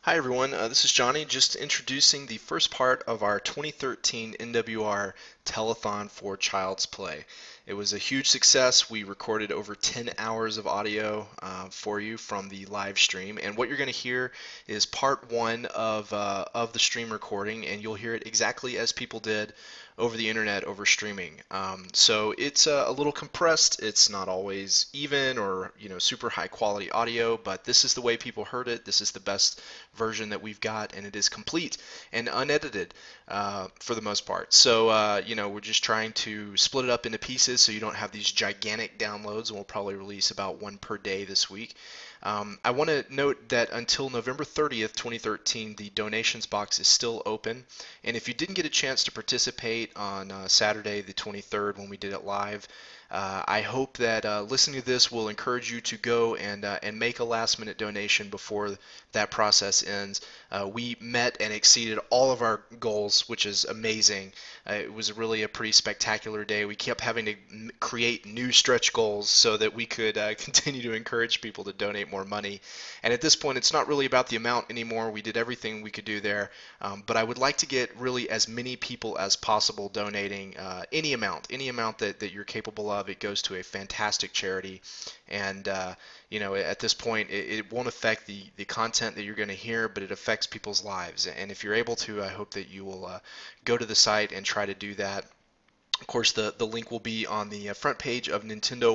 Hi everyone, this is Johnny, just introducing the first part of our 2013 NWR Telethon for Child's Play. It was a huge success. We recorded over 10 hours of audio for you from the live stream, and what you're going to hear is part one of the stream recording, and you'll hear it exactly as people did over the internet over streaming. So it's a little compressed. It's not always even or super high quality audio, but this is the way people heard it. This is the best version that we've got, and it is complete and unedited for the most part. So we're just trying to split it up into pieces so you don't have these gigantic downloads, and we'll probably release about one per day this week. I want to note that until November 30th, 2013, the donations box is still open. And if you didn't get a chance to participate on Saturday, the 23rd, when we did it live, I hope that listening to this will encourage you to go and make a last-minute donation before that process ends. We met and exceeded all of our goals, which is amazing. It was really a pretty spectacular day. We kept having to create new stretch goals so that we could continue to encourage people to donate more money. And at this point, it's not really about the amount anymore. We did everything we could do there. But I would like to get really as many people as possible donating any amount that you're capable of. It goes to a fantastic charity. And at this point, it won't affect the content that you're going to hear, but it affects people's lives. And if you're able to, I hope that you will go to the site and try to do that. Of course, the link will be on the front page of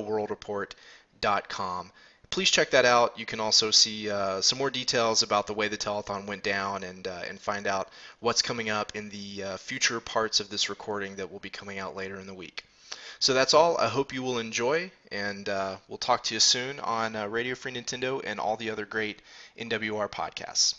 NintendoWorldReport.com. Please check that out. You can also see some more details about the way the telethon went down and find out what's coming up in the future parts of this recording that will be coming out later in the week. So that's all. I hope you will enjoy, and we'll talk to you soon on Radio Free Nintendo and all the other great NWR podcasts.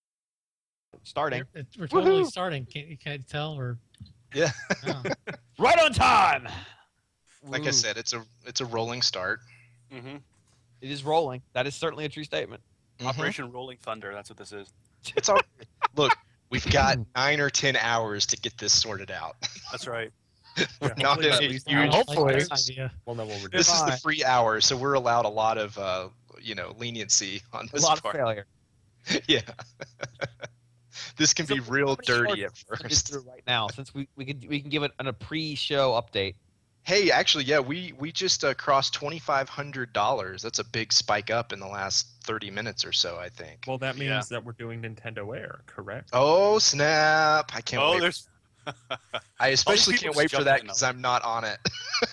Starting. We're totally starting. Can't tell? Or yeah, oh. Right on time. Like I said, it's a rolling start. Mm-hmm. It is rolling. That is certainly a true statement. Mm-hmm. Operation Rolling Thunder. That's what this is. It's all. Look, we've got 9 or 10 hours to get this sorted out. That's right. We're not in a huge. Hopefully, we'll know what we're doing. This is the free hour, so we're allowed a lot of leniency on this part. A lot of failure. Yeah. This can be real dirty at first. Right now, since we can give it a pre-show update. Hey, actually, yeah, we just crossed $2,500. That's a big spike up in the last 30 minutes or so, I think. Well, that means that we're doing Nintendo Air, correct? Oh, snap. I can't wait. There's... I especially can't wait for that because I'm not on it.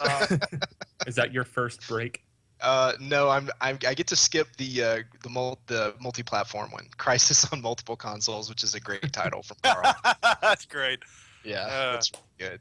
Is that your first break? No, I get to skip the multi-platform one, Crisis on Multiple Consoles, which is a great title from Carl. That's great. Yeah, that's good.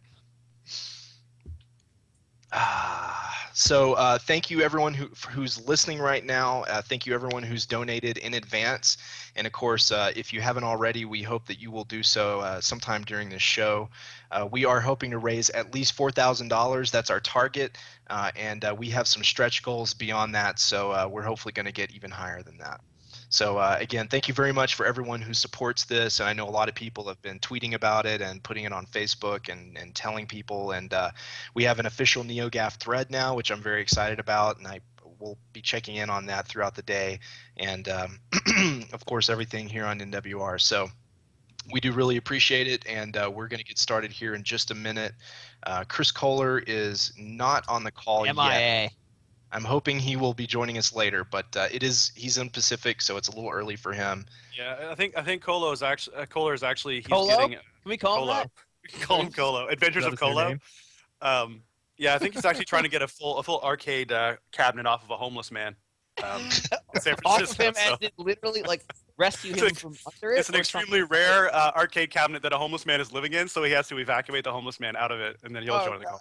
So thank you everyone who's listening right now. Thank you everyone who's donated in advance. And of course, if you haven't already, we hope that you will do so sometime during this show. We are hoping to raise at least $4,000. That's our target. And we have some stretch goals beyond that. So we're hopefully going to get even higher than that. So again, thank you very much for everyone who supports this. And I know a lot of people have been tweeting about it and putting it on Facebook and telling people. And we have an official NeoGAF thread now, which I'm very excited about. And I will be checking in on that throughout the day. And of course, everything here on NWR. So we do really appreciate it. And we're going to get started here in just a minute. Chris Kohler is not on the call yet. I'm hoping he will be joining us later, but he's in Pacific, so it's a little early for him. Yeah, I think Colo is actually he's Colo? getting. Can we call him that? We can call him Colo. Adventures of Colo. Yeah, I think he's actually trying to get a full arcade cabinet off of a homeless man. In San Francisco, off of him and literally rescue him from under it. It's an extremely rare arcade cabinet that a homeless man is living in, so he has to evacuate the homeless man out of it, and then he'll join the call.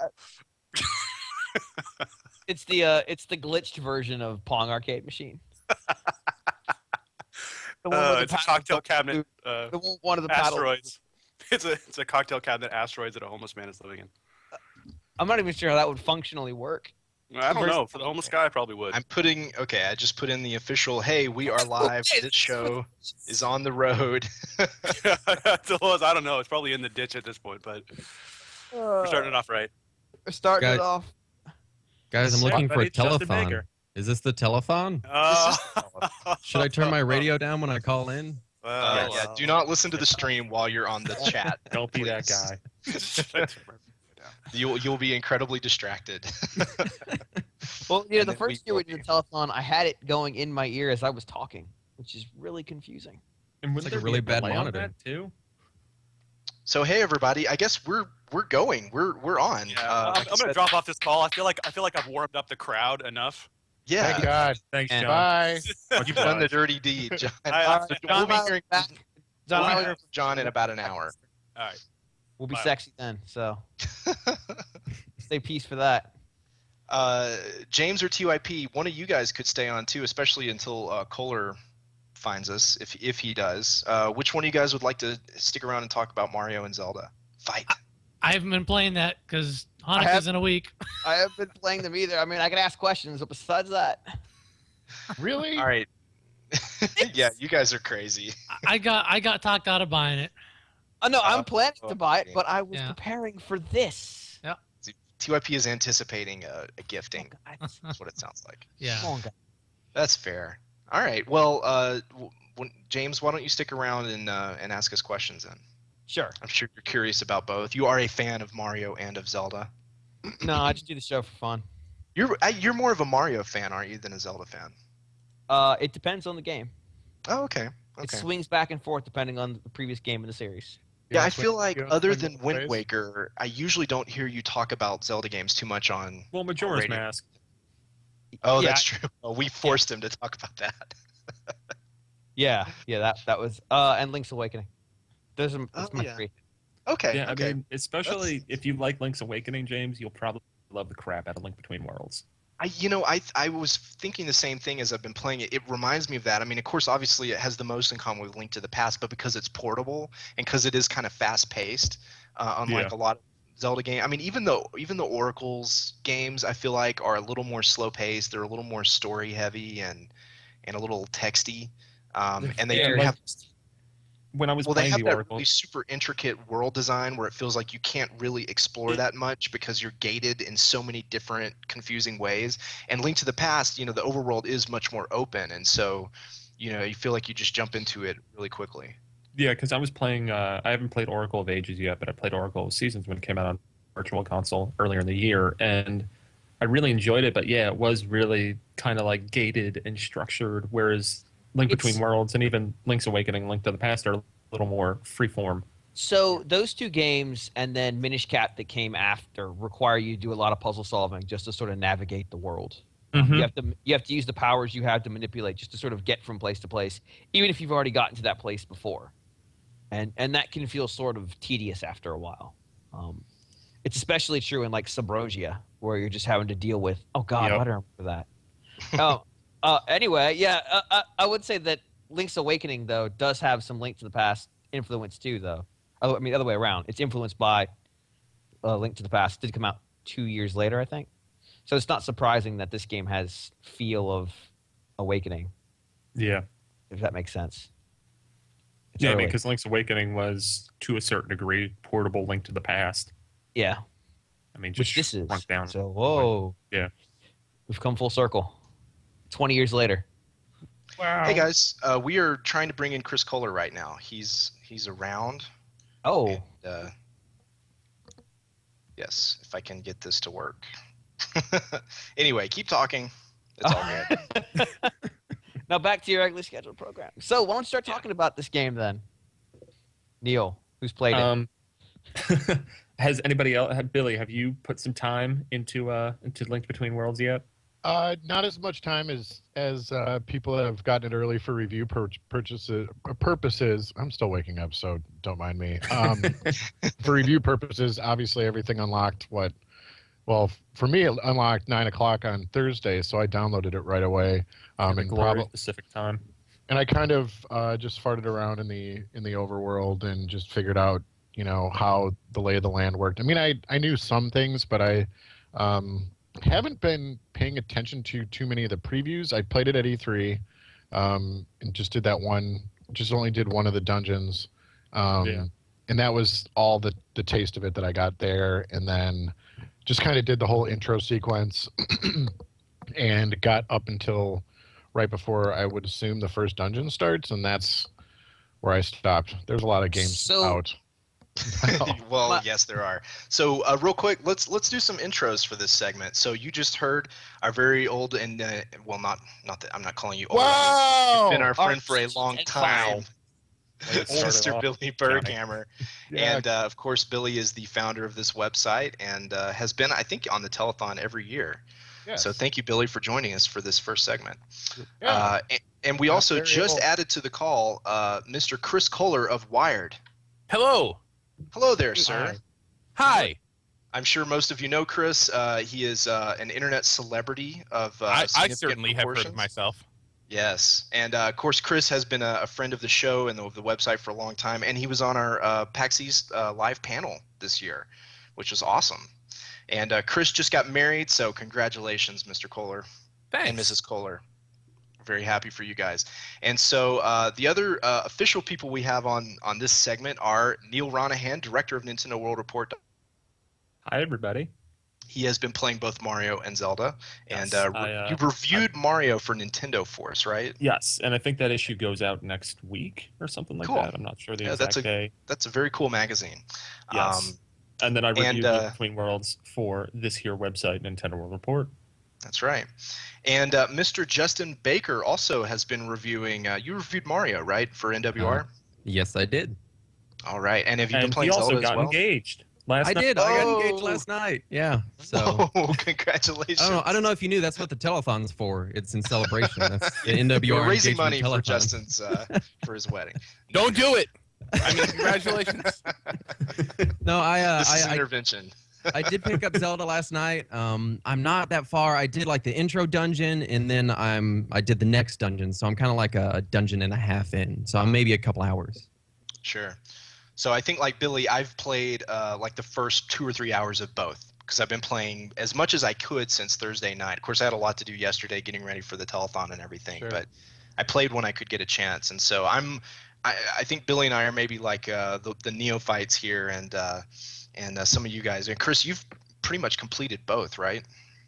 It's the glitched version of Pong arcade machine. It's a cocktail cabinet. One of the asteroids. It's a cocktail cabinet asteroids that a homeless man is living in. I'm not even sure how that would functionally work. I don't know. For the homeless guy, I probably would. I just put in the official, hey, we are live. This show is on the road. I don't know. It's probably in the ditch at this point, but we're starting it off right. We're starting it off. Guys, I'm looking for a telephone. Is this the telephone? Should I turn my radio down when I call in? Yeah, do not listen to the stream while you're on the chat. Don't be that guy. You'll be incredibly distracted. Well, And the then first year we we did the telethon, I had it going in my ear as I was talking, which is really confusing. And It's wouldn't like a there really be bad delay on monitor. that too? So hey everybody, I guess we're going. We're on. Yeah, like I I'm gonna said- drop off this call. I feel like I've warmed up the crowd enough. Yeah, Thank God. Thanks, And- John. Bye. you've done the dirty deed, John. I- So John we'll be Miles hearing back. we'll be John, hearing from John in about an hour. All right. we'll be Wow. sexy then, so stay peace for that. James or TYP, one of you guys could stay on too, especially until Kohler finds us, if he does. Which one of you guys would like to stick around and talk about Mario and Zelda? Fight. I haven't been playing that because have- Hanukkah's in a week. I haven't been playing them either. I mean, I can ask questions, but besides that, Really? All right. Yeah, you guys are crazy. I got talked out of buying it. no, I'm planning to buy it, okay. but I was Yeah. preparing for this. TYP is anticipating a gifting. Oh, God. That's what it sounds like. Yeah. Come on, guys. That's fair. All right. Well, James, why don't you stick around and ask us questions then? Sure. I'm sure you're curious about both. You are a fan of Mario and of Zelda. No, I just do the show for fun. You're more of a Mario fan, aren't you, than a Zelda fan? It depends on the game. Oh, okay. It Okay. swings back and forth depending on the previous game in the series. Yeah, I that's what feel like you other when than you Wind plays. Waker, I usually don't hear you talk about Zelda games too much on. Well, Majora's Radio. Mask. Oh, Yeah, that's true. Well, we forced him to talk about that. Yeah, that was and Link's Awakening. That's my yeah. three. Okay. Yeah, okay. I mean, especially if you like Link's Awakening, James, you'll probably love the crap out of Link Between Worlds. I was thinking the same thing as I've been playing it. It reminds me of that. I mean, of course, obviously, it has the most in common with Link to the Past, but because it's portable and because it is kind of fast paced, unlike a lot of Zelda games. I mean, even the Oracle's games, I feel like are a little more slow paced. They're a little more story heavy and a little texty. And they do like, have. When I was Well, they playing have the that Oracle, really super intricate world design where it feels like you can't really explore that much because you're gated in so many different confusing ways. And Link to the Past, the overworld is much more open, and so, you feel like you just jump into it really quickly. yeah, because I was playing. I haven't played Oracle of Ages yet, but I played Oracle of Seasons when it came out on Virtual Console earlier in the year, and I really enjoyed it. But yeah, it was really kind of like gated and structured, whereas Link Between Worlds and even Link's Awakening, Link to the Past are a little more freeform. So those two games and then Minish Cap that came after require you to do a lot of puzzle solving just to sort of navigate the world. Mhm. You have to use the powers you have to manipulate just to sort of get from place to place, even if you've already gotten to that place before. And that can feel sort of tedious after a while. It's especially true in like Subrosia, where you're just having to deal with, oh God, Yep. why do I remember that? Anyway, yeah, I would say that Link's Awakening, though, does have some Link to the Past influence too, though. I mean, the other way around. It's influenced by Link to the Past. It did come out 2 years later, I think. So it's not surprising that this game has feel of Awakening, Yeah. if that makes sense. It's Yeah, I mean, early. because Link's Awakening was, to a certain degree, portable Link to the Past. Yeah, I mean, which just this is. shrunk down. So, whoa. Yeah. We've come full circle. 20 years later. Wow. Hey guys, we are trying to bring in Chris Kohler right now. He's around. Oh. And, yes, if I can get this to work. Anyway, keep talking. It's all good. Now back to your regularly scheduled program. So why don't you start talking about this game then? Neil, who's played it? Has anybody else, Billy, have you put some time into Link Between Worlds yet? Not as much time as people that have gotten it early for review purposes. I'm still waking up, so don't mind me. For review purposes, obviously everything unlocked. Well, for me, it unlocked 9 o'clock on Thursday, so I downloaded it right away. The glory Pacific time. And I kind of just farted around in the overworld and just figured out, how the lay of the land worked. I mean, I knew some things, but I haven't been paying attention to too many of the previews. I played it at E3 and just did that one. Just only did one of the dungeons, and that was all the taste of it that I got there. And then just kind of did the whole intro sequence and got up until right before I would assume the first dungeon starts, and that's where I stopped. There's a lot of games So- out. Well, yes, there are. So, real quick, let's do some intros for this segment. So, you just heard our very old and well, not that I'm not calling you old. Whoa! You've been our friend for a Archie long and time, Way to start it Mr. off. Billy Berghammer. Yeah. And of course, Billy is the founder of this website and has been, I think, on the telethon every year. Yes. So, thank you, Billy, for joining us for this first segment. Yeah. And we Not also very just old. added to the call Mr. Chris Kohler of Wired. Hello. Hello there, sir. Hi. I'm sure most of you know Chris. He is an internet celebrity of I significant certainly have heard of proportions. myself. Yes, and of course, Chris has been a friend of the show and of the website for a long time, and he was on our PAX East live panel this year, which was awesome. And Chris just got married, so congratulations, Mr. Kohler Thanks. and Mrs. Kohler. Very happy for you guys. And so the other official people we have on this segment are Neil Ronahan, director of Nintendo World Report. Hi, everybody. He has been playing both Mario and Zelda, Yes, and I, you reviewed Mario for Nintendo for us, right? Yes, and I think that issue goes out next week or something like Cool. that. I'm not sure the Yeah, exact that's day. That's a very cool magazine. Yes. And then I reviewed and, Between Worlds for this here website, Nintendo World Report. That's right. And Mr. Justin Baker also has been reviewing. You reviewed Mario, right, for NWR? Yes, I did. All right. And have you been And he playing also Zelda got as well? engaged last I night. did. I got Oh. engaged last night. Yeah. So Whoa, congratulations. I don't know if you knew that's what the telethon's for. It's in celebration. That's the NWR We're raising money engagement for telethon. Justin's for his wedding. Don't do it. I mean, congratulations. No, This is an I intervention. I did pick up Zelda last night. I'm not that far. I did like the intro dungeon, and then I did the next dungeon. So I'm kind of like a dungeon and a half in. So I'm maybe a couple hours. Sure. So I think, like Billy, I've played like the first 2 or 3 hours of both because I've been playing as much as I could since Thursday night. Of course, I had a lot to do yesterday, getting ready for the telethon and everything. Sure. But I played when I could get a chance, and so I think Billy and I are maybe like the neophytes here, and some of you guys. And Chris, you've pretty much completed both, right?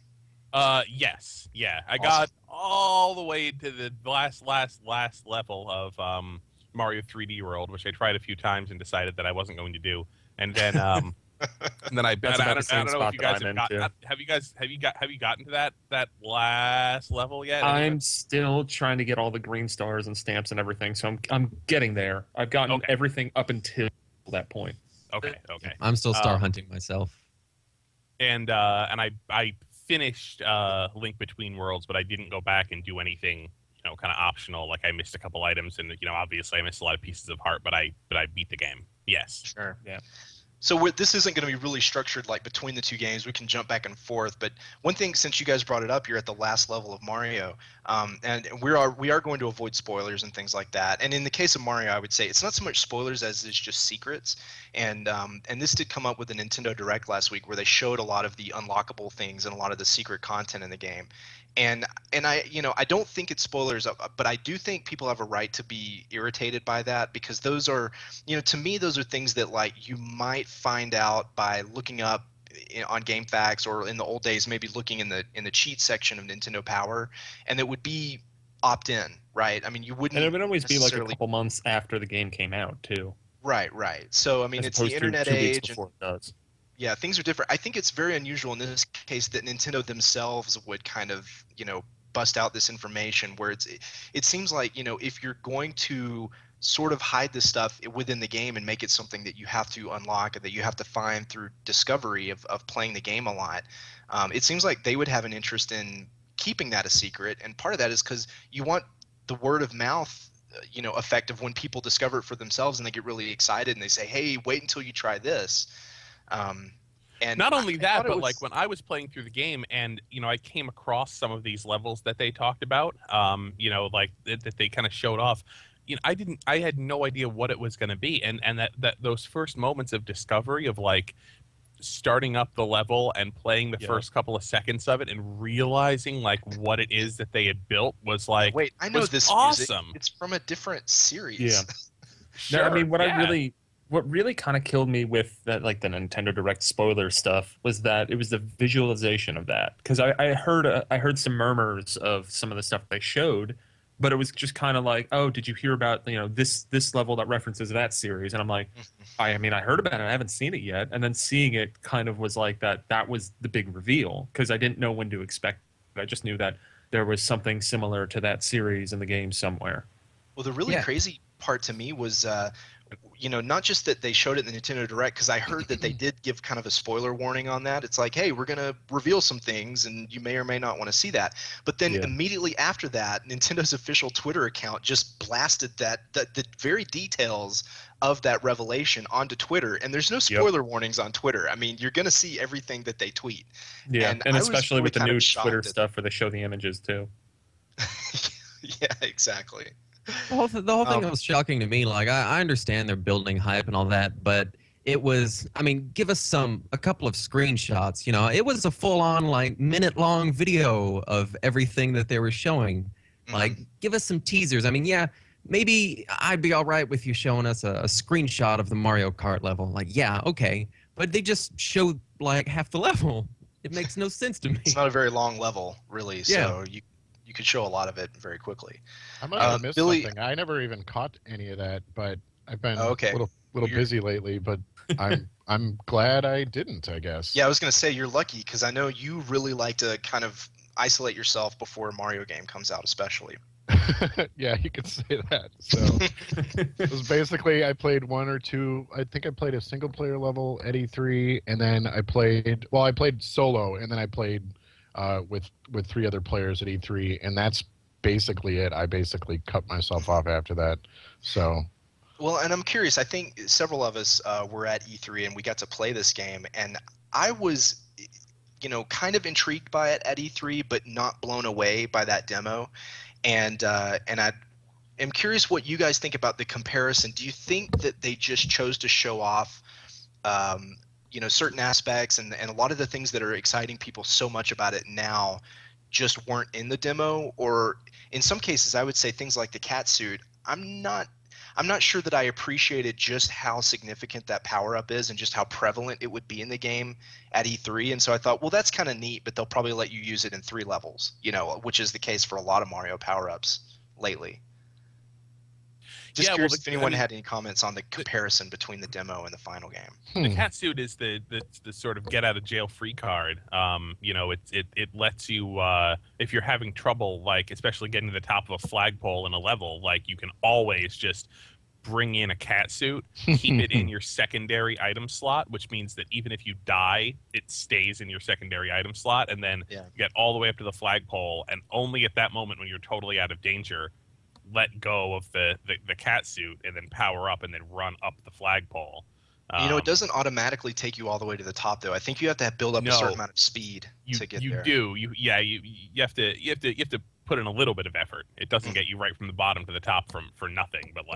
Yes. Yeah. I Awesome. got all the way to the last level of Mario 3D World, which I tried a few times and decided that I wasn't going to do. And then and then I That's I about the don't same know if spot you that guys I'm have in, got, have you gotten to that last level yet? I'm still trying to get all the green stars and stamps and everything, so I'm getting there. I've gotten Okay. everything up until that point. Okay. I'm still star hunting myself. And I finished Link Between Worlds, but I didn't go back and do anything, kind of optional. Like I missed a couple items, and obviously I missed a lot of pieces of heart, but I beat the game. Yes. Sure. Yeah. So this isn't going to be really structured like between the two games. We can jump back and forth. But one thing, since you guys brought it up, you're at the last level of Mario, and we are going to avoid spoilers and things like that. And in the case of Mario, I would say it's not so much spoilers as it's just secrets. And this did come up with the Nintendo Direct last week, where they showed a lot of the unlockable things and a lot of the secret content in the game. And I don't think it's spoilers, but I do think people have a right to be irritated by that, because those are, to me, those are things that like you might find out by looking up on GameFAQs, or in the old days maybe looking in the cheat section of Nintendo Power, and it would be opt-in, right? I mean, you wouldn't. And it would always be like a necessarily- couple months after the game came out too. Right. So I mean, as it's the opposed to internet 2 weeks age. before it does. Yeah, things are different. I think it's very unusual in this case that Nintendo themselves would kind of, bust out this information where it seems like, if you're going to sort of hide this stuff within the game and make it something that you have to unlock and that you have to find through discovery of playing the game a lot, it seems like they would have an interest in keeping that a secret. And part of that is because you want the word of mouth effect of when people discover it for themselves and they get really excited and they say, hey, wait until you try this. And Not only I that, thought it but was- like when I was playing through the game and I came across some of these levels that they talked about, like that they kind of showed off. I had no idea what it was going to be, and that those first moments of discovery of like starting up the level and playing the Yeah. first couple of seconds of it and realizing like what it is that they had built was like, wait, I know was this awesome. music. It's from a different series. Yeah. sure, No, I mean, yeah. what really kind of killed me with that, like the Nintendo Direct spoiler stuff, was that it was the visualization of that. Because I heard some murmurs of some of the stuff they showed, but it was just kind of like, oh, did you hear about this level that references that series? And I'm like, I mean, I heard about it, I haven't seen it yet. And then seeing it kind of was like that was the big reveal, because I didn't know when to expect it. I just knew that there was something similar to that series in the game somewhere. Well, the really crazy part to me was, not just that they showed it in the Nintendo Direct, because I heard that they did give kind of a spoiler warning on that. It's like, hey, we're going to reveal some things, and you may or may not want to see that. But then immediately after that, Nintendo's official Twitter account just blasted the very details of that revelation onto Twitter, and there's no spoiler warnings on Twitter. I mean, you're going to see everything that they tweet. Yeah, and especially with the new Twitter stuff where they show the images too. Yeah, exactly. The whole thing was shocking to me. Like, I understand they're building hype and all that, but it was, I mean, give us a couple of screenshots. It was a full-on, like, minute-long video of everything that they were showing. Like, give us some teasers. I mean, yeah, maybe I'd be all right with you showing us a screenshot of the Mario Kart level. Like, yeah, okay. But they just showed, like, half the level. It makes no sense to me. It's not a very long level, really, so you could show a lot of it very quickly. I might have missed something. I never even caught any of that, but I've been a little busy lately. But I'm glad I didn't, I guess. Yeah, I was going to say you're lucky, because I know you really like to kind of isolate yourself before a Mario game comes out, especially. Yeah, you could say that. So it was basically, I played one or two. I think I played a single player level at E3, and then I played solo, and then I played with 3 other players at E3, and that's basically it. I basically cut myself off after that. So. Well, and I'm curious. I think several of us were at E3 and we got to play this game, and I was, kind of intrigued by it at E3, but not blown away by that demo. And I am curious what you guys think about the comparison. Do you think that they just chose to show off, certain aspects and a lot of the things that are exciting people so much about it now just weren't in the demo? Or in some cases, I would say things like the cat suit, I'm not sure that I appreciated just how significant that power-up is and just how prevalent it would be in the game at E3. And so I thought, well, that's kind of neat, but they'll probably let you use it in 3 levels, which is the case for a lot of Mario power-ups lately. Just curious if anyone had any comments on the comparison between the demo and the final game. The cat suit is the sort of get out of jail free card. It lets you, if you're having trouble, like especially getting to the top of a flagpole in a level, like you can always just bring in a cat suit, keep it in your secondary item slot, which means that even if you die, it stays in your secondary item slot, and then get all the way up to the flagpole, and only at that moment when you're totally out of danger, let go of the cat suit and then power up and then run up the flagpole. It doesn't automatically take you all the way to the top, though. I think you have to build up a certain amount of speed to get there. You have to put in a little bit of effort. It doesn't get you right from the bottom to the top for nothing, but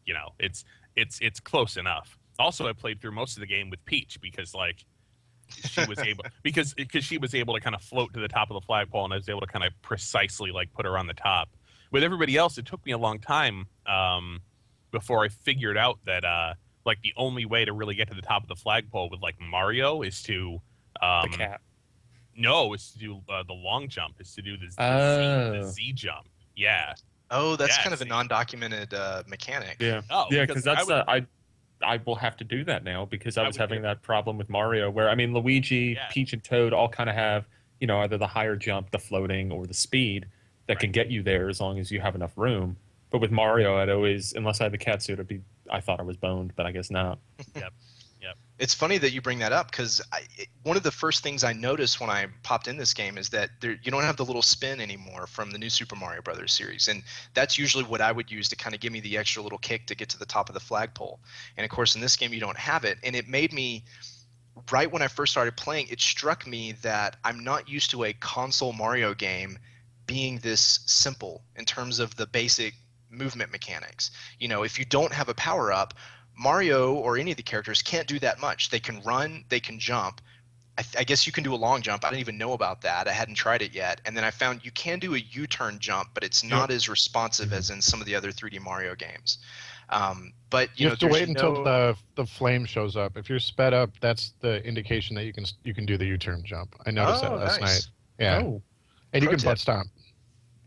it's close enough. Also, I played through most of the game with Peach because she was able because she was able to kind of float to the top of the flagpole, and I was able to kind of precisely put her on the top. With everybody else, it took me a long time before I figured out that the only way to really get to the top of the flagpole with Mario is to the cat. No, it's to do the long jump. Is to do the Z jump. Yeah. Oh, that's kind of a non-documented mechanic. Yeah. Oh, yeah, because that's I will have to do that now because I was having that problem with Mario where Luigi, Peach, and Toad all kind of have either the higher jump, the floating, or the speed that can get you there as long as you have enough room. But with Mario, I'd always, unless I had the cat suit, I thought I was boned, but I guess not. Yep. It's funny that you bring that up because one of the first things I noticed when I popped in this game is that you don't have the little spin anymore from the new Super Mario Brothers series, and that's usually what I would use to kind of give me the extra little kick to get to the top of the flagpole. And of course, in this game, you don't have it, and it made me. Right when I first started playing, it struck me that I'm not used to a console Mario game being this simple in terms of the basic movement mechanics. If you don't have a power-up, Mario or any of the characters can't do that much. They can run, they can jump. I guess you can do a long jump. I didn't even know about that. I hadn't tried it yet. And then I found you can do a U-turn jump, but it's not as responsive as in some of the other 3D Mario games. But you have to wait until the flame shows up. If you're sped up, that's the indication that you can do the U-turn jump. I noticed that last night. Yeah. Oh. And you can butt stomp.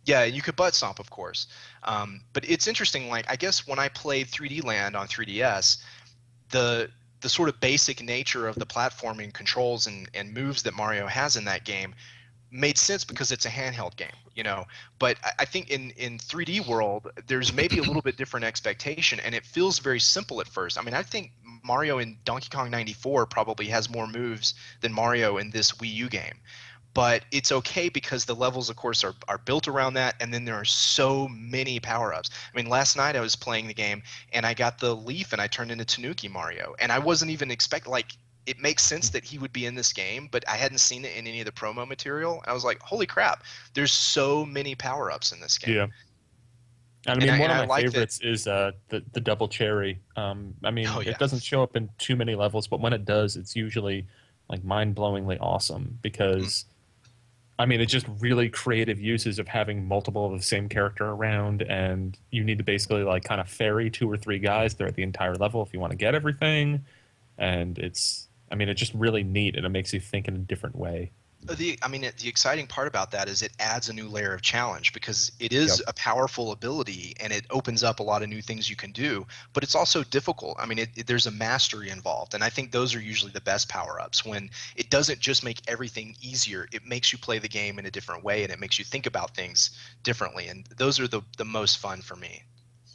Yeah, you could butt stomp, of course. But it's interesting. Like, I guess when I played 3D Land on 3DS, the sort of basic nature of the platforming controls and moves that Mario has in that game made sense because it's a handheld game, you know. But I think in 3D World, there's maybe a little bit different expectation, and it feels very simple at first. I mean, I think Mario in Donkey Kong 94 probably has more moves than Mario in this Wii U game. But it's okay because the levels, of course, are built around that, and then there are so many power-ups. I mean, last night I was playing the game, and I got the leaf, and I turned into Tanuki Mario, and I wasn't even like, it makes sense that he would be in this game, but I hadn't seen it in any of the promo material. And I was like, holy crap, there's so many power-ups in this game. Yeah. I mean, one of my like favorites is the double cherry. I mean, yeah. It doesn't show up in too many levels, but when it does, it's usually like mind-blowingly awesome because, I mean, it's just really creative uses of having multiple of the same character around, and you need to basically like kind of ferry 2 or 3 guys throughout the entire level if you want to get everything. And it's just really neat, and it makes you think in a different way. The exciting part about that is it adds a new layer of challenge because it is a powerful ability and it opens up a lot of new things you can do, but it's also difficult. I mean, there's a mastery involved, and I think those are usually the best power-ups when it doesn't just make everything easier. It makes you play the game in a different way, and it makes you think about things differently, and those are the most fun for me.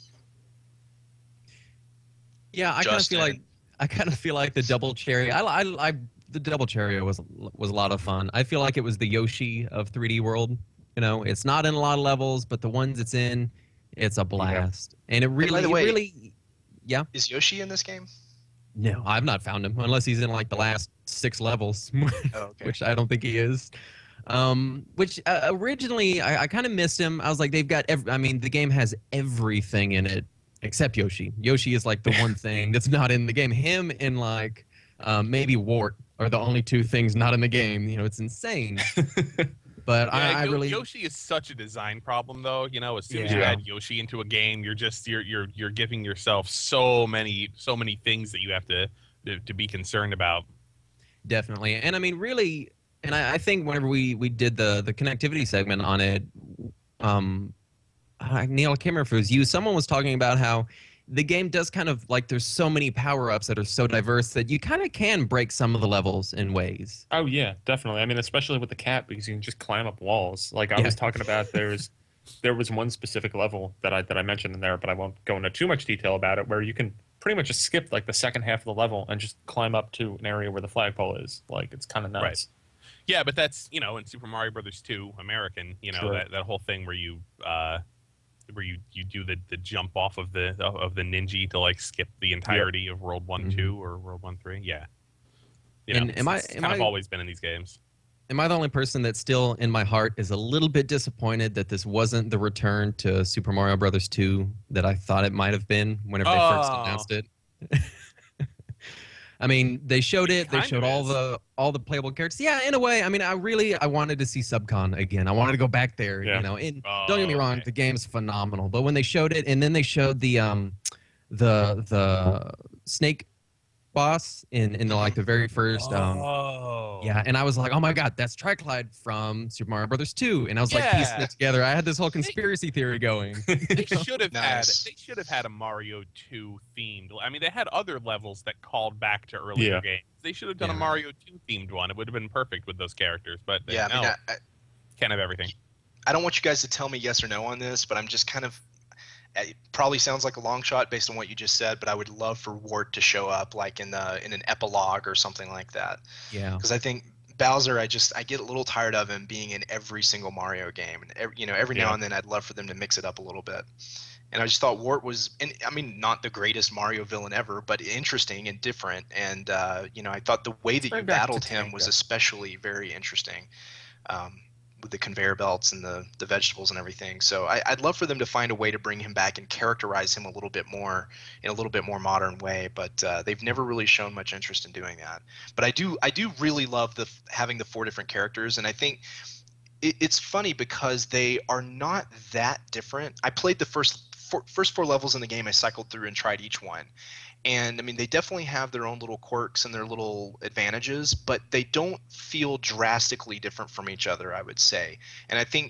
Yeah, I kind of feel like the double cherry. The double cherry was a lot of fun. I feel like it was the Yoshi of 3D World. You know, it's not in a lot of levels, but the ones it's in, it's a blast. Yeah. And it really, by the way, really, yeah. Is Yoshi in this game? No, I've not found him unless he's in like the last 6 levels, which I don't think he is. Originally I kind of missed him. I was like, they've got the game has everything in it except Yoshi. Yoshi is like the one thing that's not in the game. Him and like maybe Wart are the only 2 things not in the game. You know, it's insane. But yeah, I really Yoshi is such a design problem, though. You know, as soon as you add Yoshi into a game, you're giving yourself so many things that you have to be concerned about. Definitely, and I mean, really, and I think whenever we did the connectivity segment on it, Neil, I can't remember if it was you. Someone was talking about how the game does kind of like there's so many power-ups that are so diverse that you kind of can break some of the levels in ways. Oh yeah, definitely. I mean, especially with the cat because you can just climb up walls. Like I was talking about, there was one specific level that I mentioned in there, but I won't go into too much detail about it, where you can pretty much just skip like the second half of the level and just climb up to an area where the flagpole is. Like it's kind of nuts. Right. Yeah, but that's, you know, in Super Mario Brothers 2 American, you know, that whole thing where you do the jump off of the ninja to like skip the entirety of World 1 2 or World 1 3. Yeah. You know, it's kind of always been in these games. Am I the only person that still in my heart is a little bit disappointed that this wasn't the return to Super Mario Brothers 2 that I thought it might have been whenever they first announced it? I mean, they showed it. They showed all the playable characters. Yeah, in a way. I mean, I wanted to see Subcon again. I wanted to go back there. Yeah. You know, and don't get me wrong, the game's phenomenal. But when they showed it, and then they showed the snake boss in like the very first. Yeah, and I was like, oh my god, that's Triclide from Super Mario Brothers 2, and I was like piecing it together. I had this whole conspiracy theory going. They should have had a Mario 2 themed. I mean, they had other levels that called back to earlier games. They should have done a Mario 2 themed one. It would have been perfect with those characters. But no, I can't have everything. I don't want you guys to tell me yes or no on this, but I'm just kind of. It probably sounds like a long shot based on what you just said, but I would love for Wart to show up like in an epilogue or something like that. Yeah. Because I think Bowser, I get a little tired of him being in every single Mario game, and every now and then I'd love for them to mix it up a little bit. And I just thought Wart was, and I mean, not the greatest Mario villain ever, but interesting and different. And I thought the way that you battled him was especially very interesting. With the conveyor belts and the vegetables and everything. So I'd love for them to find a way to bring him back and characterize him a little bit more in a little bit more modern way, but they've never really shown much interest in doing that. But I do really love having the 4 different characters, and I think it's funny because they are not that different. I played the first 4 levels in the game. I cycled through and tried each one. And I mean, they definitely have their own little quirks and their little advantages, but they don't feel drastically different from each other, I would say. And I think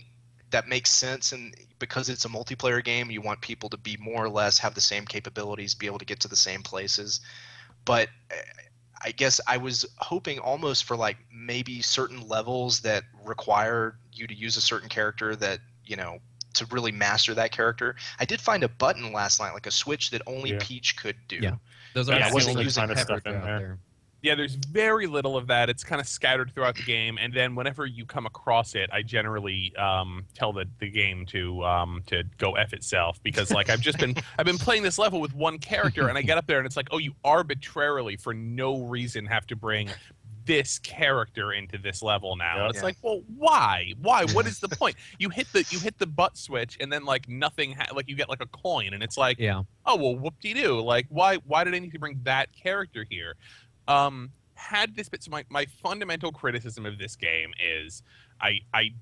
that makes sense, and because it's a multiplayer game, you want people to be more or less have the same capabilities, be able to get to the same places. But I guess I was hoping almost for like maybe certain levels that require you to use a certain character that, you know, to really master that character. I did find a button last night, like a switch that only Peach could do. Yeah. Those are And I wasn't the using kind of stuff in out there. Yeah, there's very little of that. It's kind of scattered throughout the game, and then whenever you come across it, I generally tell the game to go f itself, because like I've been playing this level with one character, and I get up there and it's like, oh, you arbitrarily for no reason have to bring this character into this level now. Yeah. It's like, well, why? What is the point? You hit the butt switch, and then like nothing, like you get like a coin, and it's like, Yeah. oh well, whoop-de-doo. Like why did I need to bring that character here? Had this bit, so my fundamental criticism of this game is I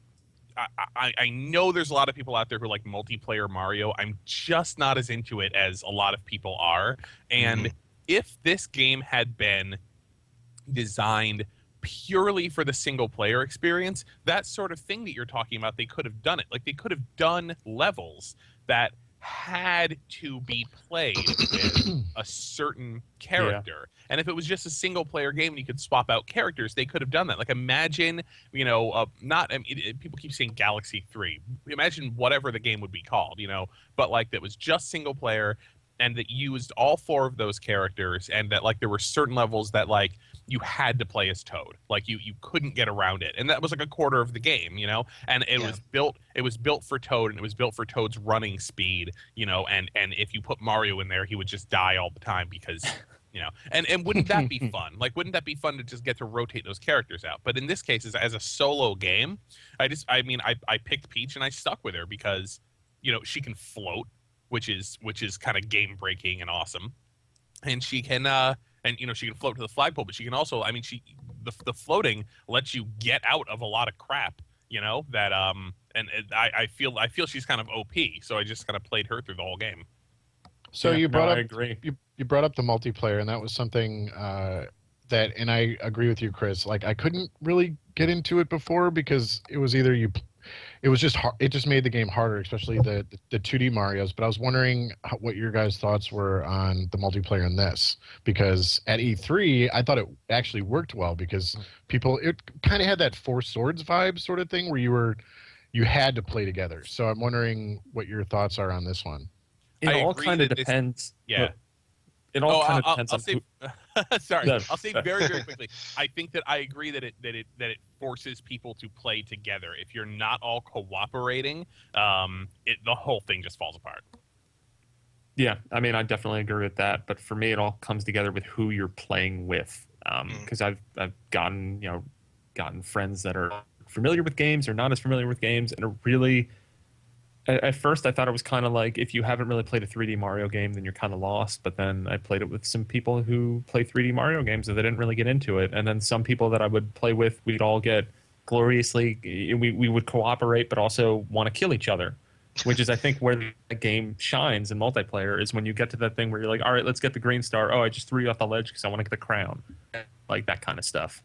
know there's a lot of people out there who like multiplayer Mario. I'm just not as into it as a lot of people are. And if this game had been designed purely for the single player experience, that sort of thing that you're talking about, they could have done it. Like they could have done levels that had to be played with a certain character. And if it was just a single player game and you could swap out characters, they could have done that. Like imagine, you know, people keep saying Galaxy 3. Imagine whatever the game would be called, you know, but like that was just single player and that used all 4 of those characters, and that like there were certain levels that like you had to play as Toad. Like you couldn't get around it. And that was like a quarter of the game, you know? And it was built for Toad, and it was built for Toad's running speed, you know, and if you put Mario in there, he would just die all the time because, you know. And wouldn't that be fun? Like wouldn't that be fun to just get to rotate those characters out? But in this case, as a solo game, I picked Peach and I stuck with her because, you know, she can float, which is kind of game breaking and awesome. And she can and you know, she can float to the flagpole, but she can also, I mean, the floating lets you get out of a lot of crap, you know, that and I feel she's kind of OP, so I just kind of played her through the whole game. So Yeah, you brought no, up I agree. you brought up the multiplayer, and that was something that, and I agree with you, Chris. Like I couldn't really get into it before because it was either it was just hard, it just made the game harder, especially the 2D Marios. But I was wondering what your guys' thoughts were on the multiplayer in this, because at E3 I thought it actually worked well because it kind of had that Four Swords vibe sort of thing where you had to play together. So I'm wondering what your thoughts are on this one. It I all agree kind of that this- depends. Yeah. It all kind of depends I'll on say, who, sorry, No. I'll say very, very quickly. I think that I agree that it forces people to play together. If you're not all cooperating, the whole thing just falls apart. Yeah, I mean, I definitely agree with that. But for me, it all comes together with who you're playing with. Because I've gotten friends that are familiar with games or not as familiar with games, and it really. At first, I thought it was kind of like if you haven't really played a 3D Mario game, then you're kind of lost. But then I played it with some people who play 3D Mario games and they didn't really get into it. And then some people that I would play with, we'd all get gloriously, we would cooperate, but also want to kill each other, which is, I think, where the game shines in multiplayer is when you get to that thing where you're like, all right, let's get the green star. Oh, I just threw you off the ledge because I want to get the crown. Like that kind of stuff.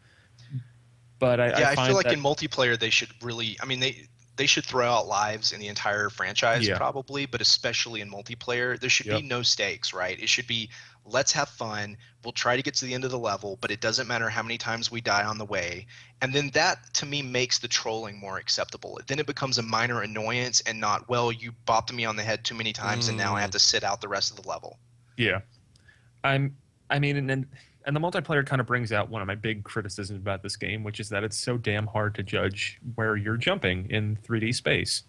But I feel like that, in multiplayer they should really, I mean, they should throw out lives in the entire franchise probably, but especially in multiplayer, there should be no stakes, right? It should be, let's have fun. We'll try to get to the end of the level, but it doesn't matter how many times we die on the way. And then that, to me, makes the trolling more acceptable. Then it becomes a minor annoyance and not, well, you bopped me on the head too many times and now I have to sit out the rest of the level. Yeah. I mean, and the multiplayer kind of brings out one of my big criticisms about this game, which is that it's so damn hard to judge where you're jumping in 3D space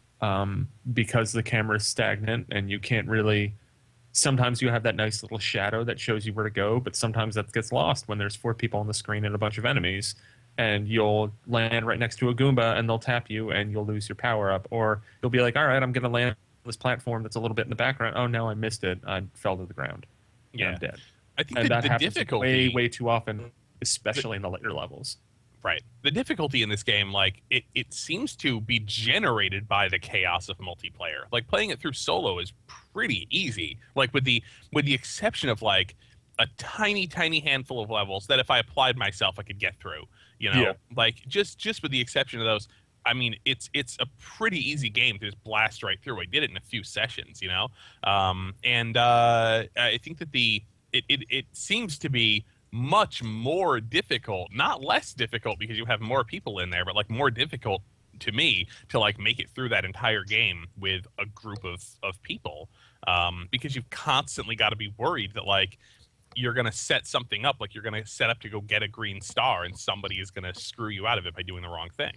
because the camera is stagnant and you can't really. Sometimes you have that nice little shadow that shows you where to go, but sometimes that gets lost when there's 4 people on the screen and a bunch of enemies, and you'll land right next to a Goomba and they'll tap you and you'll lose your power up, or you'll be like, all right, I'm going to land on this platform that's a little bit in the background. Oh no, I missed it. I fell to the ground. Yeah, I'm dead. I think And that the happens difficulty way too often, especially in the later levels. Right. The difficulty in this game, like, it seems to be generated by the chaos of multiplayer. Like, playing it through solo is pretty easy. Like, with the exception of, like, a tiny, tiny handful of levels that if I applied myself, I could get through. You know? Yeah. Like, just with the exception of those, I mean, it's a pretty easy game to just blast right through. I did it in a few sessions, you know, and I think that it seems to be much more difficult, not less difficult because you have more people in there, but like more difficult to me to like make it through that entire game with a group of people, because you've constantly got to be worried that like you're going to set something up, like you're going to set up to go get a green star and somebody is going to screw you out of it by doing the wrong thing.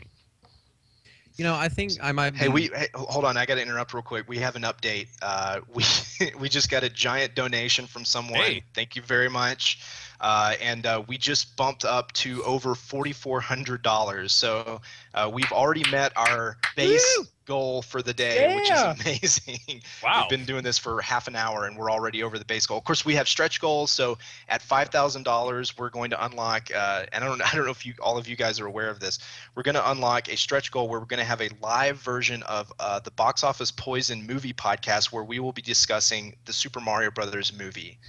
You know, I think I might. Hey, hold on. I got to interrupt real quick. We have an update. We just got a giant donation from someone. Hey. Thank you very much. And we just bumped up to over $4,400. So we've already met our base goal for the day, which is amazing. Wow. We've been doing this for half an hour and we're already over the base goal. Of course, we have stretch goals. So at $5,000, we're going to unlock, and I don't know if all of you guys are aware of this. We're going to unlock a stretch goal where we're going to have a live version of the Box Office Poison movie podcast where we will be discussing the Super Mario Brothers movie.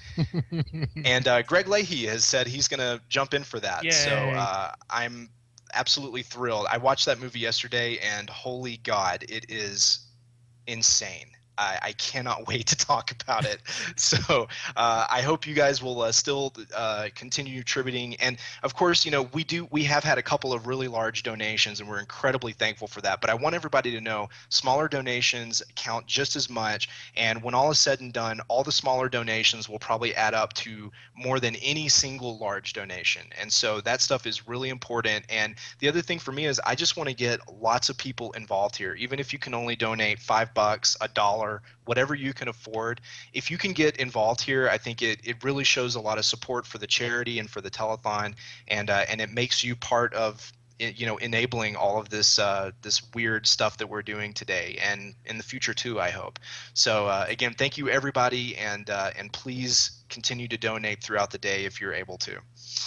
And Greg Leahy has said he's going to jump in for that. Yay. So I'm absolutely thrilled. I watched that movie yesterday, and holy God, it is insane. I cannot wait to talk about it. So I hope you guys will still continue contributing. And of course, you know, we have had a couple of really large donations, and we're incredibly thankful for that. But I want everybody to know smaller donations count just as much. And when all is said and done, all the smaller donations will probably add up to more than any single large donation. And so that stuff is really important. And the other thing for me is I just want to get lots of people involved here, even if you can only donate $5, $1, whatever you can afford. If you can get involved here, I think it really shows a lot of support for the charity and for the telethon, and it makes you part of, you know, enabling all of this this weird stuff that we're doing today and in the future too, I hope. So again, thank you everybody, and please continue to donate throughout the day if you're able to.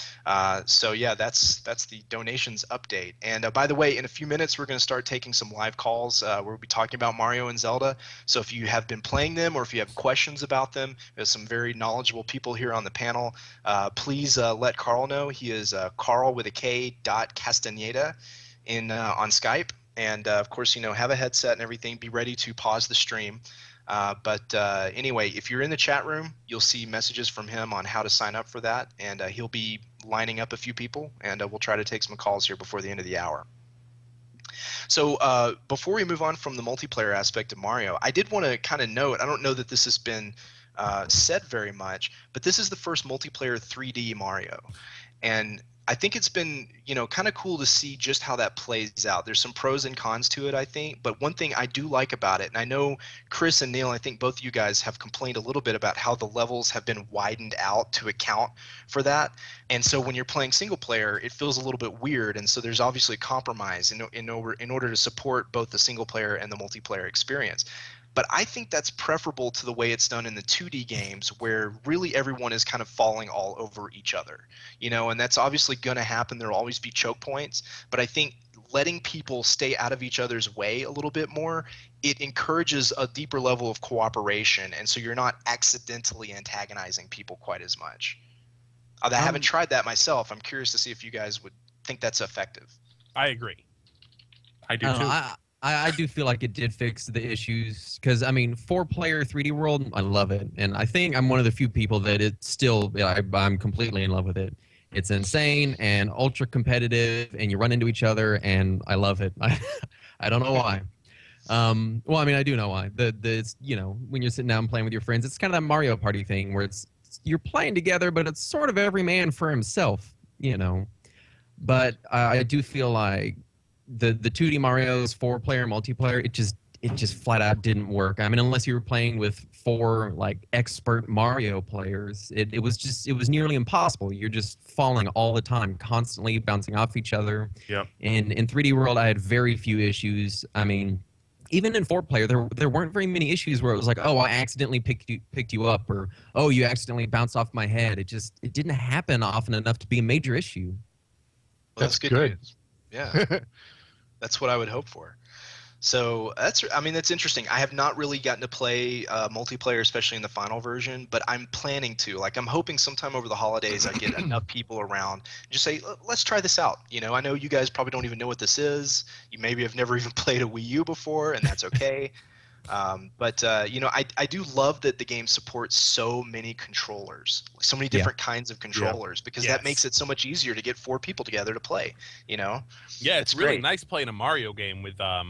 So yeah, that's the donations update. And by the way, in a few minutes we're going to start taking some live calls where we'll be talking about Mario and Zelda. So if you have been playing them or if you have questions about them, there's some very knowledgeable people here on the panel. Please let Carl know. He is Carl with a K .Castaneda on Skype. And of course, you know, have a headset and everything. Be ready to pause the stream. But anyway, if you're in the chat room, you'll see messages from him on how to sign up for that, and he'll be lining up a few people, and we'll try to take some calls here before the end of the hour. So before we move on from the multiplayer aspect of Mario, I did want to kind of note, I don't know that this has been said very much, but this is the first multiplayer 3D Mario. And I think it's been, you know, kind of cool to see just how that plays out. There's some pros and cons to it, I think. But one thing I do like about it, and I know Chris and Neil, I think both of you guys have complained a little bit about how the levels have been widened out to account for that. And so when you're playing single player, it feels a little bit weird. And so there's obviously compromise in order to support both the single player and the multiplayer experience. But I think that's preferable to the way it's done in the 2D games, where really everyone is kind of falling all over each other, you know, and that's obviously going to happen. There will always be choke points, but I think letting people stay out of each other's way a little bit more, it encourages a deeper level of cooperation, and so you're not accidentally antagonizing people quite as much. I haven't tried that myself. I'm curious to see if you guys would think that's effective. I agree. I do too. I do feel like it did fix the issues because, I mean, 4-player 3D World, I love it. And I think I'm one of the few people that it's still, I'm completely in love with it. It's insane and ultra competitive, and you run into each other, and I love it. I don't know why. Well, I mean, I do know why. It's, you know, when you're sitting down playing with your friends, it's kind of that Mario Party thing where you're playing together, but it's sort of every man for himself, you know. But I do feel like the 2D Mario's 4-player multiplayer, it just flat out didn't work. I mean, unless you were playing with 4 like expert Mario players, it was nearly impossible. You're just falling all the time, constantly bouncing off each other. Yep. And in 3D World, I had very few issues. I mean, even in 4-player, there weren't very many issues where it was like, oh, I accidentally picked you up, or oh, you accidentally bounced off my head. It didn't happen often enough to be a major issue. Well, that's good news. Yeah. That's what I would hope for. So that's interesting. I have not really gotten to play multiplayer, especially in the final version, but I'm planning to. Like, I'm hoping sometime over the holidays I get enough people around, just say, let's try this out. I know you guys probably don't even know what this is. You maybe have never even played a Wii U before, and that's okay. But I do love that the game supports so many controllers, so many different kinds of controllers, because that makes it so much easier to get 4 people together to play. Yeah, it's really nice playing a Mario game with a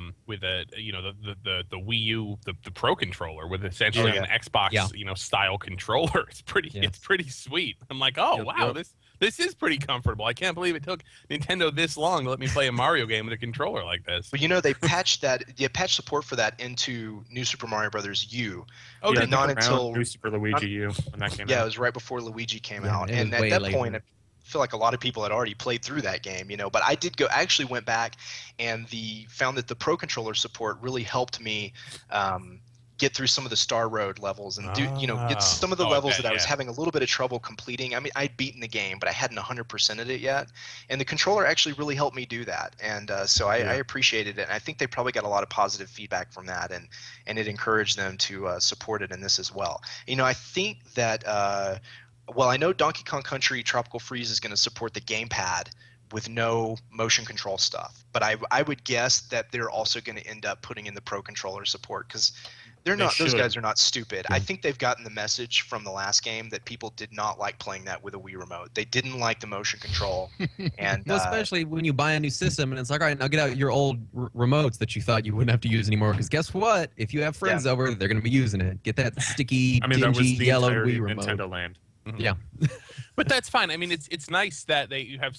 the Wii U, the Pro controller with essentially an Xbox style controller. It's pretty sweet. I'm like, wow, this is pretty comfortable. I can't believe it took Nintendo this long to let me play a Mario game with a controller like this. But they patched support for that into New Super Mario Brothers U. Oh, yeah, not until New Super Luigi U when that came out. Yeah, it was right before Luigi came out, and at that point, I feel like a lot of people had already played through that game, But I actually went back and found that the Pro controller support really helped me. Get through some of the Star Road levels and get some of the levels that I was having a little bit of trouble completing. I mean, I'd beaten the game, but I hadn't 100%ed it yet. And the controller actually really helped me do that. And so I appreciated it. And I think they probably got a lot of positive feedback from that. And it encouraged them to support it in this as well. I think that, I know Donkey Kong Country Tropical Freeze is going to support the gamepad with no motion control stuff. But I would guess that they're also going to end up putting in the Pro controller support, because those guys are not stupid. I think they've gotten the message from the last game that people did not like playing that with a Wii remote. They didn't like the motion control. And especially when you buy a new system and it's like, all right, now get out your old remotes that you thought you wouldn't have to use anymore. Because guess what? If you have friends over, they're going to be using it. Get that sticky, dingy, yellow Wii remote. Nintendo Land. Mm-hmm. Yeah. But that's fine. I mean, it's nice that you have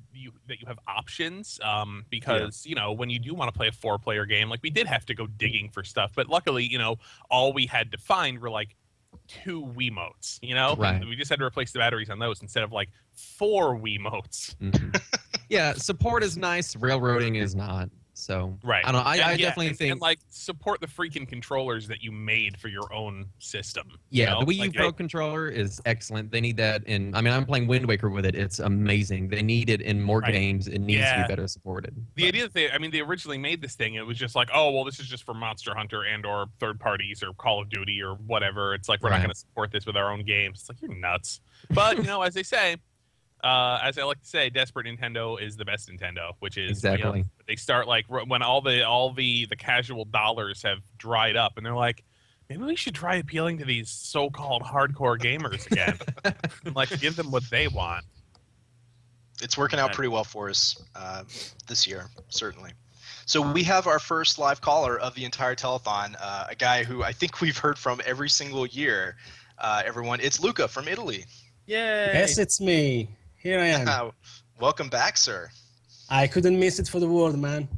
options, because when you do want to play a 4-player game, like we did have to go digging for stuff, but luckily all we had to find were like 2 Wiimotes. Right. We just had to replace the batteries on those instead of like 4 Wiimotes. Mm-hmm. Yeah, support is nice. Railroading is not. So right. I don't know. I definitely think and like support the freaking controllers that you made for your own system. Yeah, the Wii U Pro controller is excellent. They need that I'm playing Wind Waker with it. It's amazing. They need it in more games. It needs to be better supported. The idea that they originally made this thing, it was just like, oh well, this is just for Monster Hunter and or third parties or Call of Duty or whatever. It's like we're not going to support this with our own games. It's like, you're nuts. But as they say. As I like to say, desperate Nintendo is the best Nintendo, which is exactly. They start like when all the casual dollars have dried up, and they're like, maybe we should try appealing to these so-called hardcore gamers again, and like give them what they want. It's working out pretty well for us this year, certainly. So we have our first live caller of the entire telethon, a guy who I think we've heard from every single year. Everyone, it's Luca from Italy. Yay! Yes, it's me. Here I am. Welcome back, sir. I couldn't miss it for the world, man.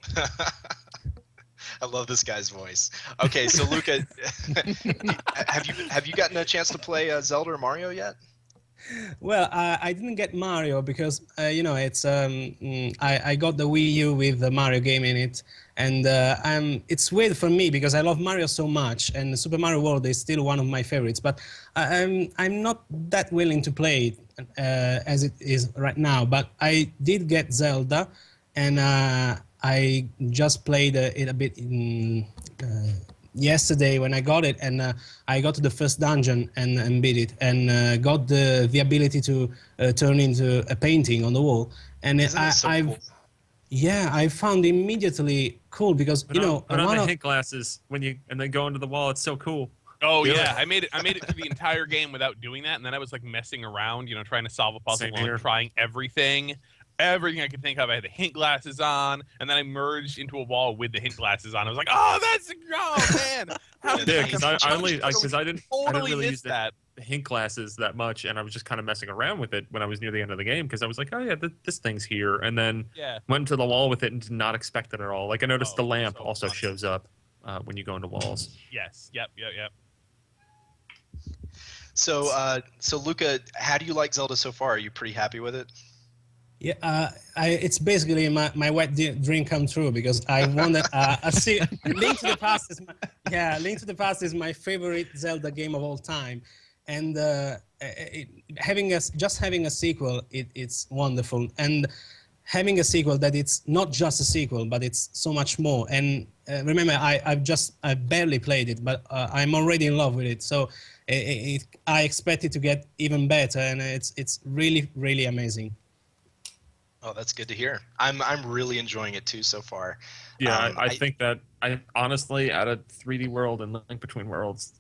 I love this guy's voice. Okay, so Luca, have you gotten a chance to play Zelda or Mario yet? Well, I didn't get Mario because it's I got the Wii U with the Mario game in it, and it's weird for me because I love Mario so much, and Super Mario World is still one of my favorites. But I'm not that willing to play it as it is right now. But I did get Zelda, and I just played it a bit yesterday when I got it, and I got to the first dungeon and beat it, and got the ability to turn into a painting on the wall. And cool? Yeah, I found immediately cool because put on the hint glasses and then go into the wall. It's so cool. Oh yeah, I made it through the entire game without doing that, and then I was like messing around, trying to solve a puzzle and trying everything I could think of. I had the hint glasses on, and then I merged into a wall with the hint glasses on. I was like, man! Because I didn't really use that. The hint glasses that much, and I was just kind of messing around with it when I was near the end of the game because I was like, oh yeah, this thing's here, and then went to the wall with it and did not expect it at all. Like I noticed the lamp also shows up when you go into walls. Yes. Yep. So Luca, how do you like Zelda so far? Are you pretty happy with it? Yeah, it's basically my wet dream come true because I wanted Link to the Past is Link to the Past is my favorite Zelda game of all time, and having a sequel, it's wonderful. And having a sequel that it's not just a sequel, but it's so much more. And remember, I barely played it, but I'm already in love with it. So I expect it to get even better, and it's really, really amazing. Oh, that's good to hear. I'm really enjoying it too so far. Yeah, I think that I honestly, out of 3D World and Link Between Worlds,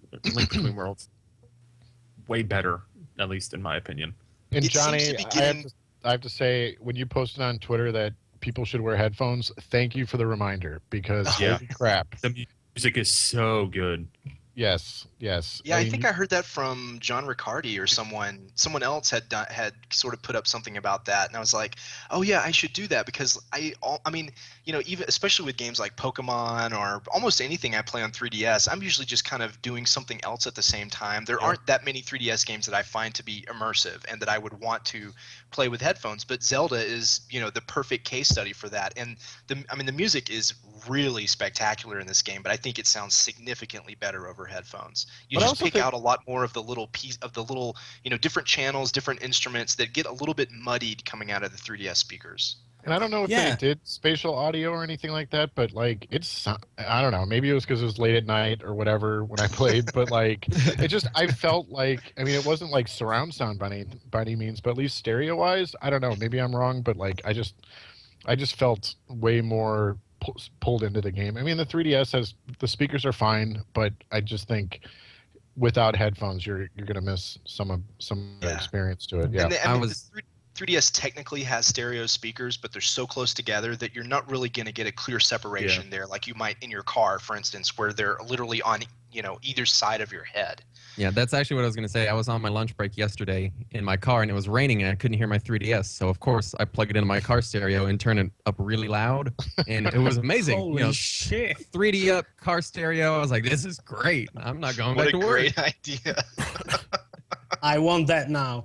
way better, at least in my opinion. And It Johnny, seems to be getting- I have to say, when you posted on Twitter that people should wear headphones, thank you for the reminder, because Yeah. holy crap. The music is so good. Yes. Yeah, I mean, think I heard that from John Riccardi or someone else had sort of put up something about that, and I was like, oh yeah, I should do that, because I mean, you know, even especially with games like Pokemon or almost anything I play on 3DS, I'm usually just kind of doing something else at the same time. There aren't that many 3DS games that I find to be immersive and that I would want to play with headphones, but Zelda is, you know, the perfect case study for that. And the music is really spectacular in this game, but I think it sounds significantly better over headphones. You But I just also pick think- out a lot more of the little you know, different channels, different instruments that get a little bit muddied coming out of the 3DS speakers. And I don't know if Yeah. they did spatial audio or anything like that, but like I don't know, maybe it was because it was late at night or whatever when I played, but like I felt like, I mean, it wasn't like surround sound by any means, but at least stereo wise, I don't know, maybe I'm wrong, but like I just felt way more pulled into the game. I mean, the 3DS the speakers are fine, but I just think without headphones, you're gonna miss some of the Yeah. experience to it. Yeah. And I the was- 3DS technically has stereo speakers, but they're so close together that you're not really going to get a clear separation there, like you might in your car, for instance, where they're literally on, you know, either side of your head. Yeah, that's actually what I was going to say. I was on my lunch break yesterday in my car, and it was raining, and I couldn't hear my 3DS. So, of course, I plugged it into my car stereo and turned it up really loud, and it was amazing. Holy you know, shit! 3D up car stereo. I was like, this is great. I'm not going What back a to work. great idea. I want that now.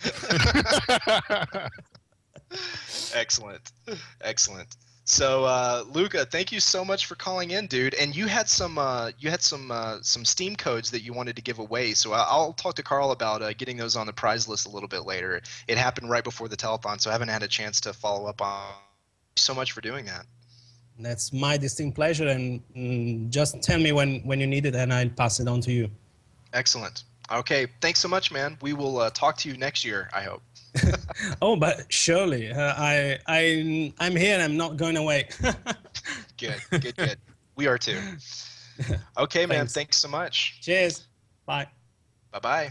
Excellent. So, Luca, thank you so much for calling in, dude. And you had some Steam codes that you wanted to give away. So I'll talk to Carl about getting those on the prize list a little bit later. It happened right before the telethon, so I haven't had a chance to follow up on. Thank you so much for doing that. That's my distinct pleasure, and just tell me when you need it, and I'll pass it on to you. Excellent. Okay, thanks so much, man. We will talk to you next year, I hope. Oh, but surely, I'm here and I'm not going away. Good. We are too. Okay, man. Thanks. Thanks so much. Cheers. Bye. Bye-bye.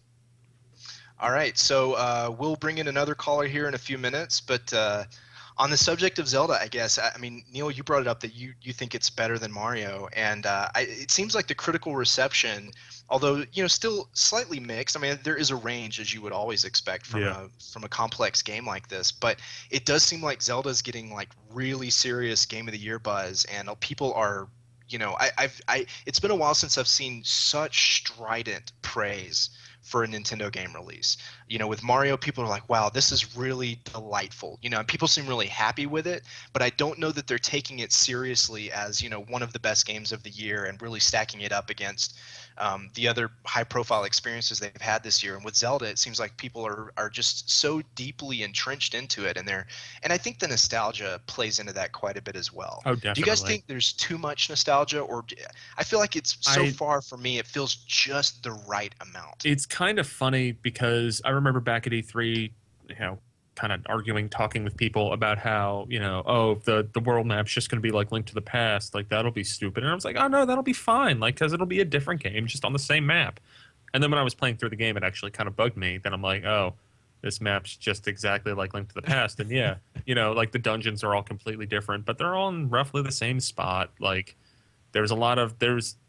All right, so we'll bring in another caller here in a few minutes, but on the subject of Zelda, I guess, I mean, Neil, you brought it up that you think it's better than Mario, and it seems like the critical reception, although, you know, still slightly mixed. I mean, there is a range, as you would always expect from a complex game like this, but it does seem like Zelda's getting like really serious Game of the Year buzz, and people are, you know, it's been a while since I've seen such strident praise for a Nintendo game release. You know, with Mario, people are like, wow, this is really delightful. You know, and people seem really happy with it, but I don't know that they're taking it seriously as, you know, one of the best games of the year and really stacking it up against the other high-profile experiences they've had this year. And with Zelda, it seems like people are just so deeply entrenched into it, and I think the nostalgia plays into that quite a bit as well. Oh, definitely. Do you guys think there's too much nostalgia, or I feel like it's so far for me, it feels just the right amount. It's kind of funny because I remember back at E3, you know, kind of talking with people about how, you know, oh, the world map's just going to be like Link to the Past, like that'll be stupid. And I was like, oh no, that'll be fine, like, because it'll be a different game just on the same map. And then when I was playing through the game, it actually kind of bugged me. Then I'm like, oh, this map's just exactly like Link to the Past. And yeah, you know, like the dungeons are all completely different, but they're all in roughly the same spot. Like there's a lot of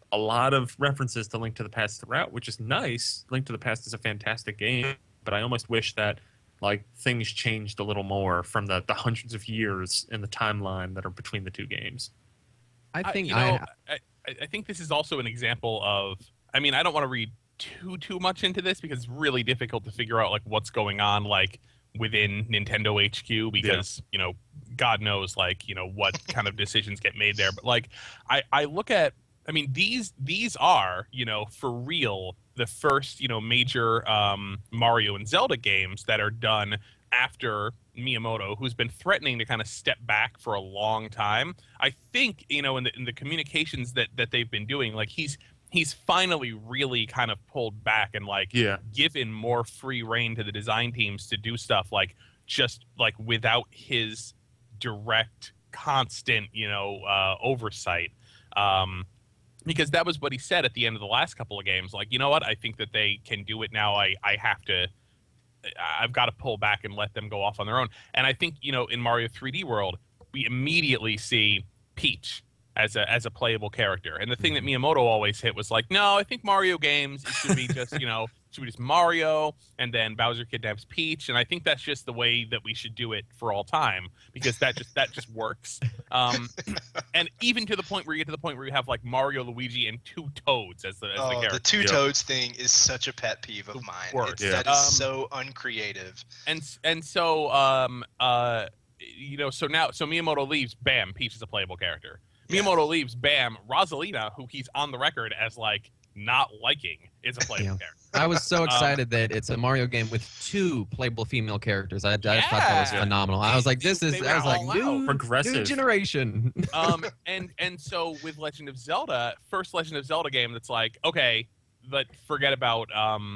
references to Link to the Past throughout, which is nice. Link to the Past is a fantastic game, but I almost wish that like things changed a little more from the hundreds of years in the timeline that are between the two games. I think I think this is also an example of. I mean, I don't want to read too much into this because it's really difficult to figure out like what's going on like within Nintendo HQ because you know, God knows like, you know, what kind of decisions get made there. But like I look at, I mean, these are, you know, for real the first, you know, major Mario and Zelda games that are done after Miyamoto, who's been threatening to kind of step back for a long time. I think, in the communications that they've been doing, like he's finally really kind of pulled back and given more free rein to the design teams to do stuff just without his direct, constant, oversight. Because that was what he said at the end of the last couple of games. Like, you know what? I think that they can do it now. I've got to pull back and let them go off on their own. And I think, in Mario 3D World, we immediately see Peach as a playable character. And the thing that Miyamoto always hit was like, no, I think Mario games, it should be just, should be just Mario, and then Bowser kidnaps Peach. And I think that's just the way that we should do it for all time, because that just works. And even to the point where you get to the point where you have like Mario, Luigi, and two Toads as the character. The two Toads thing is such a pet peeve of mine. That is so uncreative. And so so Miyamoto leaves, bam, Peach is a playable character. Miyamoto leaves, bam, Rosalina, who he's on the record as like not liking, is a playable character. I was so excited that it's a Mario game with two playable female characters. I thought that was phenomenal. I was like, new progressive, new generation. And so with Legend of Zelda, first Legend of Zelda game that's like, okay, but forget about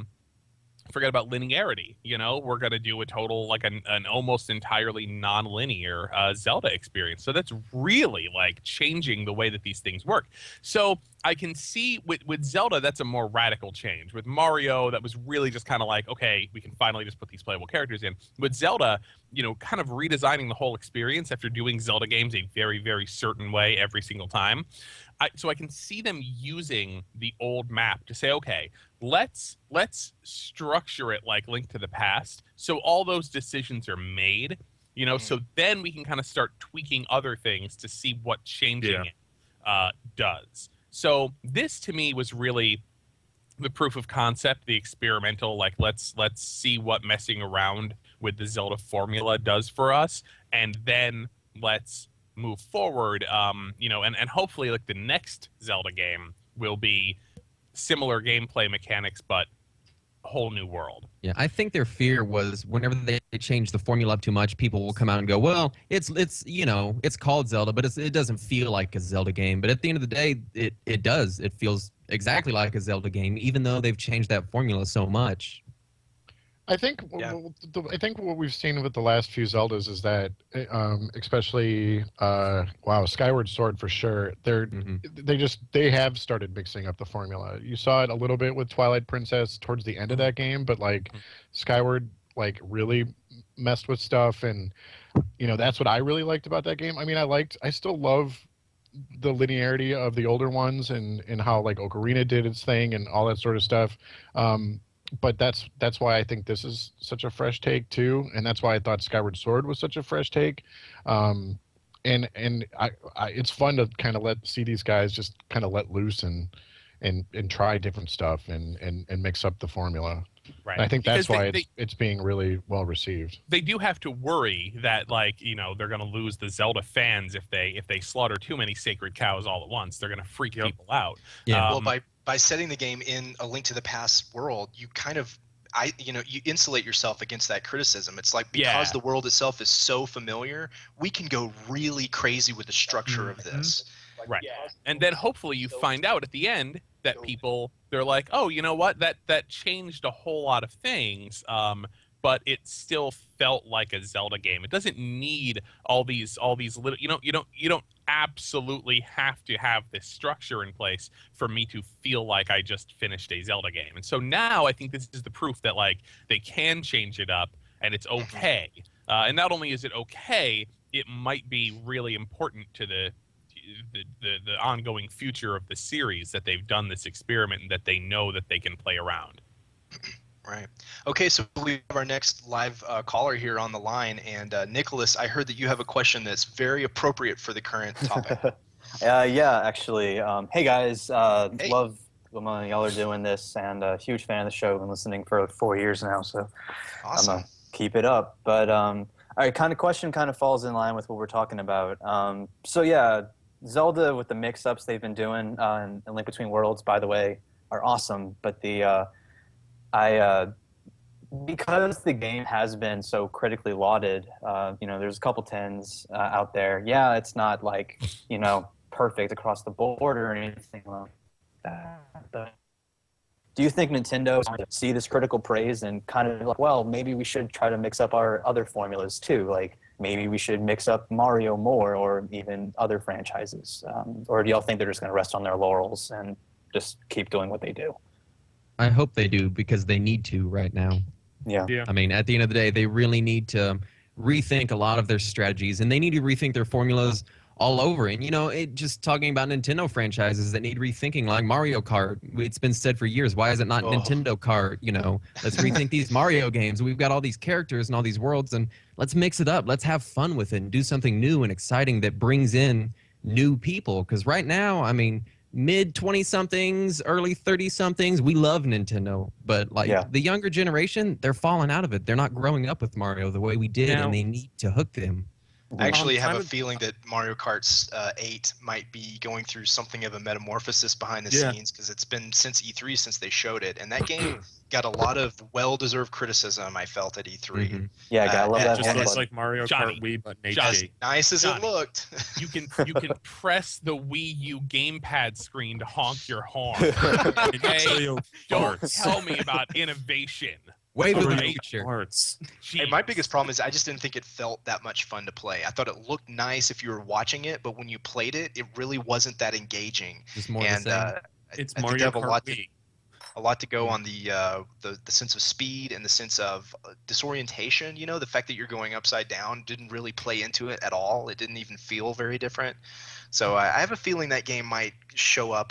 linearity. We're gonna do a total an almost entirely non-linear Zelda experience. So that's really like changing the way that these things work. So I can see with Zelda, that's a more radical change. With Mario, that was really just kind of like, okay, we can finally just put these playable characters in. With Zelda, kind of redesigning the whole experience after doing Zelda games a very, very certain way every single time. So I can see them using the old map to say, okay, let's structure it like Link to the Past, so all those decisions are made, so then we can kind of start tweaking other things to see what changing it does. So this to me was really the proof of concept, the experimental, like let's see what messing around with the Zelda formula does for us, and then let's move forward, and hopefully like the next Zelda game will be similar gameplay mechanics, but a whole new world. Yeah, I think their fear was whenever they change the formula up too much, people will come out and go, well, it's called Zelda, but it doesn't feel like a Zelda game. But at the end of the day, it does. It feels exactly like a Zelda game, even though they've changed that formula so much. I think what we've seen with the last few Zeldas is that, especially Skyward Sword for sure. They have started mixing up the formula. You saw it a little bit with Twilight Princess towards the end of that game, but Skyward really messed with stuff, and that's what I really liked about that game. I mean, I still love the linearity of the older ones and how Ocarina did its thing and all that sort of stuff. But that's why I think this is such a fresh take too, and that's why I thought Skyward Sword was such a fresh take. And it's fun to kind of see these guys just kind of let loose and try different stuff and mix up the formula. Right. And I think that's why it's being really well received. They do have to worry that they're going to lose the Zelda fans if they slaughter too many sacred cows all at once. They're going to freak people out. Yeah. By setting the game in a Link to the Past world, you kind of you insulate yourself against that criticism. It's like, because the world itself is so familiar, we can go really crazy with the structure of this. Right. And then hopefully you find out at the end that they're like, oh, you know what? That changed a whole lot of things. But it still felt like a Zelda game. It doesn't need all these little, you don't absolutely have to have this structure in place for me to feel like I just finished a Zelda game. And so now I think this is the proof that they can change it up and it's okay. And not only is it okay, it might be really important to the ongoing future of the series that they've done this experiment and that they know that they can play around. Right. Okay, so we have our next live caller here on the line, and Nicholas, I heard that you have a question that's very appropriate for the current topic. Yeah, actually. Hey guys, Hey. love when y'all are doing this, and a huge fan of the show. Been listening for 4 years now, so Awesome. I'm gonna keep it up. But all right, question falls in line with what we're talking about. So yeah, Zelda with the mix-ups they've been doing and Link Between Worlds, by the way, are awesome. But because the game has been so critically lauded, there's a couple 10s out there. Yeah, it's not like, perfect across the board or anything like that. But do you think Nintendo see this critical praise and kind of like, well, maybe we should try to mix up our other formulas too? Like maybe we should mix up Mario more or even other franchises. Or do y'all think they're just going to rest on their laurels and just keep doing what they do? I hope they do because they need to right now. Yeah. I mean, at the end of the day, they really need to rethink a lot of their strategies, and they need to rethink their formulas all over. And, just talking about Nintendo franchises that need rethinking, like Mario Kart. It's been said for years, why is it not Nintendo Kart? Let's rethink these Mario games. We've got all these characters and all these worlds, and let's mix it up. Let's have fun with it and do something new and exciting that brings in new people. Because right now, I mean, mid-20-somethings, early 30-somethings, we love Nintendo. But, the younger generation, they're falling out of it. They're not growing up with Mario the way we did, and they need to hook them. I actually have a feeling that Mario Kart 8 might be going through something of a metamorphosis behind the scenes, because it's been since E3 since they showed it, and that game got a lot of well-deserved criticism, I felt, at E3. Mm-hmm. Yeah, I love that. Just looks like Mario Kart Wii, but in HD. As nice as it looked. You can press the Wii U gamepad screen to honk your horn. Okay? Don't tell me about innovation. Wave of the future. Hey, my biggest problem is I just didn't think it felt that much fun to play. I thought it looked nice if you were watching it, but when you played it, it really wasn't that engaging. Just more the same. It's I Mario think they have Kart a lot to go on the sense of speed and the sense of disorientation. The fact that you're going upside down didn't really play into it at all. It didn't even feel very different. So I have a feeling that game might show up,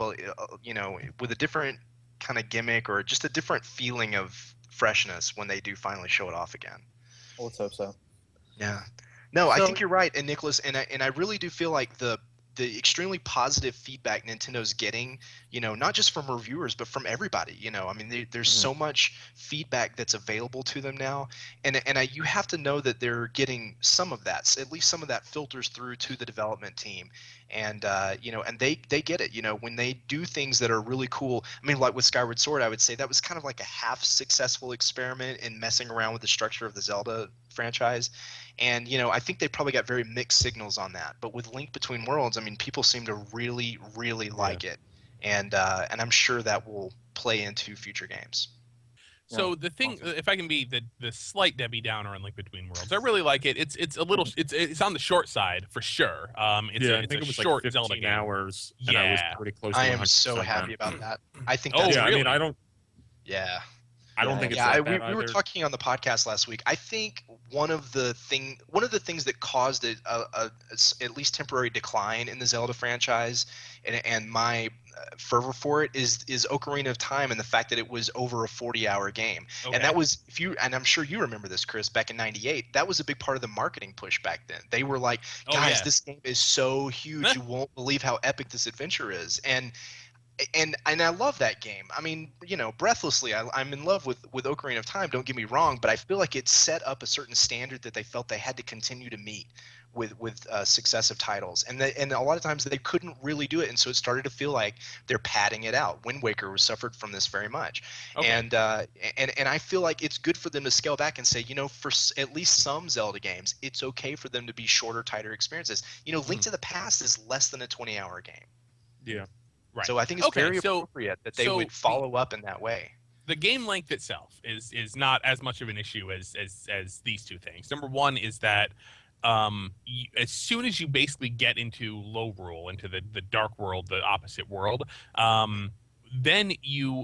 with a different kind of gimmick or just a different feeling of freshness when they do finally show it off again. Let's hope so. Yeah. No, I think you're right, and Nicholas, and I really do feel like the extremely positive feedback Nintendo's getting, not just from reviewers, but from everybody. I mean, there's so much feedback that's available to them now, and you have to know that they're getting some of that, at least some of that filters through to the development team, and and they get it. When they do things that are really cool. I mean, like with Skyward Sword, I would say that was kind of like a half successful experiment in messing around with the structure of the Zelda franchise. And, I think they probably got very mixed signals on that. But with Link Between Worlds, I mean, people seem to really, really like it. And I'm sure that will play into future games. So the thing, if I can be the slight Debbie Downer on Link Between Worlds, I really like it. It's a little, it's on the short side for sure. I think it was short like 15 Zelda game. hours. And I was pretty close to I am so happy about that. I think that's really? I mean, I don't. Yeah. I don't think it's that bad we were talking on the podcast last week. I think one of the things that caused a at least temporary decline in the Zelda franchise and my fervor for it is Ocarina of Time and the fact that it was over a 40-hour game. Okay. And that was and I'm sure you remember this, Chris, back in '98, that was a big part of the marketing push back then. They were like, guys, this game is so huge, you won't believe how epic this adventure is. And I love that game. I mean, breathlessly, I'm in love with Ocarina of Time, don't get me wrong, but I feel like it set up a certain standard that they felt they had to continue to meet with successive titles. And a lot of times they couldn't really do it, and so it started to feel like they're padding it out. Wind Waker suffered from this very much. Okay. And I feel like it's good for them to scale back and say, for at least some Zelda games, it's okay for them to be shorter, tighter experiences. Link to the Past is less than a 20-hour game. Yeah. Right. So I think it's very appropriate that they would follow up in that way. The game length itself is not as much of an issue as these two things. Number one is that as soon as you basically get into Lorule, into the dark world, the opposite world, then you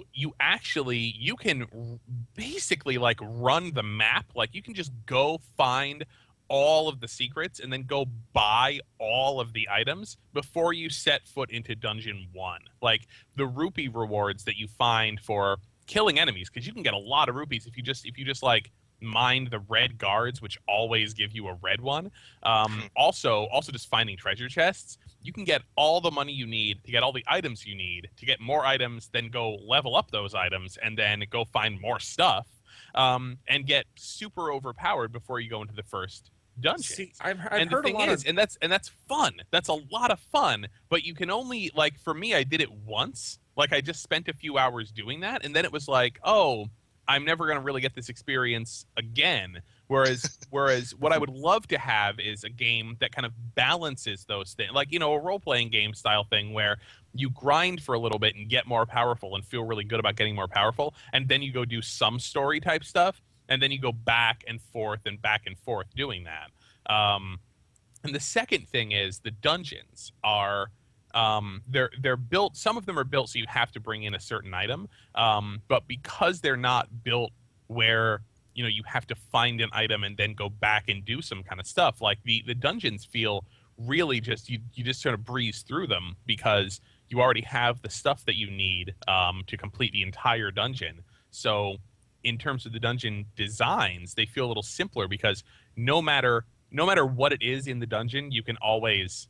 can basically like run the map. Like you can just go find all of the secrets and then go buy all of the items before you set foot into Dungeon 1. Like the rupee rewards that you find for killing enemies, because you can get a lot of rupees if you just like mine the red guards, which always give you a red one. Also just finding treasure chests. You can get all the money you need to get all the items you need to get more items, then go level up those items and then go find more stuff and get super overpowered before you go into the first dungeon. See, I've and heard the thing a lot is, and that's fun. That's a lot of fun. But you can only, like, for me, I did it once. Like I just spent a few hours doing that, and then it was like, oh, I'm never going to really get this experience again. Whereas what I would love to have is a game that kind of balances those things, like, a role-playing game style thing where you grind for a little bit and get more powerful and feel really good about getting more powerful, and then you go do some story type stuff, and then you go back and forth doing that. And the second thing is the dungeons are they're built. Some of them are built so you have to bring in a certain item, but because they're not built where you have to find an item and then go back and do some kind of stuff, like the dungeons feel really just you just sort of breeze through them because you already have the stuff that you need to complete the entire dungeon. So in terms of the dungeon designs, they feel a little simpler because no matter what it is in the dungeon, you can always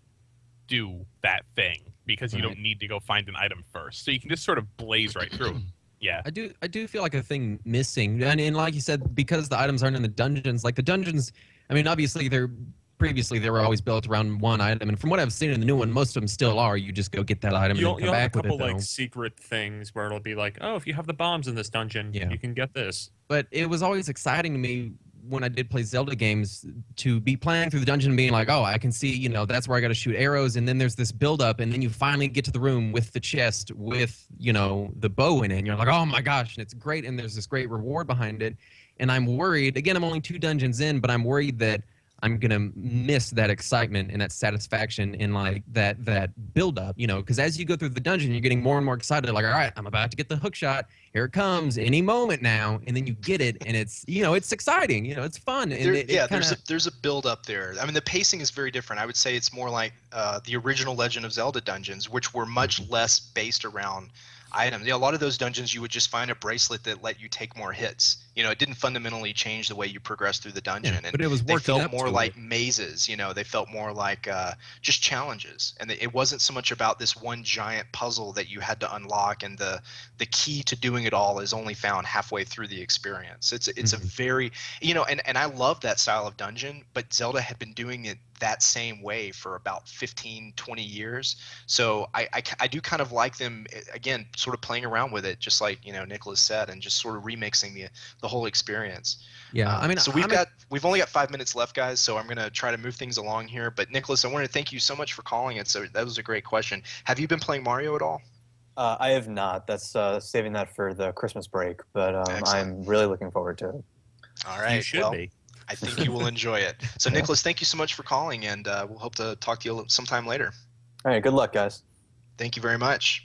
do that thing because you don't need to go find an item first. So you can just sort of blaze right through. Yeah. I do feel like a thing missing. And like you said, because the items aren't in the dungeons, like the dungeons, I mean, obviously previously they were always built around one item, and from what I've seen in the new one, most of them still are. You just go get that item and then come back with it. You'll have a couple secret things where it'll be like, oh, if you have the bombs in this dungeon, you can get this. But it was always exciting to me when I did play Zelda games to be playing through the dungeon and being like, oh, I can see, that's where I got to shoot arrows, and then there's this build-up, and then you finally get to the room with the chest with, the bow in it, and you're like, oh my gosh, and it's great, and there's this great reward behind it. And I'm worried, again, I'm only 2 dungeons in, but I'm worried that I'm going to miss that excitement and that satisfaction in like that build up, because as you go through the dungeon, you're getting more and more excited. Like, all right, I'm about to get the hook shot. Here it comes any moment now. And then you get it. And it's, it's exciting, it's fun. And there's a build up there. I mean, the pacing is very different. I would say it's more like the original Legend of Zelda dungeons, which were much less based around items. A lot of those dungeons, you would just find a bracelet that let you take more hits. It didn't fundamentally change the way you progressed through the dungeon. Yeah, but it was they felt more like mazes. They felt more like just challenges. And it wasn't so much about this one giant puzzle that you had to unlock, and the key to doing it all is only found halfway through the experience. It's a very, and I love that style of dungeon, but Zelda had been doing it that same way for about 15, 20 years. So I do kind of like them, again, sort of playing around with it, just like, Nicholas said, and just sort of remixing the whole experience. Yeah, I mean, so we've only got 5 minutes left, guys, so I'm going to try to move things along here. But Nicholas, I want to thank you so much for calling it. So that was a great question. Have you been playing Mario at all? I have not. That's saving that for the Christmas break, but I'm really looking forward to it. All right. You should be. I think you will enjoy it. So, Nicholas, thank you so much for calling, and we'll hope to talk to you sometime later. All right. Good luck, guys. Thank you very much.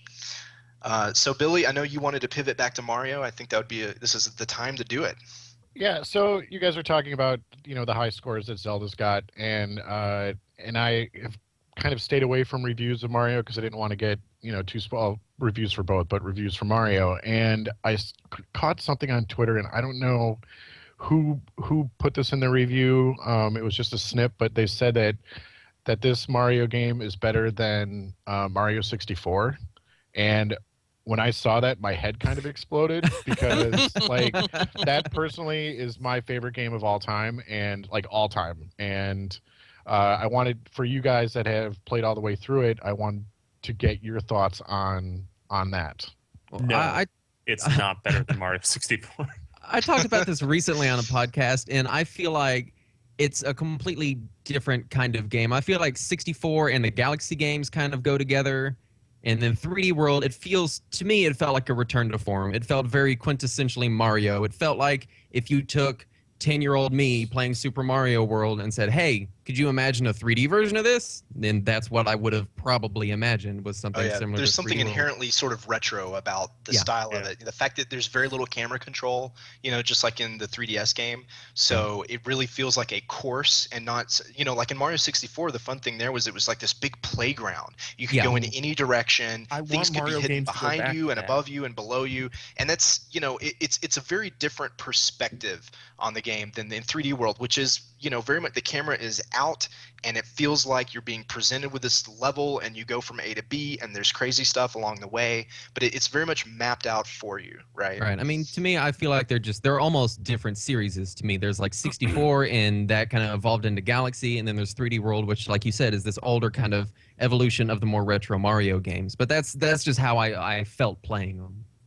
So, Billy, I know you wanted to pivot back to Mario. I think that would be this is the time to do it. Yeah. So you guys are talking about the high scores that Zelda's got, and I have kind of stayed away from reviews of Mario because I didn't want to get too small reviews for both, but reviews for Mario. And I caught something on Twitter, and I don't know who put this in the review. It was just a snip, but they said that this Mario game is better than Mario 64. And when I saw that, my head kind of exploded because like that personally is my favorite game of all time, and like all time. And I wanted, for you guys that have played all the way through it, I want to get your thoughts on that. No, it's not better than Mario 64. I talked about this recently on a podcast, and I feel like it's a completely different kind of game. I feel like 64 and the Galaxy games kind of go together, and then 3D World, it felt like a return to form. It felt very quintessentially Mario. It felt like if you took 10-year-old me playing Super Mario World and said, hey, could you imagine a 3D version of this? Then that's what I would have probably imagined was something similar. There's to something 3D World. Inherently sort of retro about the style of it. The fact that there's very little camera control, just like in the 3DS game. So it really feels like a course and not, like in Mario 64, the fun thing there was it was like this big playground. You could go in any direction. Things could be hidden behind you and above you and below you. And that's, it's a very different perspective on the game than in 3D World, which is, very much the camera is out and it feels like you're being presented with this level and you go from A to B and there's crazy stuff along the way, but it's very much mapped out for you, right? Right. I mean, to me, I feel like they're almost different series to me. There's like 64 and that kind of evolved into Galaxy, and then there's 3D World, which, like you said, is this older kind of evolution of the more retro Mario games. But that's just how I felt playing them.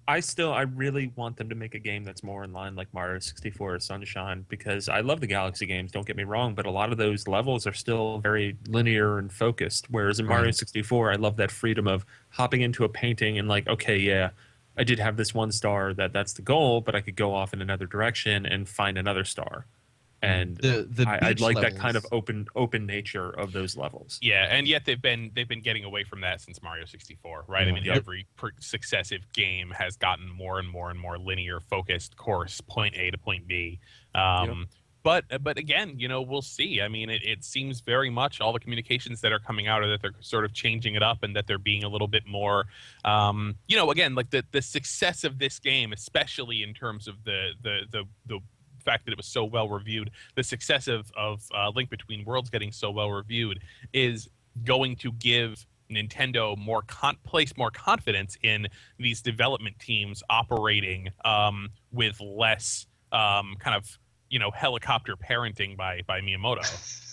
I really want them to make a game that's more in line like Mario 64 or Sunshine, because I love the Galaxy games, don't get me wrong, but a lot of those levels are still very linear and focused. Whereas in Mario 64, I love that freedom of hopping into a painting and like, okay, yeah, I did have this one star that's the goal, but I could go off in another direction and find another star. And I'd like that kind of open nature of those levels. Yeah, and yet they've been getting away from that since Mario 64, right? I mean, every successive game has gotten more and more and more linear focused course, point A to point B. But again, we'll see. I mean, it seems very much all the communications that are coming out are that they're sort of changing it up and that they're being a little bit more, again, like the success of this game, especially in terms of the fact that it was so well reviewed, the success of Link Between Worlds getting so well reviewed is going to give Nintendo place more confidence in these development teams operating with less kind of helicopter parenting by Miyamoto.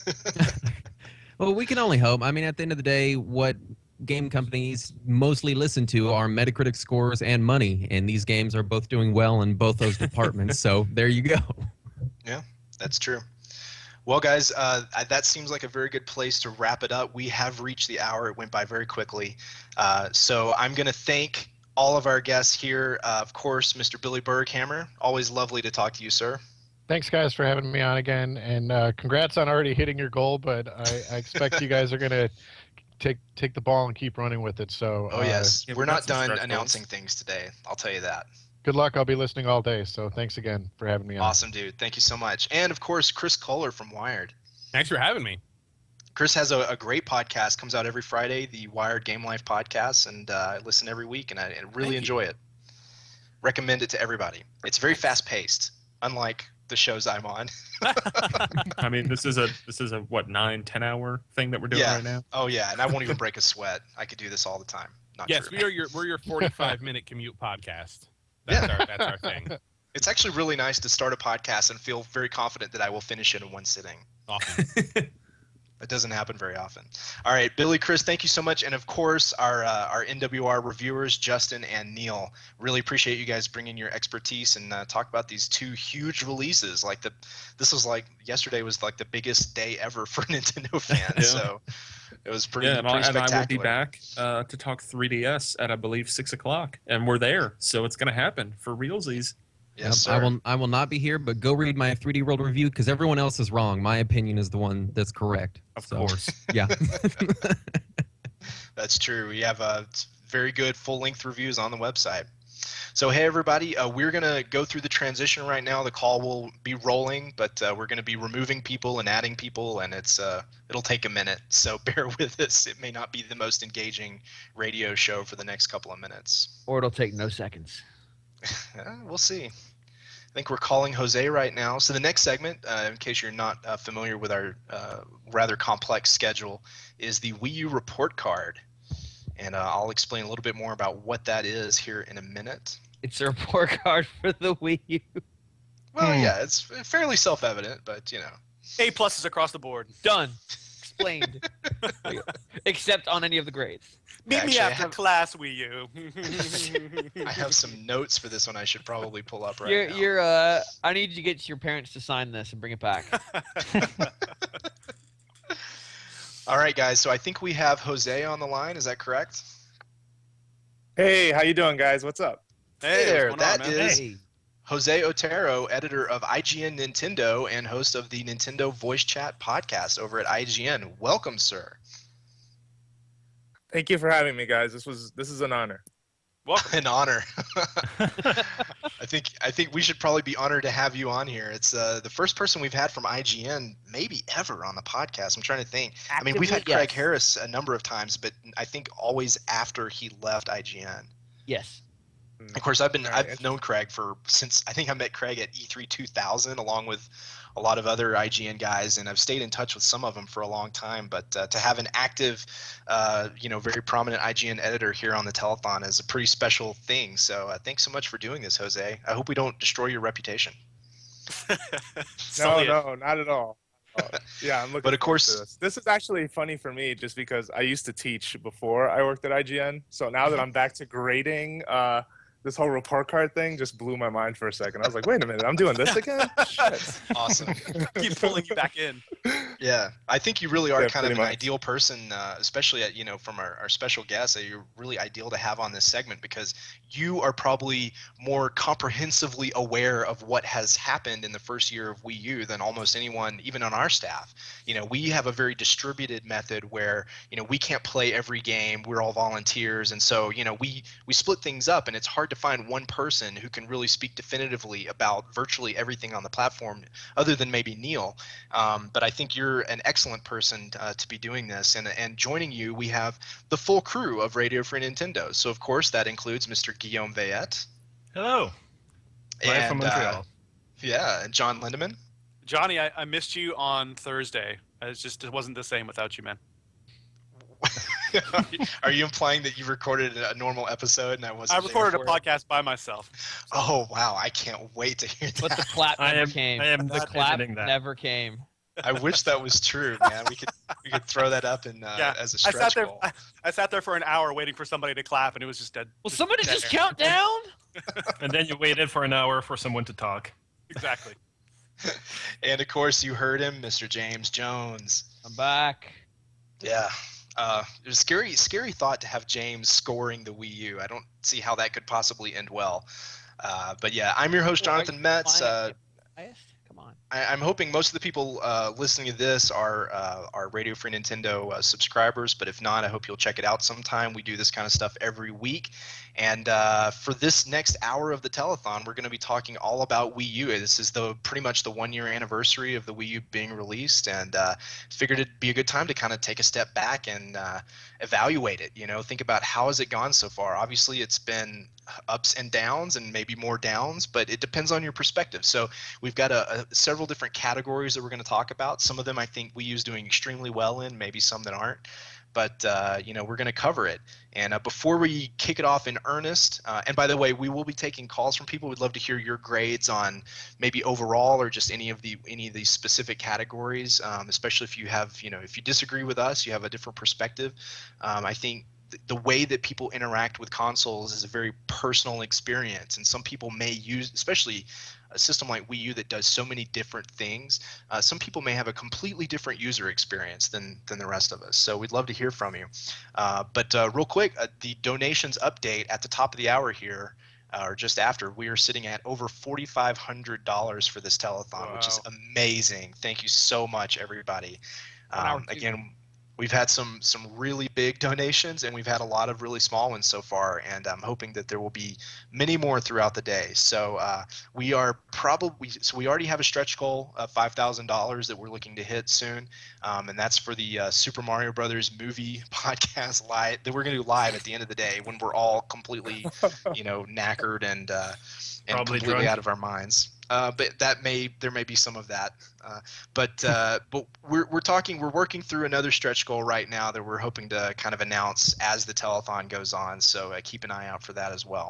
Well, we can only hope. I mean, at the end of the day, what game companies mostly listen to are Metacritic scores and money, and these games are both doing well in both those departments. So there you go. Yeah, that's true. Well, guys, that seems like a very good place to wrap it up. We have reached the hour. It went by very quickly. So I'm going to thank all of our guests here. Of course, Mr. Billy Berghammer. Always lovely to talk to you, sir. Thanks, guys, for having me on again. And congrats on already hitting your goal, but I expect you guys are going to take the ball and keep running with it. So yes, we're not done announcing things today. I'll tell you that. Good luck. I'll be listening all day. So thanks again for having me on. Awesome, dude. Thank you so much. And of course, Chris Kohler from Wired. Thanks for having me. Chris has a great podcast. Comes out every Friday, the Wired Game Life podcast, and I listen every week, and I really enjoy it. Recommend it to everybody. It's very fast paced, unlike the shows I'm on. I mean, this is a what 9-10 hour thing that we're doing right now. Oh yeah, and I won't even break a sweat. I could do this all the time. Not yes, true. we're your 45-minute commute podcast. That's our thing. It's actually really nice to start a podcast and feel very confident that I will finish it in one sitting. Awesome. That doesn't happen very often. All right, Billy, Chris, thank you so much. And of course, our NWR reviewers, Justin and Neil. Really appreciate you guys bringing your expertise and talk about these two huge releases. Yesterday was like the biggest day ever for Nintendo fans. Yeah. So it was pretty spectacular. And I will be back to talk 3DS at, I believe, 6 o'clock. And we're there. So it's going to happen for realsies. Yes, sir. I will not be here, but go read my 3D World review because everyone else is wrong. My opinion is the one that's correct. Of course. Yeah. That's true. We have very good full-length reviews on the website. So, hey, everybody, we're going to go through the transition right now. The call will be rolling, but we're going to be removing people and adding people, and it'll take a minute. So bear with us. It may not be the most engaging radio show for the next couple of minutes. Or it'll take no seconds. We'll see. I think we're calling Jose right now. So the next segment, in case you're not familiar with our rather complex schedule, is the Wii U report card. And I'll explain a little bit more about what that is here in a minute. It's a report card for the Wii U. Well, yeah, it's fairly self-evident, but, A+ across the board. Done. Explained. Except on any of the grades. Meet me after class, Wii U. I have some notes for this one I should probably pull up right now. I need you to get your parents to sign this and bring it back. All right, guys. So I think we have Jose on the line. Is that correct? Hey, how you doing, guys? What's up? Hey there. That on, is Jose Otero, editor of IGN Nintendo and host of the Nintendo Voice Chat podcast over at IGN. Welcome, sir. Thank you for having me, guys. This is an honor. Welcome. An honor. I think we should probably be honored to have you on here. It's the first person we've had from IGN maybe ever on the podcast. I'm trying to think. I mean, we've had Craig Harris a number of times, but I think always after he left IGN. Yes. Of course, I've known Craig since I think I met Craig at E3 2000 along with a lot of other IGN guys, and I've stayed in touch with some of them for a long time. But to have an active, very prominent IGN editor here on the telethon is a pretty special thing. So thanks so much for doing this, Jose. I hope we don't destroy your reputation. No, not at all. Yeah, I'm looking. But of course, to this. This is actually funny for me, just because I used to teach before I worked at IGN. So now that I'm back to grading, this whole report card thing just blew my mind for a second. I was like, wait a minute, I'm doing this again? Shit. Awesome. Keep pulling you back in. Yeah, I think you really are Yeah, kind of pretty an much. ideal person, especially from our special guest. You're really ideal to have on this segment because you are probably more comprehensively aware of what has happened in the first year of Wii U than almost anyone, even on our staff. We have a very distributed method where we can't play every game. We're all volunteers, and so we split things up, and it's hard to find one person who can really speak definitively about virtually everything on the platform, other than maybe Neil. But I think you're an excellent person to be doing this. And joining you, we have the full crew of Radio Free Nintendo. So, of course, that includes Mr. Guillaume Veillette. Hello. Live from Montreal. Yeah, and John Lindemann. Johnny, I missed you on Thursday. It wasn't the same without you, man. Are you implying that you recorded a normal episode and I wasn't? I recorded a podcast by myself. So. Oh wow! I can't wait to hear that. But the clap never came. The clap never came. I wish that was true, man. We could throw that up as a stretch goal. I sat there for an hour waiting for somebody to clap, and it was just dead. Will somebody dead just air. count down? And then you waited for an hour for someone to talk. Exactly. And of course, you heard him, Mr. James Jones. I'm back. Yeah. It was a scary thought to have James scoring the Wii U. I don't see how that could possibly end well. But yeah, I'm your host, Jonathan Metz. Come on. I'm hoping most of the people listening to this are Radio Free Nintendo subscribers, but if not, I hope you'll check it out sometime. We do this kind of stuff every week. And for this next hour of the telethon, we're going to be talking all about Wii U. This is pretty much the 1-year anniversary of the Wii U being released, and figured it'd be a good time to kind of take a step back and evaluate it. Think about how has it gone so far. Obviously, it's been ups and downs, and maybe more downs, but it depends on your perspective. So we've got several different categories that we're going to talk about. Some of them I think Wii U's doing extremely well in, maybe some that aren't. But, we're going to cover it. And before we kick it off in earnest, and by the way, we will be taking calls from people. We'd love to hear your grades on maybe overall or just any of these specific categories, especially if you have, if you disagree with us, you have a different perspective. I think the way that people interact with consoles is a very personal experience, and some people may use, especially a system like Wii U that does so many different things, some people may have a completely different user experience than the rest of us. So we'd love to hear from you. But real quick, the donations update at the top of the hour here, or just after, we are sitting at over $4,500 for this telethon, which is amazing. Thank you so much, everybody. Again, we've had some really big donations, and we've had a lot of really small ones so far, and I'm hoping that there will be many more throughout the day. So we already have a stretch goal of $5,000 that we're looking to hit soon, and that's for the Super Mario Brothers movie podcast live that we're going to do live at the end of the day when we're all completely, knackered and Probably completely drunk. out of our minds. But there may be some of that. But we're working through another stretch goal right now that we're hoping to kind of announce as the telethon goes on. So keep an eye out for that as well.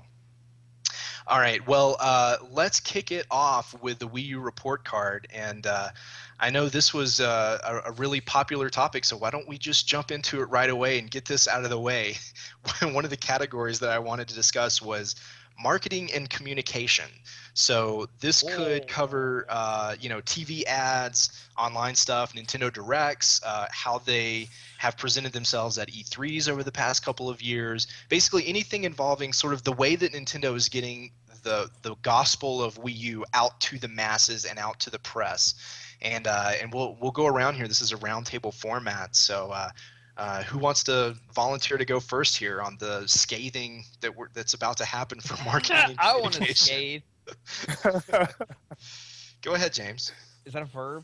All right, well, let's kick it off with the Wii U report card. And I know this was a really popular topic, so why don't we just jump into it right away and get this out of the way. One of the categories that I wanted to discuss was marketing and communication. So this could cover, TV ads, online stuff, Nintendo Directs, how they have presented themselves at E3s over the past couple of years. Basically anything involving sort of the way that Nintendo is getting the gospel of Wii U out to the masses and out to the press. And we'll go around here. This is a roundtable format. So who wants to volunteer to go first here on the scathing that's about to happen for marketing and I want to communication? scathe. Go ahead, James. Is that a verb?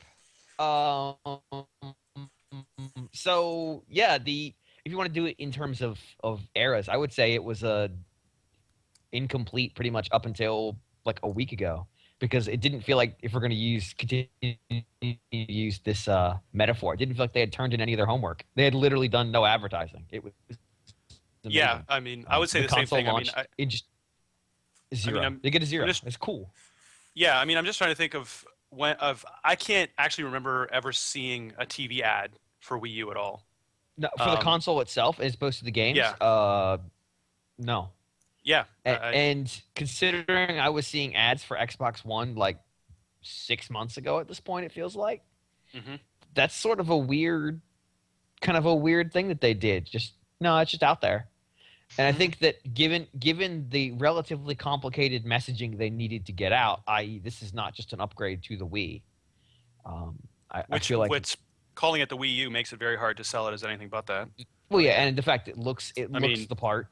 So yeah, if you want to do it in terms of eras, I would say it was incomplete pretty much up until like a week ago, because it didn't feel like, if we're going to continue to use this metaphor, it didn't feel like they had turned in any of their homework. They had literally done no advertising. It was amazing. Yeah, I mean, I would say the same console thing. launch, it just zero. They get a zero. just- It's cool. Yeah, I mean, I'm just trying to think of I can't actually remember ever seeing a TV ad for Wii U at all. No, for the console itself, as opposed to the games. Yeah. No. Yeah. And considering I was seeing ads for Xbox One like 6 months ago at this point, it feels like that's sort of a weird thing that they did. It's just out there. And I think that given the relatively complicated messaging they needed to get out, i.e., this is not just an upgrade to the Wii. I feel like calling it the Wii U makes it very hard to sell it as anything but that. Well, yeah, and the fact it looks the part.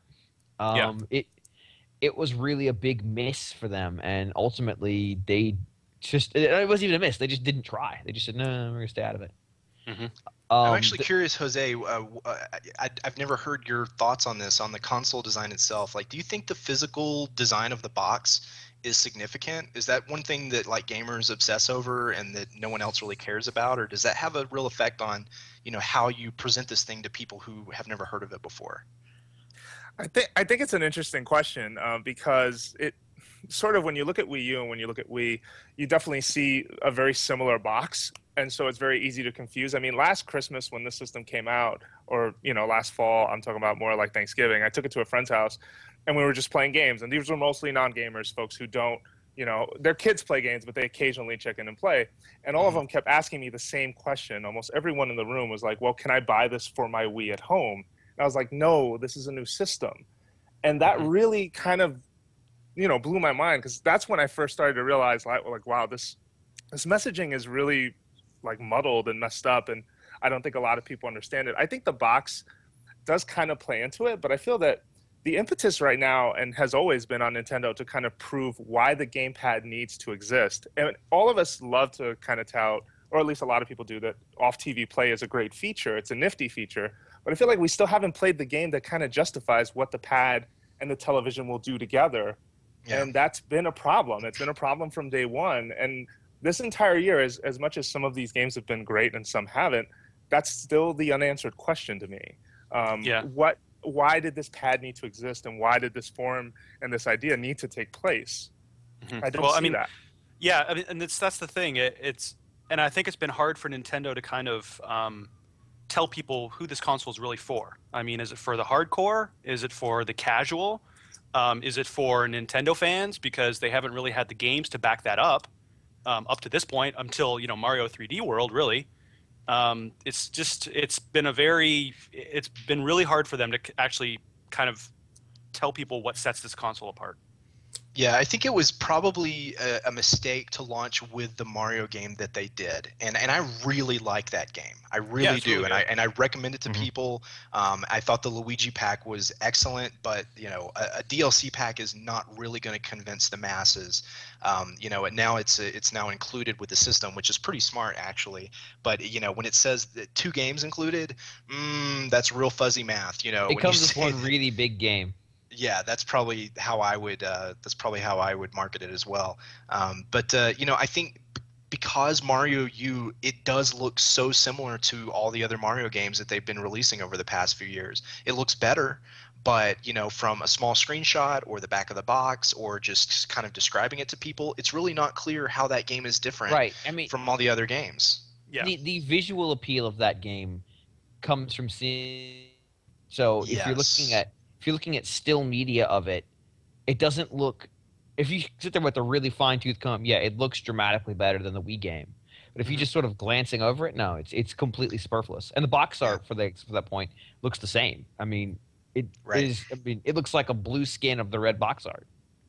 It was really a big miss for them, and ultimately it wasn't even a miss. They just didn't try. They just said, no, we're gonna stay out of it. I'm actually curious, Jose. I've never heard your thoughts on this, on the console design itself. Like, do you think the physical design of the box is significant? Is that one thing that like gamers obsess over and that no one else really cares about, or does that have a real effect on, how you present this thing to people who have never heard of it before? I think it's an interesting question because it sort of, when you look at Wii U and when you look at Wii, you definitely see a very similar box. And so it's very easy to confuse. I mean, last Christmas when the system came out, or, last fall, I'm talking about more like Thanksgiving, I took it to a friend's house and we were just playing games. And these were mostly non-gamers, folks who don't, their kids play games, but they occasionally check in and play. And all of them kept asking me the same question. Almost everyone in the room was like, well, can I buy this for my Wii at home? And I was like, no, this is a new system. And that really kind of, blew my mind, because that's when I first started to realize, like, wow, this messaging is really like muddled and messed up, and I don't think a lot of people understand it. I think the box does kind of play into it, but I feel that the impetus right now, and has always been on Nintendo, to kind of prove why the gamepad needs to exist. And all of us love to kind of tout, or at least a lot of people do, that off-TV play is a great feature. It's a nifty feature. But I feel like we still haven't played the game that kind of justifies what the pad and the television will do together. Yeah. And that's been a problem. It's been a problem from day one. And this entire year, as much as some of these games have been great and some haven't, that's still the unanswered question to me. Why did this pad need to exist, and why did this forum and this idea need to take place? I don't see that. Yeah, I mean, and that's the thing. And I think it's been hard for Nintendo to kind of tell people who this console is really for. I mean, is it for the hardcore? Is it for the casual? Is it for Nintendo fans because they haven't really had the games to back that up to this point, until Mario 3D World, really. It's been really hard for them to actually kind of tell people what sets this console apart. Yeah, I think it was probably a mistake to launch with the Mario game that they did, and I really like that game. I really do, really and I recommend it to people. I thought the Luigi pack was excellent, but a DLC pack is not really going to convince the masses. And now it's now included with the system, which is pretty smart actually. But when it says that 2 games included, that's real fuzzy math. It comes with one really big game. Yeah, that's probably how I would market it as well. But I think because Mario U, it does look so similar to all the other Mario games that they've been releasing over the past few years. It looks better, but from a small screenshot or the back of the box or just kind of describing it to people, it's really not clear how that game is different from all the other games. Yeah. The visual appeal of that game comes from seeing. So if you're looking at still media of it, it doesn't look. If you sit there with a really fine-tooth comb, it looks dramatically better than the Wii game. But if you just sort of glancing over it, no, it's completely superfluous. And the box art for that point looks the same. I mean, it looks like a blue skin of the red box art.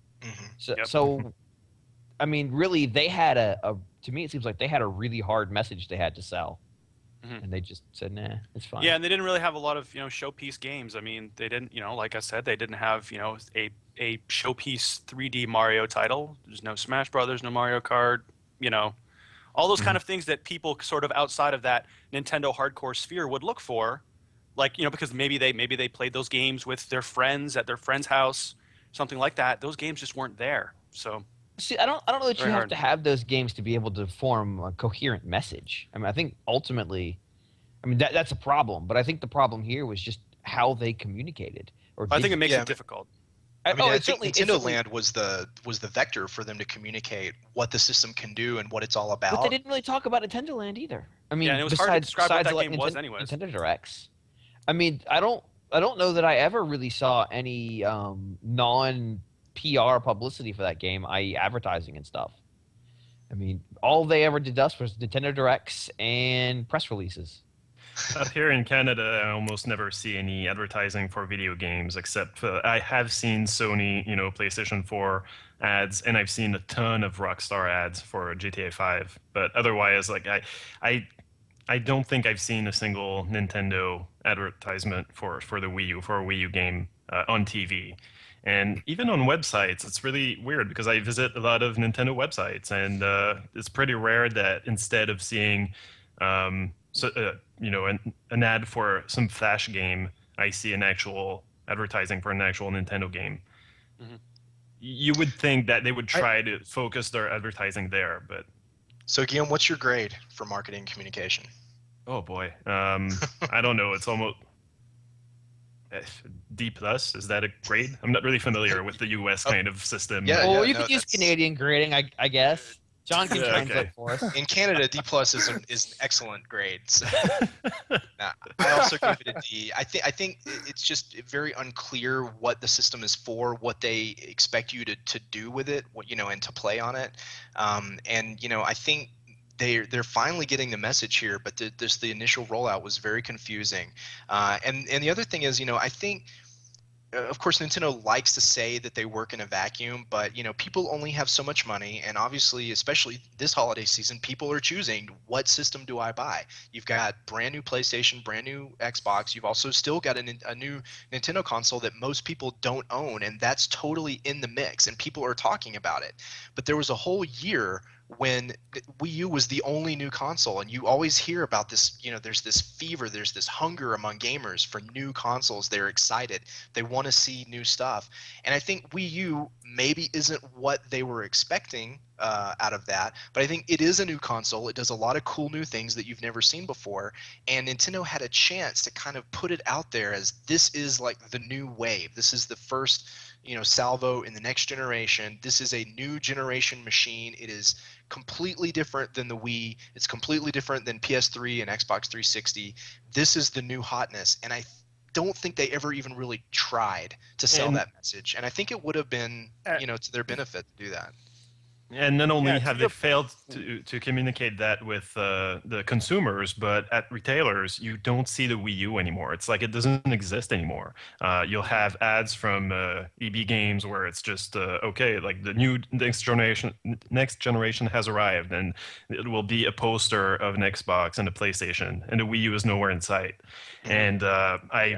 So, I mean, really, they had to me, it seems like they had a really hard message they had to sell. And they just said, nah, it's fine. Yeah, and they didn't really have a lot of, showpiece games. I mean, they didn't, like I said, they didn't have, a showpiece 3D Mario title. There's no Smash Brothers, no Mario Kart, all those kind of things that people sort of outside of that Nintendo hardcore sphere would look for. Like, because maybe they played those games with their friends at their friend's house, something like that. Those games just weren't there. So see, I don't know that you have to have those games to be able to form a coherent message. I mean, I think ultimately, that's a problem. But I think the problem here was just how they communicated. I think it makes it difficult. I think Nintendo Land was the vector for them to communicate what the system can do and what it's all about. But they didn't really talk about Nintendo Land either. I mean, it was hard to describe what that game was, anyways. Nintendo Directs. I mean, I don't don't know that I ever really saw any non PR publicity for that game, i.e., advertising and stuff. I mean, all they ever did us was Nintendo Directs and press releases. Up here in Canada, I almost never see any advertising for video games, except I have seen Sony, PlayStation 4 ads, and I've seen a ton of Rockstar ads for GTA 5. But otherwise, like I don't think I've seen a single Nintendo advertisement for the Wii U, for a Wii U game on TV. And even on websites, it's really weird because I visit a lot of Nintendo websites, and it's pretty rare that instead of seeing, an ad for some Flash game, I see an actual advertising for an actual Nintendo game. Mm-hmm. You would think that they would try to focus their advertising there, but. So, Guillaume, what's your grade for marketing communication? Oh boy, I don't know. It's almost. D+, is that a grade? I'm not really familiar with the U.S. kind of system. Well, you could use Canadian grading, I guess. John can translate for us. In Canada, D+ is an excellent grade. So. I also give it a D. I think it's just very unclear what the system is for, what they expect you to do with it, and to play on it. I think they're finally getting the message here, but the initial rollout was very confusing. And the other thing is, I think, of course, Nintendo likes to say that they work in a vacuum, but people only have so much money, and obviously, especially this holiday season, people are choosing what system do I buy. You've got brand new PlayStation, brand new Xbox. You've also still got a new Nintendo console that most people don't own, and that's totally in the mix, and people are talking about it. But there was a whole year when Wii U was the only new console, and you always hear about this, there's this fever, there's this hunger among gamers for new consoles. They're excited. They want to see new stuff. And I think Wii U maybe isn't what they were expecting out of that, but I think it is a new console. It does a lot of cool new things that you've never seen before, and Nintendo had a chance to kind of put it out there as this is like the new wave. This is the first salvo in the next generation. This is a new generation machine. It is completely different than the Wii. It's completely different than PS3 and Xbox 360. This is the new hotness, and I don't think they ever even really tried to sell that message. And I think it would have been, to their benefit to do that. And not only have they failed to communicate that with the consumers, but at retailers, you don't see the Wii U anymore. It's like it doesn't exist anymore. You'll have ads from EB Games where it's just, like the new next generation has arrived, and it will be a poster of an Xbox and a PlayStation, and the Wii U is nowhere in sight. And I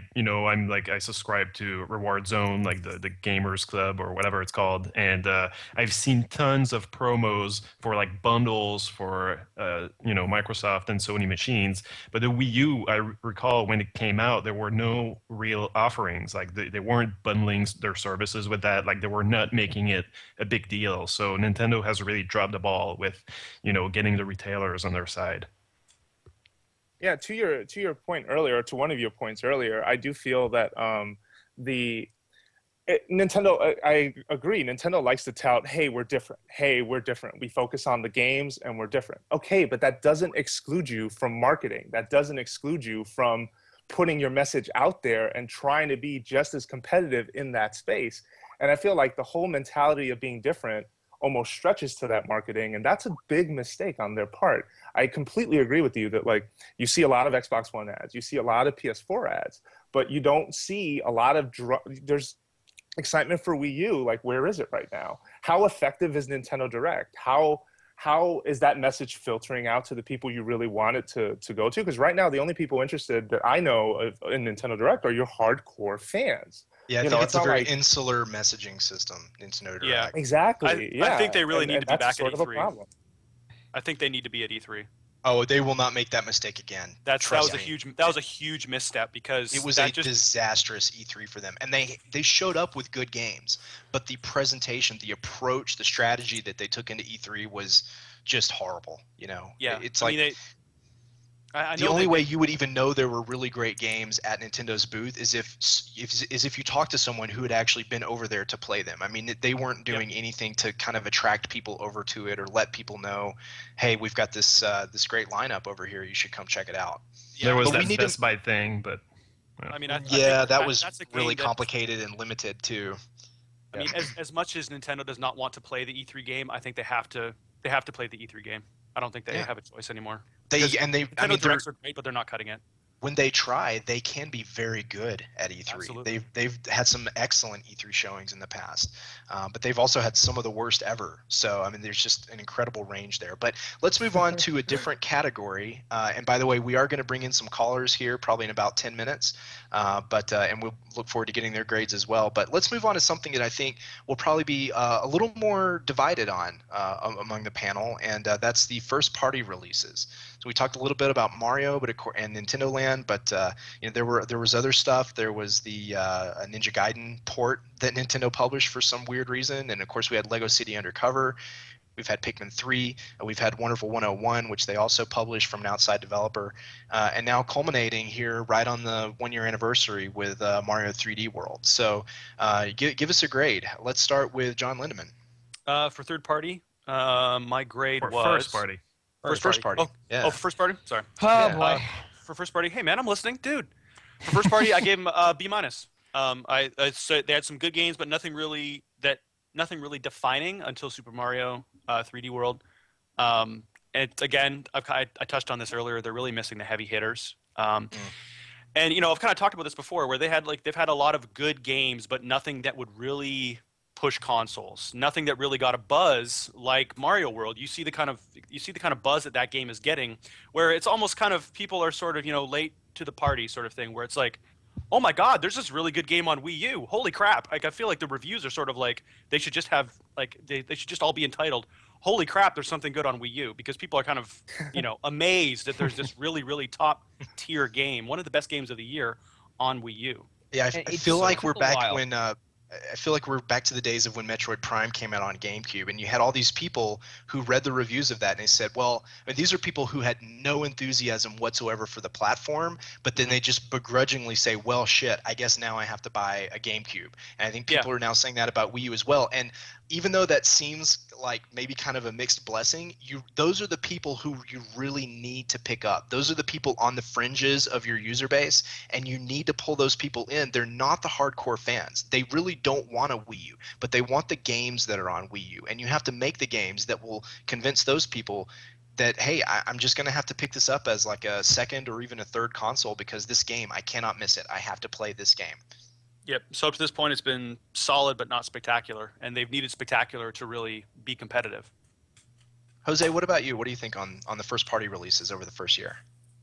subscribe to Reward Zone, like the Gamers Club or whatever it's called, and I've seen tons of promos for like bundles for Microsoft and Sony machines. But the Wii U, I recall when it came out, there were no real offerings. Like they weren't bundling their services with that. Like they were not making it a big deal. So Nintendo has really dropped the ball with getting the retailers on their side. Yeah, to your point earlier, to one of your points earlier, I do feel that Nintendo, I agree. Nintendo likes to tout, hey, we're different. Hey, we're different. We focus on the games and we're different. Okay, but that doesn't exclude you from marketing. That doesn't exclude you from putting your message out there and trying to be just as competitive in that space. And I feel like the whole mentality of being different almost stretches to that marketing, and that's a big mistake on their part. I completely agree with you that like you see a lot of Xbox One ads, you see a lot of PS4 ads, but you don't see a lot of there's excitement for Wii U. Like, where is it right now? How effective is Nintendo Direct? How is that message filtering out to the people you really want it to go to? Because right now, the only people interested that I know in Nintendo Direct are your hardcore fans. Yeah, I think it's a very insular messaging system, Nintendo Direct. Yeah, exactly. I think they really need to be back at E3. I think they need to be at E3. Oh, they will not make that mistake again. That was a huge misstep because it was a disastrous E3 for them, and they showed up with good games, but the presentation, the approach, the strategy that they took into E3 was just horrible. Yeah, it's the only way you would even know there were really great games at Nintendo's booth is if you talk to someone who had actually been over there to play them. I mean, they weren't doing anything to kind of attract people over to it or let people know, hey, we've got this great lineup over here. You should come check it out. Yeah, there was that Best Buy thing, but I mean, that was that's a game really that- complicated and limited too. I mean, as much as Nintendo does not want to play the E3 game, I think they have to play the E3 game. I don't think they have a choice anymore. Nintendo Directs are great, but they're not cutting it. When they try, they can be very good at E3. Absolutely. They've had some excellent E3 showings in the past, but they've also had some of the worst ever. So I mean, there's just an incredible range there. But let's move on to a different category. And by the way, we are going to bring in some callers here, probably in about 10 minutes. And we'll look forward to getting their grades as well. But let's move on to something that I think will probably be a little more divided on among the panel, and that's the first-party releases. So we talked a little bit about Mario, and Nintendo Land, but there was other stuff. There was the Ninja Gaiden port that Nintendo published for some weird reason, and of course we had Lego City Undercover. We've had Pikmin 3. We've had Wonderful 101, which they also published from an outside developer, and now culminating here right on the one-year anniversary with Mario 3D World. So give us a grade. Let's start with John Lindemann. For third party, my grade was first party. First party. Oh, yeah. oh, for first party. Sorry. Oh boy. For first party, hey man, I'm listening, dude. For first party, I gave him B-. So they had some good games, but nothing really defining until Super Mario 3D World. And again, I touched on this earlier. They're really missing the heavy hitters. And I've kind of talked about this before, where they've had a lot of good games, but nothing that would really push consoles. Nothing that really got a buzz like Mario World. You see the kind of buzz that game is getting, where it's almost kind of people are sort of late to the party sort of thing, where it's like, oh my God, there's this really good game on Wii U. Holy crap! Like I feel like the reviews are sort of like they should just have they should just all be entitled, holy crap, there's something good on Wii U, because people are kind of amazed that there's this really really top tier game, one of the best games of the year on Wii U. Yeah, I feel like we're back when. I feel like we're back to the days of when Metroid Prime came out on GameCube, and you had all these people who read the reviews of that, and they said, well, these are people who had no enthusiasm whatsoever for the platform, but then they just begrudgingly say, well, shit, I guess now I have to buy a GameCube. And I think people are now saying that about Wii U as well. And even though that seems like maybe kind of a mixed blessing, those are the people who you really need to pick up. Those are the people on the fringes of your user base, and you need to pull those people in. They're not the hardcore fans. They really don't want a Wii U, but they want the games that are on Wii U, and you have to make the games that will convince those people that, hey, I'm just going to have to pick this up as like a second or even a third console, because this game, I cannot miss it. I have to play this game. Yep. So up to this point, it's been solid but not spectacular, and they've needed spectacular to really be competitive. Jose, what about you? What do you think on the first party releases over the first year?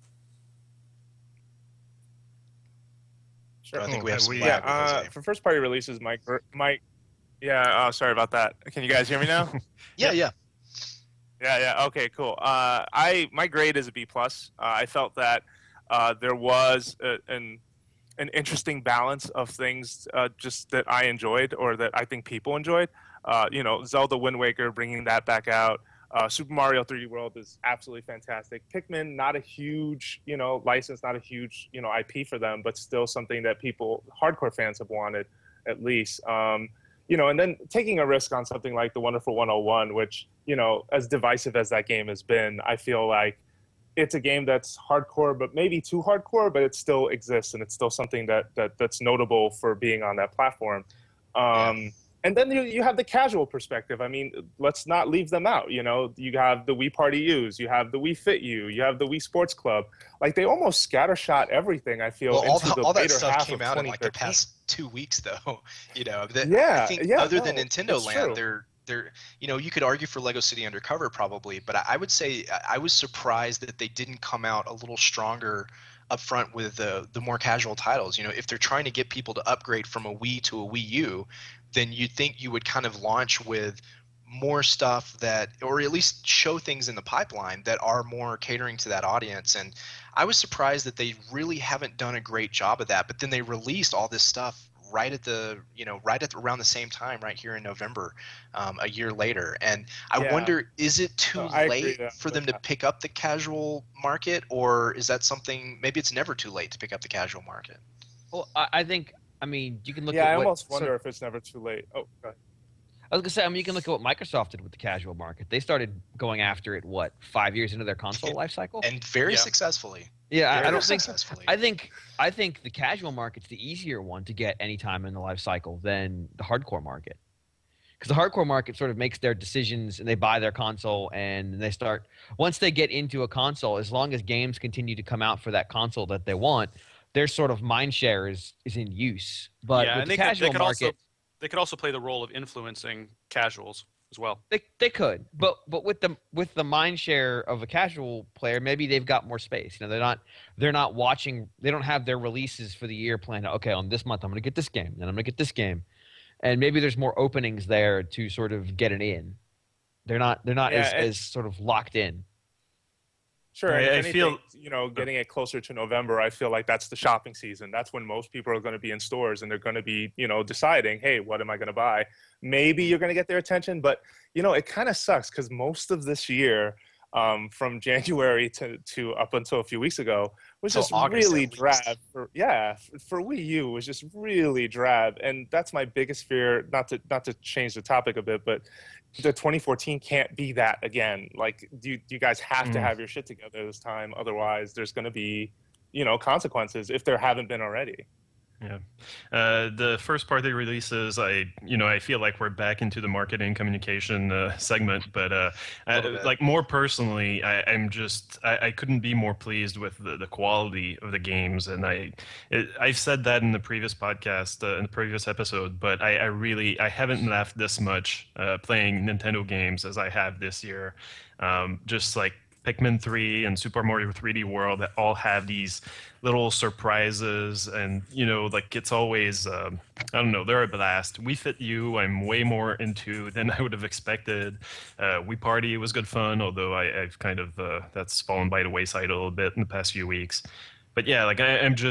Sure. I think we have some for first party releases, Mike. Sorry about that. Can you guys hear me now? Yeah. Okay, cool. My grade is a B+. I felt that there was an interesting balance of things just that I enjoyed, or that I think people enjoyed. Zelda Wind Waker, bringing that back out. Super Mario 3D World is absolutely fantastic. Pikmin, not a huge, license, not a huge, IP for them, but still something that hardcore fans have wanted, at least. And then taking a risk on something like the Wonderful 101, which, as divisive as that game has been, I feel like it's a game that's hardcore, but maybe too hardcore, but it still exists, and it's still something that's notable for being on that platform. And then you have the casual perspective. I mean, let's not leave them out. You have the Wii Party U's, you have the Wii Fit U, you have the Wii Sports Club. Like, they almost scattershot everything, I feel, into the all that later stuff half came of out in like the 2013. past 2 weeks, though. I think other than Nintendo that's Land, true. they're you could argue for Lego City Undercover probably, but I would say I was surprised that they didn't come out a little stronger up front with the more casual titles. If they're trying to get people to upgrade from a Wii to a Wii U, then you'd think you would kind of launch with more stuff or at least show things in the pipeline that are more catering to that audience. And I was surprised that they really haven't done a great job of that. But then they released all this stuff right at around the same time, right here in November, a year later. And I wonder, is it too late for them to pick up the casual market, or is that something, maybe it's never too late to pick up the casual market? Well, I think, you can look at I almost wonder if it's never too late. Oh, go ahead. I was gonna say, I mean, you can look at what Microsoft did with the casual market. They started going after it 5 years into their console life cycle, and very successfully. Yeah, very I don't think. successfully. I think the casual market's the easier one to get any time in the life cycle than the hardcore market, because the hardcore market sort of makes their decisions and they buy their console and they start. Once they get into a console, as long as games continue to come out for that console that they want, their sort of mind share is in use. But with the casual market. They could also play the role of influencing casuals as well. They could, but with the mind share of a casual player, maybe they've got more space. You know, they're not watching. They don't have their releases for the year planned. Okay, on this month I'm going to get this game, then I'm going to get this game, and maybe there's more openings there to sort of get it in. They're not as sort of locked in. Sure. I feel, getting it closer to November, I feel like that's the shopping season. That's when most people are going to be in stores and they're going to be, deciding, hey, what am I going to buy? Maybe you're going to get their attention, but, it kind of sucks because most of this year, from January to up until a few weeks ago, was just really drab. For Wii U, was just really drab, and that's my biggest fear. Not to change the topic a bit, but the 2014 can't be that again. Like, do you guys have to have your shit together this time? Otherwise, there's going to be, consequences if there haven't been already. Yeah, the first party releases, I feel like we're back into the marketing communication segment, but like more personally, I couldn't be more pleased with the quality of the games, and I've said that in the previous podcast, in the previous episode, but I haven't laughed this much playing Nintendo games as I have this year. Just like Pikmin 3 and Super Mario 3D World that all have these little surprises, and like it's always I don't know, they're a blast. We Fit You I'm way more into than I would have expected. Wii Party was good fun, although I've kind of that's fallen by the wayside a little bit in the past few weeks. But yeah, like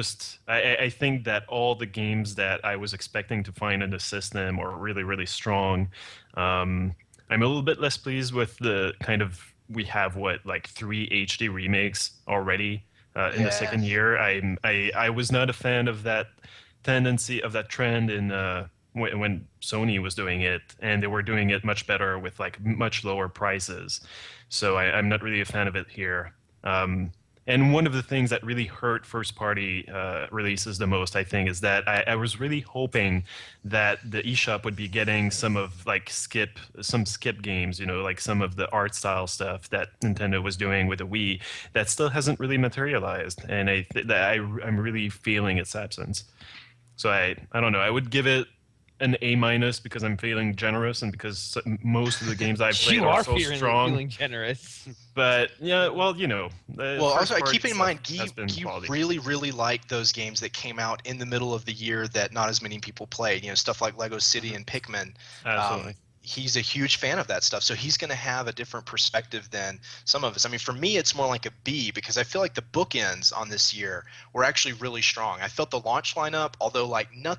I think that all the games that I was expecting to find in the system are really, really strong. I'm a little bit less pleased with the kind of, we have 3 HD remakes already in the second year. I was not a fan of that tendency, of that trend in when Sony was doing it, and they were doing it much better with much lower prices. So I'm not really a fan of it here. And one of the things that really hurt first-party releases the most, I think, is that I was really hoping that the eShop would be getting some of some skip games, like some of the art style stuff that Nintendo was doing with the Wii that still hasn't really materialized, and I'm really feeling its absence. So I don't know. I would give it an A- because I'm feeling generous, and because most of the games I've played are so strong. Feeling generous. But yeah, well, also keep in mind, Guy really, really liked those games that came out in the middle of the year that not as many people played. Stuff like Lego City and Pikmin. Absolutely. He's a huge fan of that stuff, so he's going to have a different perspective than some of us. I mean, for me, it's more like a B, because I feel like the bookends on this year were actually really strong. I felt the launch lineup, although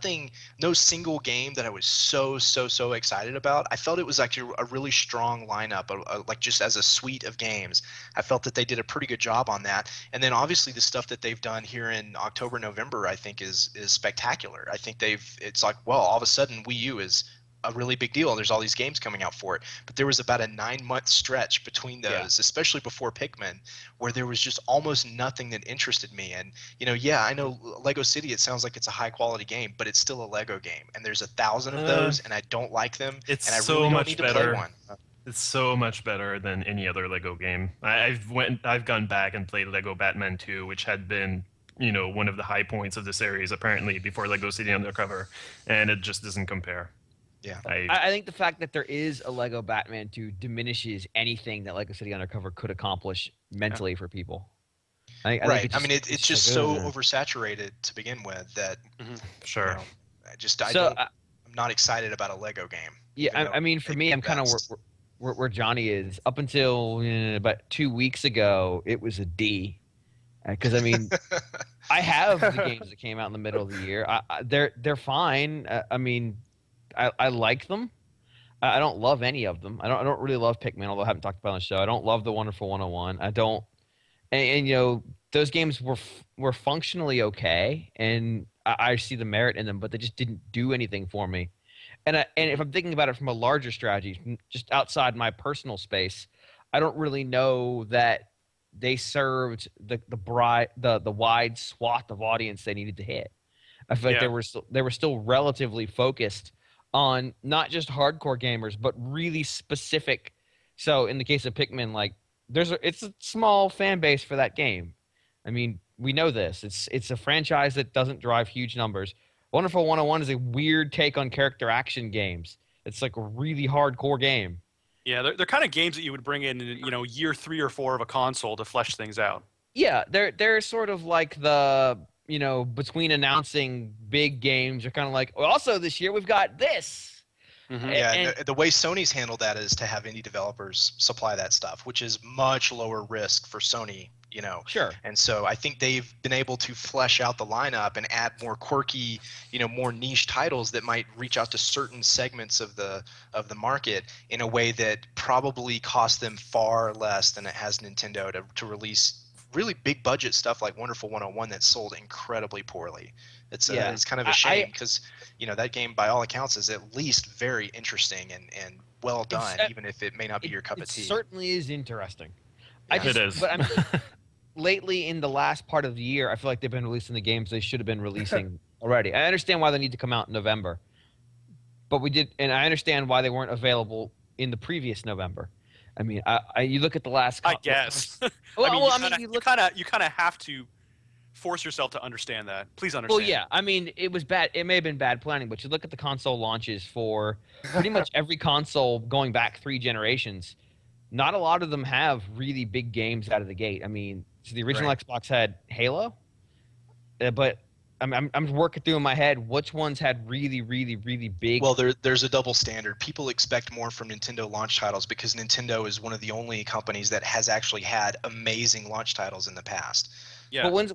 no single game that I was so excited about. I felt it was actually a really strong lineup, just as a suite of games. I felt that they did a pretty good job on that. And then obviously the stuff that they've done here in October, November, I think is spectacular. I think it's like, well, all of a sudden Wii U is a really big deal. There's all these games coming out for it, but there was about a 9-month stretch between those, especially before Pikmin, where there was just almost nothing that interested me. And I know Lego City, it sounds like it's a high quality game, but it's still a Lego game, and there's 1,000 of those, and I don't like them. It's and I so really don't much need better. to play one. It's so much better than any other Lego game. I've gone back and played Lego Batman 2, which had been one of the high points of the series apparently before Lego City Undercover, and it just doesn't compare. Yeah, I think the fact that there is a Lego Batman 2 diminishes anything that Lego City Undercover could accomplish mentally for people. I mean, it's just so oversaturated to begin with that. Sure. I'm not excited about a Lego game. Yeah, I mean, for me, I'm kind of where Johnny is. Up until about 2 weeks ago, it was a D. Because I mean, I have the games that came out in the middle of the year. They're fine. I mean, I like them. I don't love any of them. I don't really love Pikmin, although I haven't talked about it on the show. I don't love the Wonderful 101. I don't, and those games were functionally okay, and I see the merit in them, but they just didn't do anything for me. And if I'm thinking about it from a larger strategy, just outside my personal space, I don't really know that they served the wide swath of audience they needed to hit. I feel like they were still relatively focused on not just hardcore gamers, but really specific. So in the case of Pikmin, like it's a small fan base for that game. I mean, we know this. It's a franchise that doesn't drive huge numbers. Wonderful 101 is a weird take on character action games. It's like a really hardcore game. Yeah, they're kind of games that you would bring in, year 3 or 4 of a console to flesh things out. Yeah, they're sort of like the, between announcing big games, you're kind of like, also this year we've got this. Mm-hmm. And the way Sony's handled that is to have indie developers supply that stuff, which is much lower risk for Sony. Sure. And so I think they've been able to flesh out the lineup and add more quirky, more niche titles that might reach out to certain segments of the market in a way that probably cost them far less than it has Nintendo to release really big budget stuff like Wonderful 101 that sold incredibly poorly. It's kind of a shame because that game by all accounts is at least very interesting and well done, even if it may not be your cup of tea. It certainly is interesting. Yeah. It is. But lately in the last part of the year, I feel like they've been releasing the games they should have been releasing already. I understand why they need to come out in November, but and I understand why they weren't available in the previous November. I mean, you look at the last. I guess. You kind of have to force yourself to understand that. Please understand. Well, yeah. I mean, it was bad. It may have been bad planning, but you look at the console launches for pretty much every console going back 3 generations. Not a lot of them have really big games out of the gate. I mean, so the original Xbox had Halo, but I'm working through in my head which ones had really, really, really big. Well, there's a double standard. People expect more from Nintendo launch titles because Nintendo is one of the only companies that has actually had amazing launch titles in the past. Yeah. But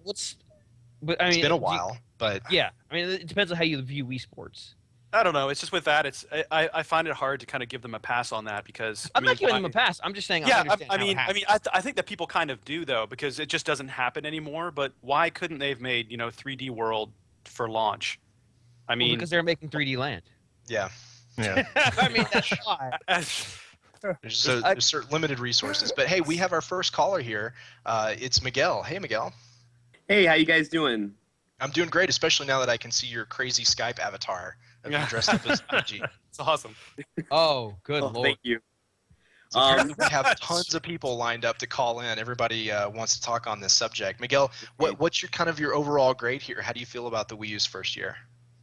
it's been a while, but yeah, I mean, it depends on how you view esports. I don't know. It's just with that. I find it hard to kind of give them a pass on that because I'm not giving them a pass. I'm just saying. I think that people kind of do though because it just doesn't happen anymore. But why couldn't they have made 3D World for launch? I mean, because they're making 3D Land. Yeah. I mean, that's why. There's certain limited resources, but hey, we have our first caller here. It's Miguel. Hey, Miguel. Hey, how you guys doing? I'm doing great, especially now that I can see your crazy Skype avatar of you dressed up as Luigi. It's awesome. Oh, good lord! Thank you. So we have tons of people lined up to call in. Everybody wants to talk on this subject. Miguel, what's your overall grade here? How do you feel about the Wii U's first year?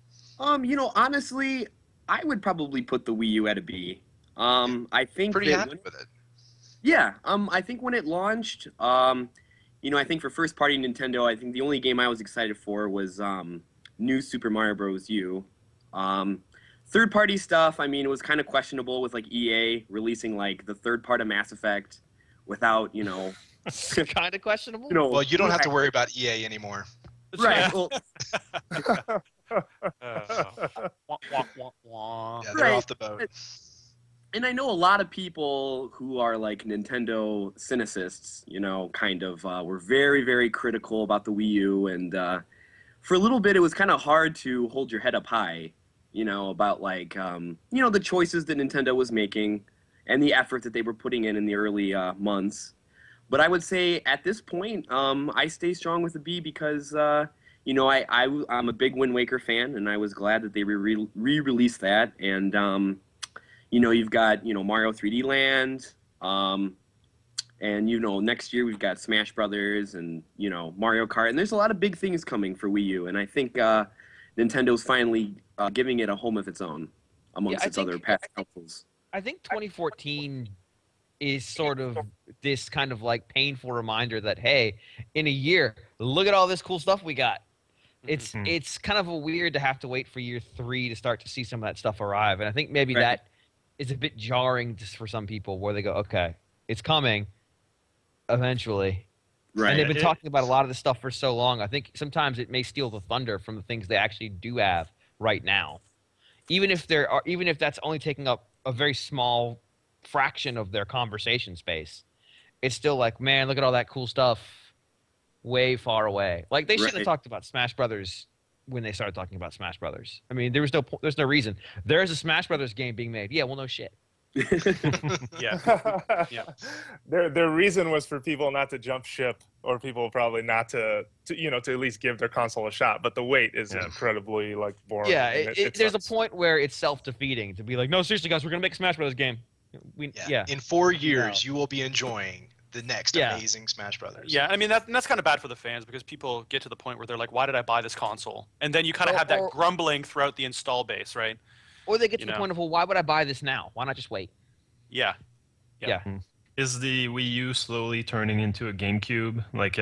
Honestly, I would probably put the Wii U at a B. I think pretty happy with it. Yeah. I think when it launched, I think for first party Nintendo, I think the only game I was excited for was New Super Mario Bros. U. Third party stuff, I mean, it was kind of questionable with like EA releasing like the third part of Mass Effect without, kind of questionable. Well, you don't have to worry about EA anymore. Right. Well, yeah, they're off the boat. And I know a lot of people who are like Nintendo cynicists, were very, very critical about the Wii U. And for a little bit, it was kind of hard to hold your head up high, about like, the choices that Nintendo was making and the effort that they were putting in the early months. But I would say at this point, I stay strong with the B because, I'm a big Wind Waker fan, and I was glad that they re-released that. And, you've got, Mario 3D Land, and, next year we've got Smash Brothers and, Mario Kart. And there's a lot of big things coming for Wii U. And I think Nintendo's finally giving it a home of its own amongst its other past consoles. I think 2014 is sort of this kind of like painful reminder that, hey, in a year, look at all this cool stuff we got. It's kind of weird to have to wait for year 3 to start to see some of that stuff arrive. And I think maybe that is a bit jarring just for some people where they go, okay, it's coming eventually. Right. And they've been talking about a lot of this stuff for so long. I think sometimes it may steal the thunder from the things they actually do have right now. Even if that's only taking up a very small fraction of their conversation space, it's still like, man, look at all that cool stuff way far away. Like they should have talked about Smash Brothers when they started talking about Smash Brothers. I mean, there's no reason. There's a Smash Brothers game being made. Yeah, well, no shit. Yeah. Yeah. Their reason was for people not to jump ship, or people probably not to at least give their console a shot. But the wait is incredibly like boring. Yeah, It there's a sucks. point where it's self-defeating to be like, no, seriously, guys, we're gonna make a Smash Brothers game. In 4 years, you will be enjoying the next Yeah. amazing Smash Brothers. Yeah, I mean that's kind of bad for the fans because people get to the point where they're like, "Why did I buy this console?" And then you kind of have that grumbling throughout the install base, right? Or they get to the point of, well, why would I buy this now? Why not just wait? Yeah. Yeah. Is the Wii U slowly turning into a GameCube? Like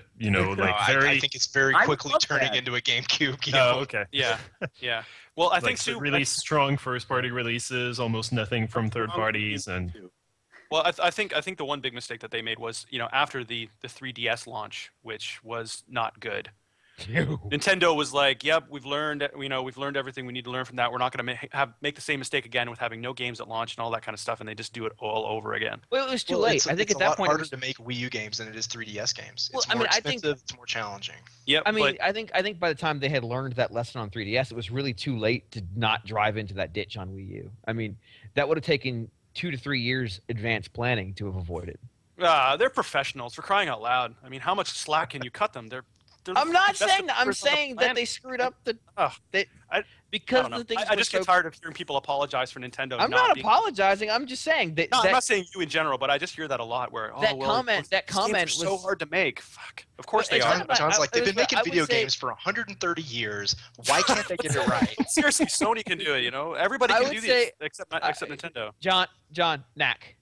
I think it's very quickly turning into a GameCube game. Oh, okay. Yeah. Yeah. Well, I Like, think too. really strong first-party releases, almost nothing from third parties, and Well, I think the one big mistake that they made was, after the 3DS launch, which was not good. Nintendo was like, "Yep, we've learned everything we need to learn from that. We're not going to make the same mistake again with having no games at launch and all that kind of stuff," and they just do it all over again. Well, it was too late. I think it's at that a lot point harder to make Wii U games than it is 3DS games. Well, It's more expensive. It's more challenging. Yep. I mean, I think by the time they had learned that lesson on 3DS, it was really too late to not drive into that ditch on Wii U. I mean, that would have taken 2 to 3 years advanced planning to have avoided. They're professionals, for crying out loud. I mean, how much slack can you cut them? I'm not the best saying that. I'm developers on the saying that planet. they screwed up the. I because don't know. the things I were just so- get tired of hearing people apologize for Nintendo. I'm not apologizing. I'm just saying that. No, I'm that- not saying you in general, but I just hear that a lot. Where That comment these games are was so hard to make. Fuck. Of course they It's are. not- John's like, they've been making I would video say- games for 130 years. Why can't they get it right? Seriously, Sony can do it. Everybody I can would do say- this except Nintendo. John, Knack.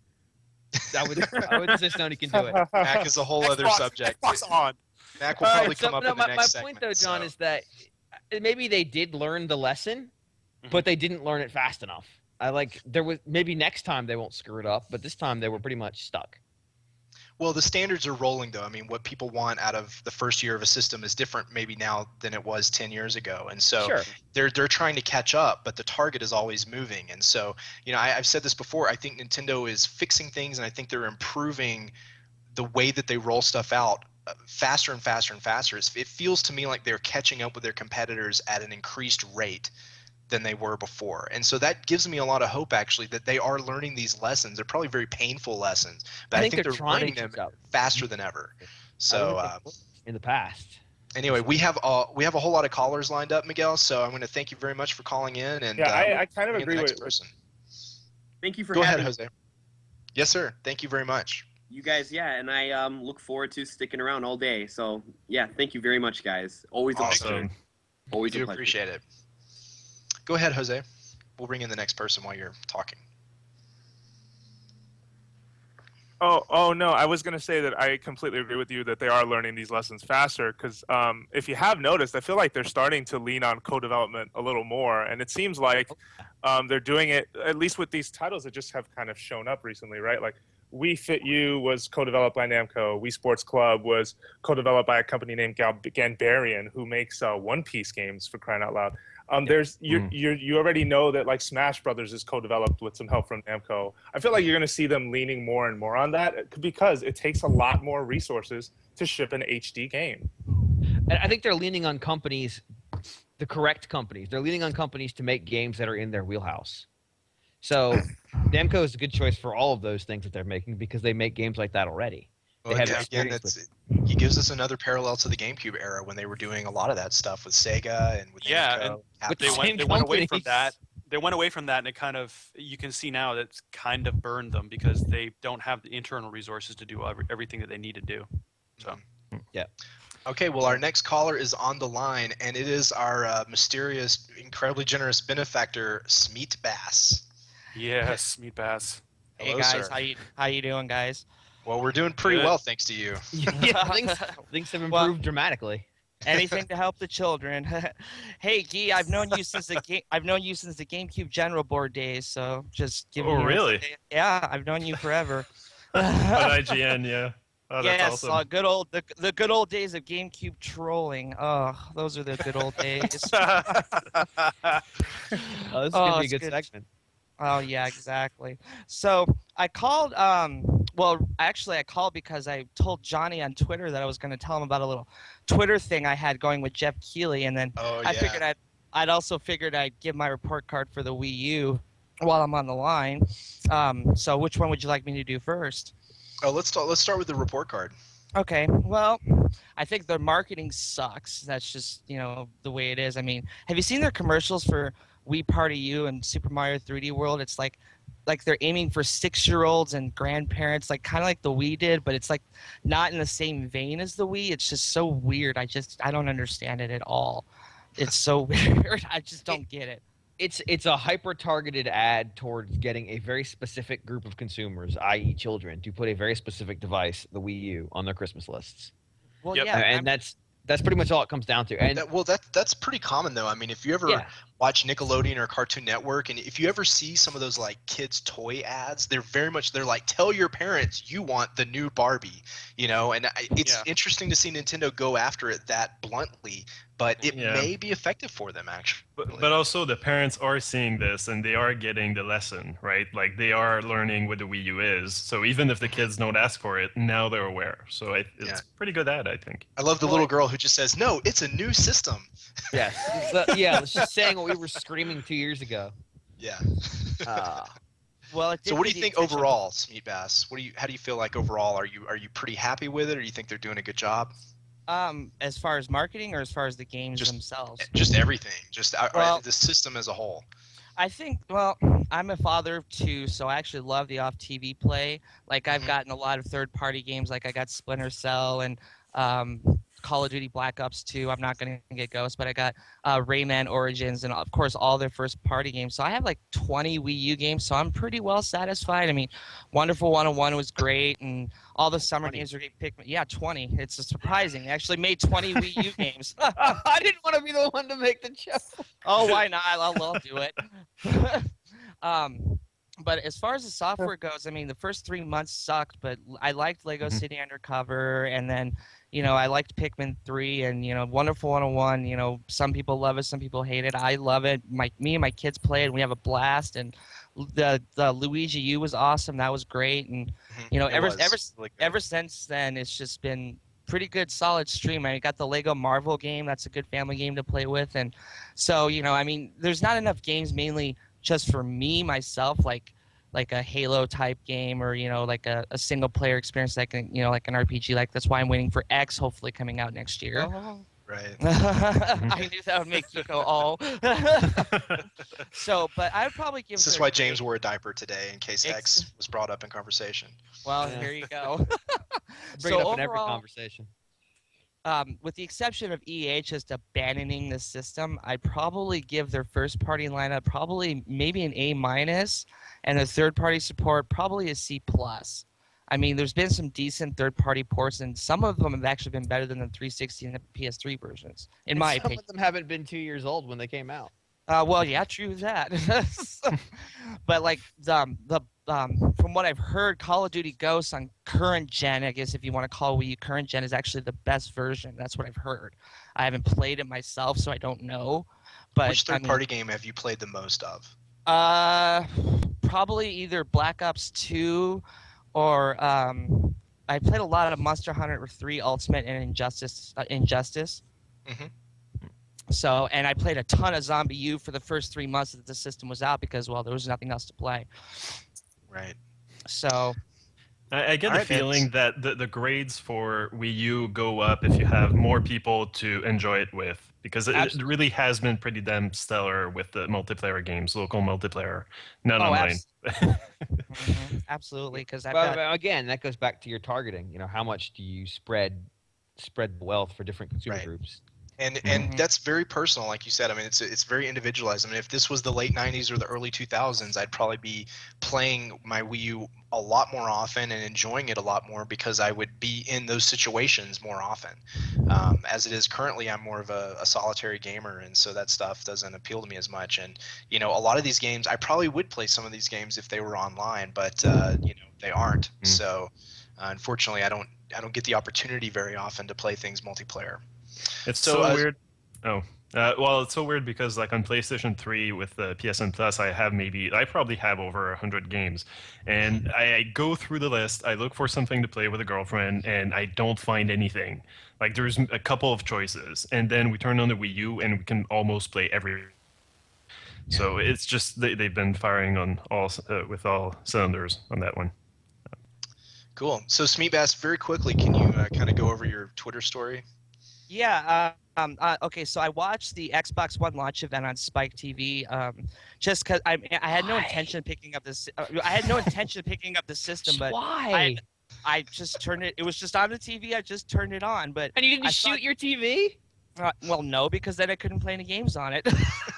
I would say Sony can do it. Mac is a whole other Xbox- subject. Xbox on. Mac will All probably right, come up no, in the my next point segment. though, John, so. is that maybe they did learn the lesson, but they didn't learn it fast enough. Maybe next time they won't screw it up, but this time they were pretty much stuck. Well, the standards are rolling, though. I mean, what people want out of the first year of a system is different maybe now than it was 10 years ago. And so Sure. they're trying to catch up, but the target is always moving. And so, I've said this before. I think Nintendo is fixing things, and I think they're improving the way that they roll stuff out faster and faster and faster. It feels to me like they're catching up with their competitors at an increased rate than they were before. And so that gives me a lot of hope, actually, that they are learning these lessons. They're probably very painful lessons, but I think they're trying learning to them catch up. faster than ever. So in the past. Anyway, we have a whole lot of callers lined up, Miguel, so I'm going to thank you very much for calling in. And I kind of bring in the agree next with person. Thank you for Go having ahead, Jose. Yes, sir. Thank you very much. you guys. Yeah, and I look forward to sticking around all day. So yeah, thank you very much, guys. Always a pleasure. Awesome. Always We a do pleasure. appreciate it. Go ahead, Jose. We'll bring in the next person while you're talking. Oh no! I was going to say that I completely agree with you that they are learning these lessons faster. Because if you have noticed, I feel like they're starting to lean on co-development a little more, and it seems like they're doing it at least with these titles that just have kind of shown up recently, right? Like Wii Fit U was co-developed by Namco. Wii Sports Club was co-developed by a company named Ganbarian, who makes One Piece games, for crying out loud. You already know that like Smash Brothers is co-developed with some help from Namco. I feel like you're going to see them leaning more and more on that because it takes a lot more resources to ship an HD game. And I think they're leaning on companies, the correct companies. They're leaning on companies to make games that are in their wheelhouse. So Namco is a good choice for all of those things that they're making because they make games like that already. They Well, have again, experience with he gives us another parallel to the GameCube era when they were doing a lot of that stuff with Sega and with Namco. and With the they same went away from companies. that. They went away from that, and it kind of you can see now that it's kind of burned them because they don't have the internal resources to do everything that they need to do. So yeah. Okay, well, our next caller is on the line, and it is our mysterious, incredibly generous benefactor, Smeet Bass. yes, Meat Bass. Hey Hello, guys, sir. how you doing, guys? Well, we're doing pretty Good. well, thanks to you. Yeah, things have improved dramatically. Anything to help the children. Hey, Guy, I've known you since the GameCube General Board days. So just give me. Oh, really? Yeah, I've known you forever. On IGN, yeah. Oh, that's Yes, awesome. the good old days of GameCube trolling. Oh, those are the good old days. Oh, this is gonna be a it's good segment. Oh yeah, exactly. So I called. Well, actually, I called because I told Johnny on Twitter that I was going to tell him about a little Twitter thing I had going with Jeff Keighley, and then I figured I'd also figured I'd give my report card for the Wii U while I'm on the line. So which one would you like me to do first? Oh, let's start with the report card. Okay. Well, I think their marketing sucks. That's just the way it is. I mean, have you seen their commercials for Wii Party U and Super Mario 3D World? It's like they're aiming for 6-year-olds and grandparents, like kind of like the Wii did, but it's like not in the same vein as the Wii. It's just so weird. I don't understand it at all. It's so weird. I just don't get it. It's a hyper-targeted ad towards getting a very specific group of consumers, i.e. children, to put a very specific device, the Wii U, on their Christmas lists. Well, Yep. yeah, And that's pretty much all it comes down to. And That's pretty common though. I mean, if you ever watch Nickelodeon or Cartoon Network, and if you ever see some of those like kids toy ads, they're like, tell your parents you want the new Barbie, and it's interesting to see Nintendo go after it that bluntly, but it may be effective for them actually. But also the parents are seeing this and they are getting the lesson, right? Like they are learning what the Wii U is. So even if the kids don't ask for it, now they're aware. So it's pretty good ad, I think. I love the little girl who just says, "No, it's a new system." Yes. It's just saying what we were screaming 2 years ago. Yeah. Well, so what do you think overall, Smeet Bass? How do you feel like overall? Are you pretty happy with it, or do you think they're doing a good job? As far as marketing or as far as the games themselves? Just everything. Just the system as a whole. I think, I'm a father of 2, so I actually love the off-TV play. Like, I've gotten a lot of third-party games. Like, I got Splinter Cell and Call of Duty Black Ops 2. I'm not going to get Ghost, but I got Rayman Origins and, of course, all their first-party games. So I have, like, 20 Wii U games, so I'm pretty well satisfied. I mean, Wonderful 101 was great, and all the summer games are getting picked. Yeah, 20. It's surprising. They actually made 20 Wii U games. I didn't want to be the one to make the joke. Oh, why not? I'll do it. But as far as the software goes, I mean, the first 3 months sucked, but I liked Lego City Undercover, and then, I liked Pikmin 3 and, Wonderful 101. Some people love it, some people hate it. I love it. Me and my kids play it, and we have a blast. And the Luigi U was awesome. That was great. And, ever since then, it's just been pretty good, solid stream. I got the Lego Marvel game. That's a good family game to play with. And so, I mean, there's not enough games mainly just for me, myself, like a Halo type game or, like a single player experience, like an RPG. Like, that's why I'm waiting for X, hopefully coming out next year. Oh. Right. I knew that would make you go, oh. So, but I would probably give. This is why James wore a diaper today, in case X was brought up in conversation. Well, here you go. Bring it up in every conversation. With the exception of EA just abandoning the system, I'd probably give their first-party lineup probably maybe an A-, and their third-party support probably a C+. I mean, there's been some decent third-party ports, and some of them have actually been better than the 360 and the PS3 versions, in my opinion. Some of them haven't been 2 years old when they came out. Well, yeah, true that. But like from what I've heard, Call of Duty Ghosts on current gen, I guess if you want to call Wii U current gen, is actually the best version. That's what I've heard. I haven't played it myself, so I don't know. But which third-party game have you played the most of? Probably either Black Ops 2 or I played a lot of Monster Hunter 3 Ultimate and Injustice. Mm-hmm. So, and I played a ton of Zombie U for the first 3 months that the system was out because, there was nothing else to play. Right. So, I get the feeling that the grades for Wii U go up if you have more people to enjoy it with, because it really has been pretty damn stellar with the multiplayer games, local multiplayer, not online. Absolutely, because again, that goes back to your targeting. How much do you spread the wealth for different consumer groups? And that's very personal, like you said. I mean, it's very individualized. I mean, if this was the late 90s or the early 2000s, I'd probably be playing my Wii U a lot more often and enjoying it a lot more because I would be in those situations more often. As it is currently, I'm more of a solitary gamer, and so that stuff doesn't appeal to me as much. And, a lot of these games, I probably would play some of these games if they were online, but, they aren't. So, unfortunately, I don't get the opportunity very often to play things multiplayer. It's so weird. Oh, Well, it's so weird because like on PlayStation 3 with the PSN Plus, I probably have over 100 games, and I go through the list. I look for something to play with a girlfriend, and I don't find anything. Like there's a couple of choices, and then we turn on the Wii U, and we can almost play every. So it's just they've been firing on with all cylinders on that one. Cool. So Smeatbass, very quickly, can you kind of go over your Twitter story? Yeah. Okay, so I watched the Xbox One launch event on Spike TV, just because I had no intention of picking up this. I had no intention of picking up the system, but Why? I just turned it. It was just on the TV. I just turned it on, but And you didn't shoot your TV? Well, no, because then I couldn't play any games on it.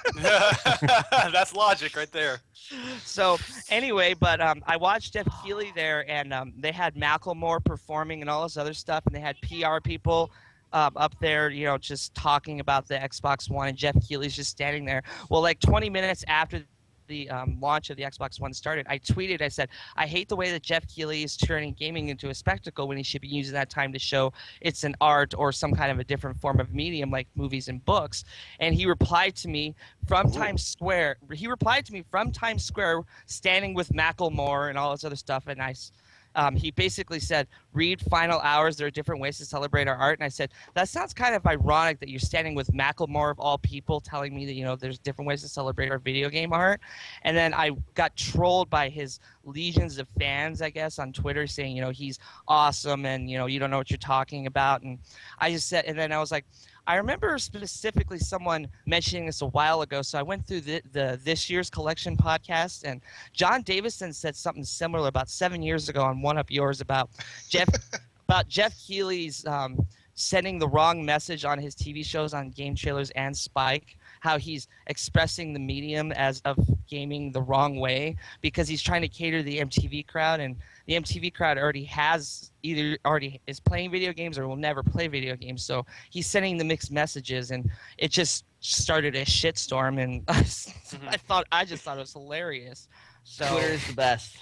That's logic right there. So anyway, but I watched Jeff Keighley there, and they had Macklemore performing and all this other stuff, and they had PR people up there, you know, just talking about the Xbox One, and Jeff Keighley's just standing there. Well, like 20 minutes after the launch of the Xbox One started, I tweeted, I said, I hate the way that Jeff Keighley is turning gaming into a spectacle when he should be using that time to show it's an art or some kind of a different form of medium like movies and books. And he replied to me from Times Square. He replied to me from Times Square, standing with Macklemore and all this other stuff. And he basically said, read Final Hours. There are different ways to celebrate our art. And I said, that sounds kind of ironic that you're standing with Macklemore of all people telling me that, you know, there's different ways to celebrate our video game art. And then I got trolled by his legions of fans, I guess, on Twitter saying, you know, he's awesome and, you know, you don't know what you're talking about. And I just said, and then I was like, I remember specifically someone mentioning this a while ago, so I went through the This Year's Collection podcast, and John Davison said something similar about 7 years ago on One Up Yours about Jeff Keighley's sending the wrong message on his TV shows on Game Trailers and Spike, how he's expressing the medium of gaming the wrong way because he's trying to cater to the MTV crowd, and the MTV crowd already is playing video games or will never play video games. So he's sending the mixed messages, and it just started a shitstorm. And I just thought it was hilarious. So Twitter is the best.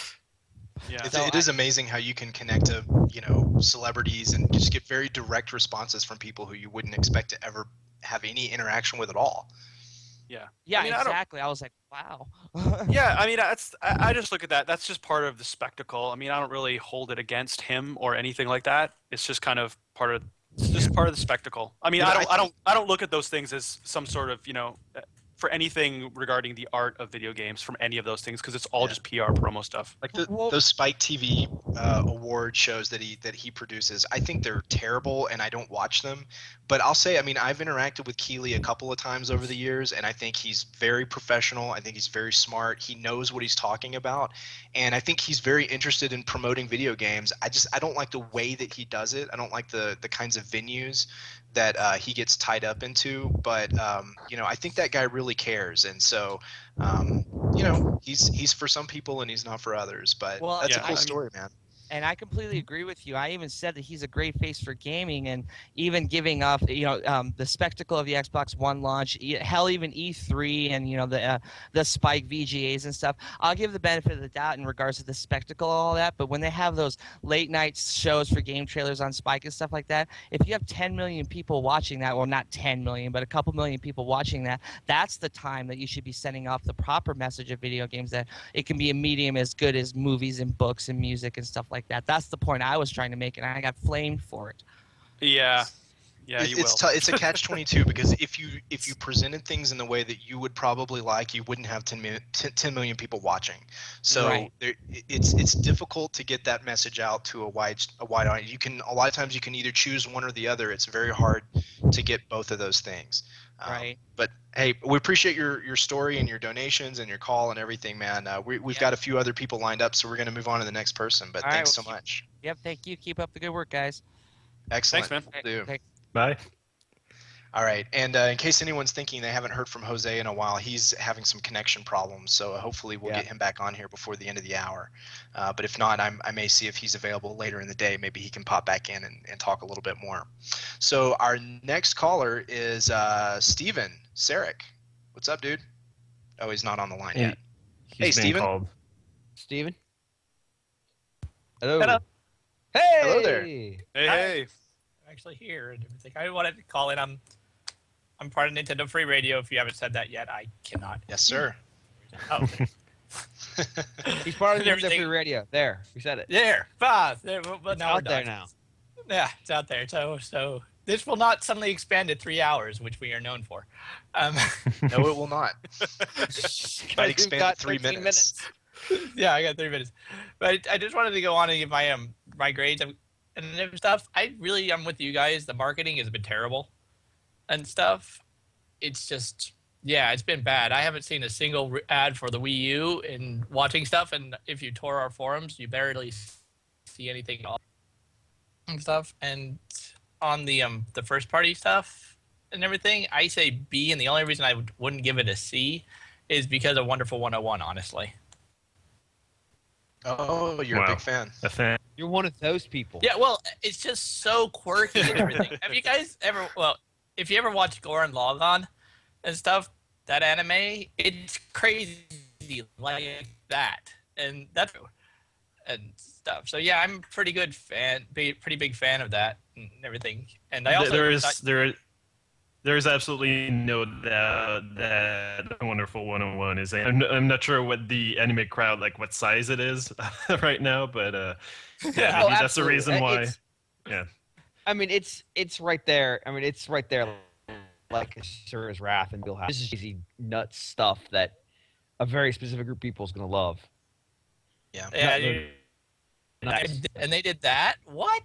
Yeah. It is amazing how you can connect to, you know, celebrities and just get very direct responses from people who you wouldn't expect to ever have any interaction with at all. Yeah. Yeah, I mean, exactly. I was like, wow. Yeah, I mean, I just look at that. That's just part of the spectacle. I mean, I don't really hold it against him or anything like that. It's just kind of part of the spectacle. I mean, I don't look at those things as some sort of, you know, for anything regarding the art of video games from any of those things, because it's all just PR promo stuff. Like those Spike TV award shows that he produces, I think they're terrible and I don't watch them. But I'll say, I mean, I've interacted with Keighley a couple of times over the years, and I think he's very professional. I think he's very smart. He knows what he's talking about, and I think he's very interested in promoting video games. I don't like the way that he does it. I don't like the kinds of venues that he gets tied up into, but you know, I think that guy really cares, and so you know, he's for some people and he's not for others. But that's a cool story, man. And I completely agree with you. I even said that he's a great face for gaming, and even giving up, you know, the spectacle of the Xbox One launch, hell, even E3 and, you know, the Spike VGAs and stuff. I'll give the benefit of the doubt in regards to the spectacle and all that. But when they have those late night shows for game trailers on Spike and stuff like that, if you have 10 million people watching that, well, not 10 million, but a couple million people watching that, that's the time that you should be sending off the proper message of video games, that it can be a medium as good as movies and books and music and stuff like that. That's the point I was trying to make, and I got flamed for it. Yeah. Yeah, it's a catch-22 because if you presented things in the way that you would probably like, you wouldn't have 10 million people watching. So Right. It's difficult to get that message out to a wide audience. A lot of times you can either choose one or the other. It's very hard to get both of those things. Right. But hey, we appreciate your story and your donations and your call and everything, man. We've got a few other people lined up, so we're going to move on to the next person. But All right, thanks so well, much. Yep, thank you. Keep up the good work, guys. Excellent. Thanks, man. Will do. Thanks. Bye. All right, and in case anyone's thinking they haven't heard from Jose in a while, he's having some connection problems, so hopefully we'll get him back on here before the end of the hour. But if not, I may see if he's available later in the day. Maybe he can pop back in and talk a little bit more. So our next caller is Steven Sarek. What's up, dude? Oh, he's not on the line yet. Hey, Steven. Steven? Hello. Hello. Hey! Hello there. Hey. I'm actually here and everything. I wanted to call in. I'm part of Nintendo Free Radio. If you haven't said that yet, I cannot. Yes, sir. Oh. He's part of the Nintendo Everything- Free Radio. There, we said it. There, but now It's we're out there done. now. Yeah, it's out there. So this will not suddenly expand to 3 hours, which we are known for. No, it will not. Guys, Might we've expand got to 3 13 minutes. Yeah, I got 3 minutes. But I just wanted to go on and give my grades and stuff. I really am with you guys. The marketing has been terrible and stuff. It's just, yeah, it's been bad. I haven't seen a single ad for the Wii U in watching stuff. And if you tour our forums, you barely see anything at all and stuff. And on the first party stuff and everything, I say B. And the only reason I wouldn't give it a C is because of Wonderful 101, honestly. Oh, you're a big fan. A fan. You're one of those people. Yeah, well, it's just so quirky and everything. Have you guys ever? Well, if you ever watch Goran Logon and stuff, that anime, it's crazy like that, and that's and stuff. So yeah, I'm a pretty big fan of that and everything. And I also there is absolutely no doubt that Wonderful 101 is. I'm not sure what the anime crowd, like what size it is right now, but yeah, maybe that's the reason why. Yeah. I mean, it's right there. I mean, it's right there, like Asura's Wrath and Wheelhouse. This is crazy, nuts stuff that a very specific group of people is going to love. Yeah. Yeah. And they did that. What?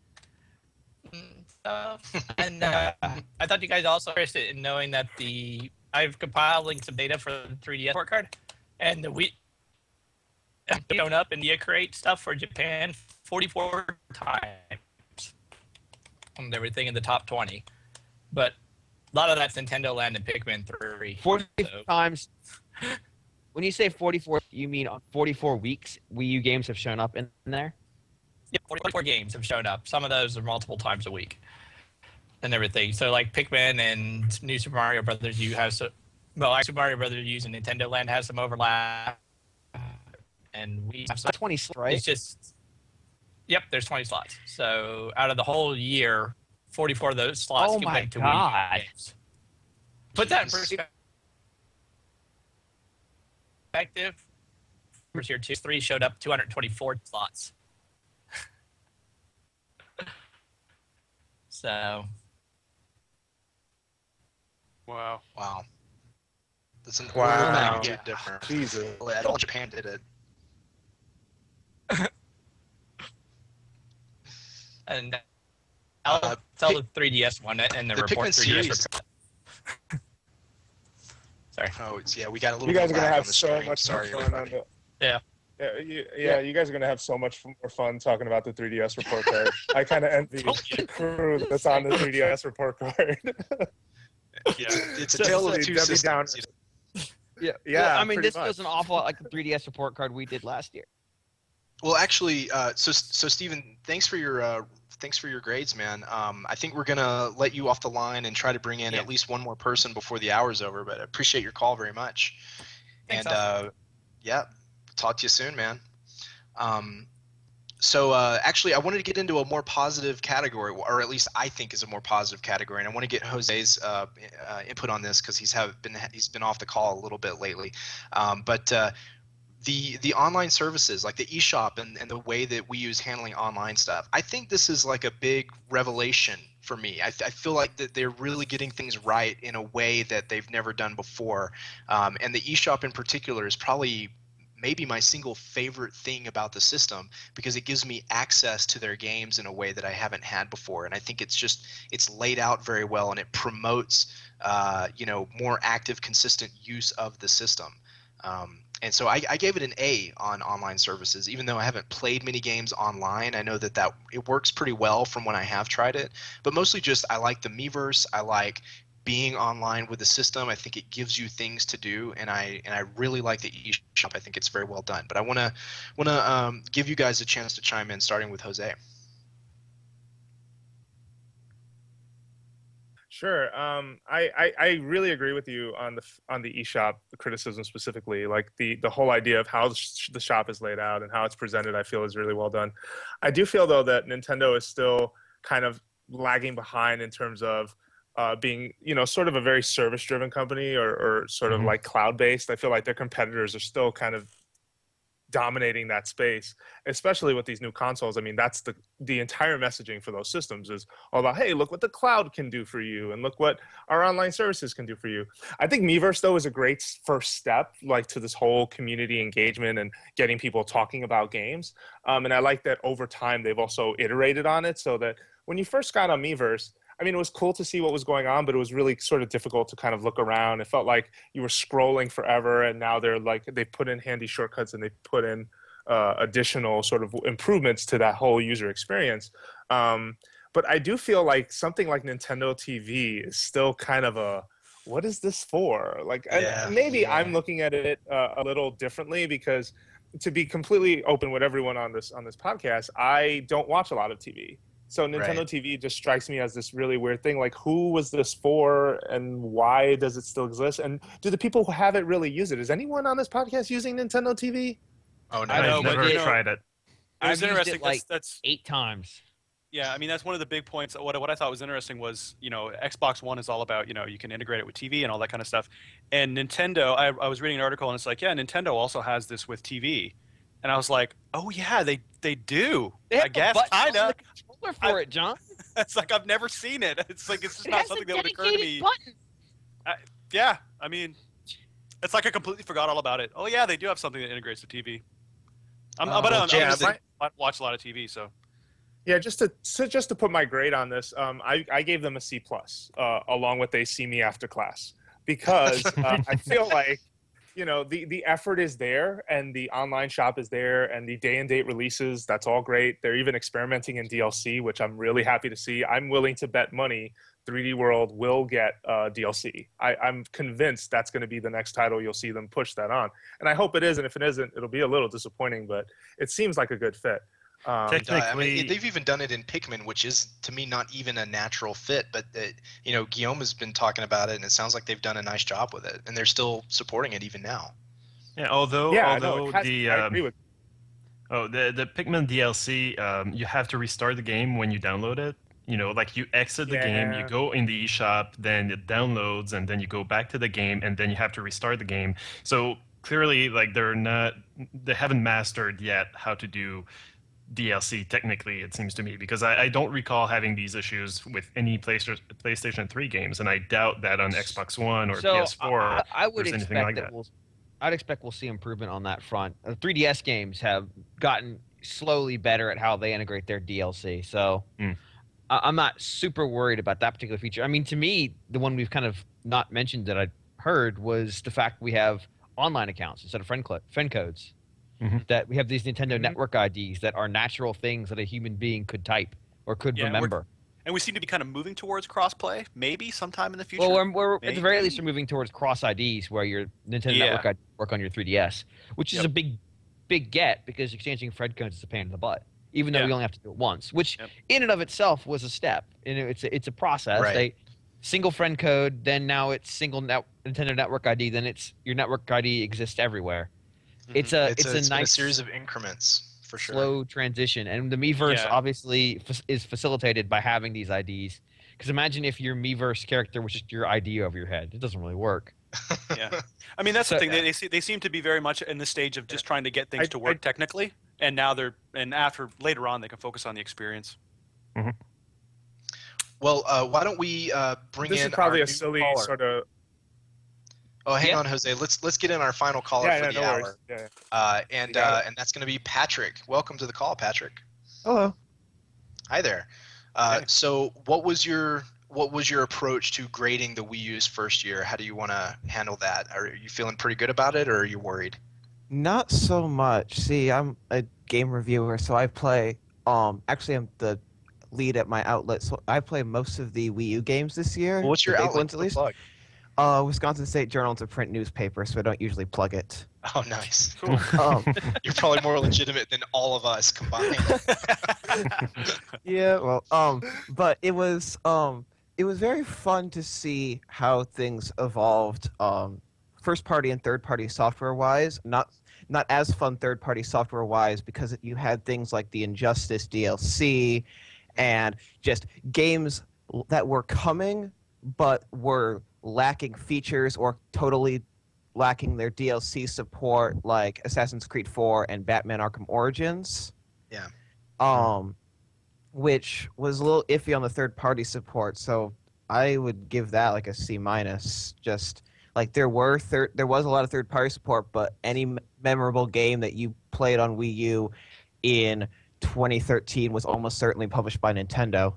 And I thought you guys also were interested in knowing that I've compiled some data for the 3DS report card, and the Wii shown up in the Crate stuff for Japan 44 times, and everything in the top 20. But a lot of that's Nintendo Land and Pikmin 3. 40 times. When you say 44, you mean on 44 weeks Wii U games have shown up in there? Yeah, 44 games have shown up. Some of those are multiple times a week and everything. So like Pikmin and New Super Mario Brothers, Super Mario Brothers using Nintendo Land has some overlap. And we have some 20 slots, right? It's just, yep, there's 20 slots. So out of the whole year, 44 of those slots can went to Wii games. Put that in perspective. First year 2-3 showed up 224 slots. So. Wow. That's an Wow. order of magnitude different. Jesus. All Japan did it. And I'll tell the 3DS one and the report Pikmin 3DS series. report. Sorry. Oh, yeah, we got a little You bit guys are gonna lag have on the so stream. much Sorry, fun on everybody. Yeah. Yeah, you guys are gonna have so much more fun talking about the 3DS report card. I kind of envy the crew that's on the 3DS report card. It's a tale of two Debbie Downer. systems. Yeah. Yeah, Well, I mean, pretty this was an awful lot like the 3DS report card we did last year. Well, actually, so Steven, thanks for your grades, man. I think we're gonna let you off the line and try to bring in at least one more person before the hour's over. But I appreciate your call very much. Thanks, And yeah, talk to you soon, man. So actually, I wanted to get into a more positive category, or at least I think is a more positive category, and I want to get Jose's input on this because he's been off the call a little bit lately. But the online services like the eShop and the way that we use handling online stuff, I think this is like a big revelation for me. I feel like that they're really getting things right in a way that they've never done before. And the eShop in particular is probably maybe my single favorite thing about the system because it gives me access to their games in a way that I haven't had before. And I think it's laid out very well, and it promotes more active, consistent use of the system. And so I gave it an A on online services, even though I haven't played many games online. I know that it works pretty well from when I have tried it, but mostly just I like the Miiverse. I like being online with the system. I think it gives you things to do, and I really like the eShop. I think it's very well done. But I want to give you guys a chance to chime in, starting with Jose. Sure. I really agree with you on the eShop criticism specifically. Like the whole idea of how the shop is laid out and how it's presented, I feel is really well done. I do feel though that Nintendo is still kind of lagging behind in terms of being, sort of a very service-driven company or sort of like cloud-based. I feel like their competitors are still kind of dominating that space, especially with these new consoles. I mean, that's the entire messaging for those systems is all about, hey, look what the cloud can do for you, and look what our online services can do for you. I think Miiverse, though, is a great first step, like, to this whole community engagement and getting people talking about games. And I like that over time they've also iterated on it, so that when you first got on Miiverse, I mean, it was cool to see what was going on, but it was really sort of difficult to kind of look around. It felt like you were scrolling forever, and now they put in handy shortcuts and they put in additional sort of improvements to that whole user experience. But I do feel like something like Nintendo TV is still kind of what is this for? Like, maybe I'm looking at it a little differently, because to be completely open with everyone on this podcast, I don't watch a lot of TV. So Nintendo TV just strikes me as this really weird thing. Like, who was this for, and why does it still exist? And do the people who have it really use it? Is anyone on this podcast using Nintendo TV? Oh, no. I've never tried it. It was interesting. It like that's 8 times. Yeah, I mean, that's one of the big points. What I thought was interesting was, Xbox One is all about, you can integrate it with TV and all that kind of stuff. And Nintendo, I was reading an article and it's like, yeah, Nintendo also has this with TV. And I was like, oh yeah, they do. I guess kind of. For it, John. It's like I've never seen it. It's like it's just not something that would occur to me. Yeah, I mean, it's like I completely forgot all about it. Oh yeah, they do have something that integrates with TV. I watch a lot of TV, so. Yeah, just to put my grade on this, I gave them a C+, along with a see me after class, because I feel like, the effort is there, and the online shop is there, and the day and date releases, that's all great. They're even experimenting in DLC, which I'm really happy to see. I'm willing to bet money 3D World will get DLC. I'm convinced that's going to be the next title you'll see them push that on. And I hope it is, and if it isn't, it'll be a little disappointing, but it seems like a good fit. I mean, they've even done it in Pikmin, which is, to me, not even a natural fit. But Guillaume has been talking about it, and it sounds like they've done a nice job with it, and they're still supporting it even now. Yeah, although I agree with. The Pikmin DLC, you have to restart the game when you download it. Like you exit the game, you go in the eShop, then it downloads, and then you go back to the game, and then you have to restart the game. So clearly, like they haven't mastered yet how to do DLC technically, it seems to me, because I don't recall having these issues with any PlayStation 3 games, and I doubt that on Xbox One or PS4 I would there's anything expect like that. I'd expect we'll see improvement on that front. 3DS games have gotten slowly better at how they integrate their DLC, so I'm not super worried about that particular feature. I mean, to me, the one we've kind of not mentioned that I heard was the fact we have online accounts instead of friend codes. That we have these Nintendo Network IDs that are natural things that a human being could type or could remember. And we seem to be kind of moving towards crossplay, maybe sometime in the future. Well, we're at the very least we're moving towards cross IDs, where your Nintendo Network ID work on your 3DS, which is a big get, because exchanging friend codes is a pain in the butt. Even though we only have to do it once, which in and of itself was a step. And it's a process. Right. Single friend code, then now it's single Nintendo Network ID, then it's your network ID exists everywhere. It's a nice series of increments, for sure. Slow transition, and the Miiverse obviously is facilitated by having these IDs. Because imagine if your Miiverse character was just your ID over your head; it doesn't really work. Yeah, I mean that's the thing. They seem to be very much in the stage of just trying to get things to work technically, and now after later on they can focus on the experience. Well, why don't we bring in? This is probably our a silly caller. sort of. Oh, hang on, Jose. Let's get in our final caller for the hour. And that's going to be Patrick. Welcome to the call, Patrick. Hello. Hi there. So, what was your approach to grading the Wii U's first year? How do you want to handle that? Are you feeling pretty good about it, or are you worried? Not so much. See, I'm a game reviewer, so I play. Actually, I'm the lead at my outlet, so I play most of the Wii U games this year. Well, what's your big outlet? ones, at least? Plug? Wisconsin State Journal. It's a print newspaper, so I don't usually plug it. Oh, nice. Cool. You're probably more legitimate than all of us combined. Yeah, well, but it was very fun to see how things evolved, first party and third party software wise. Not as fun third party software wise, because you had things like the Injustice DLC and just games that were coming but were lacking features or totally lacking their DLC support, like Assassin's Creed 4 and Batman Arkham Origins. Yeah. Which was a little iffy on the third-party support, so I would give that like a C-. Just like there was a lot of third-party support, but any memorable game that you played on Wii U in 2013 was almost certainly published by Nintendo.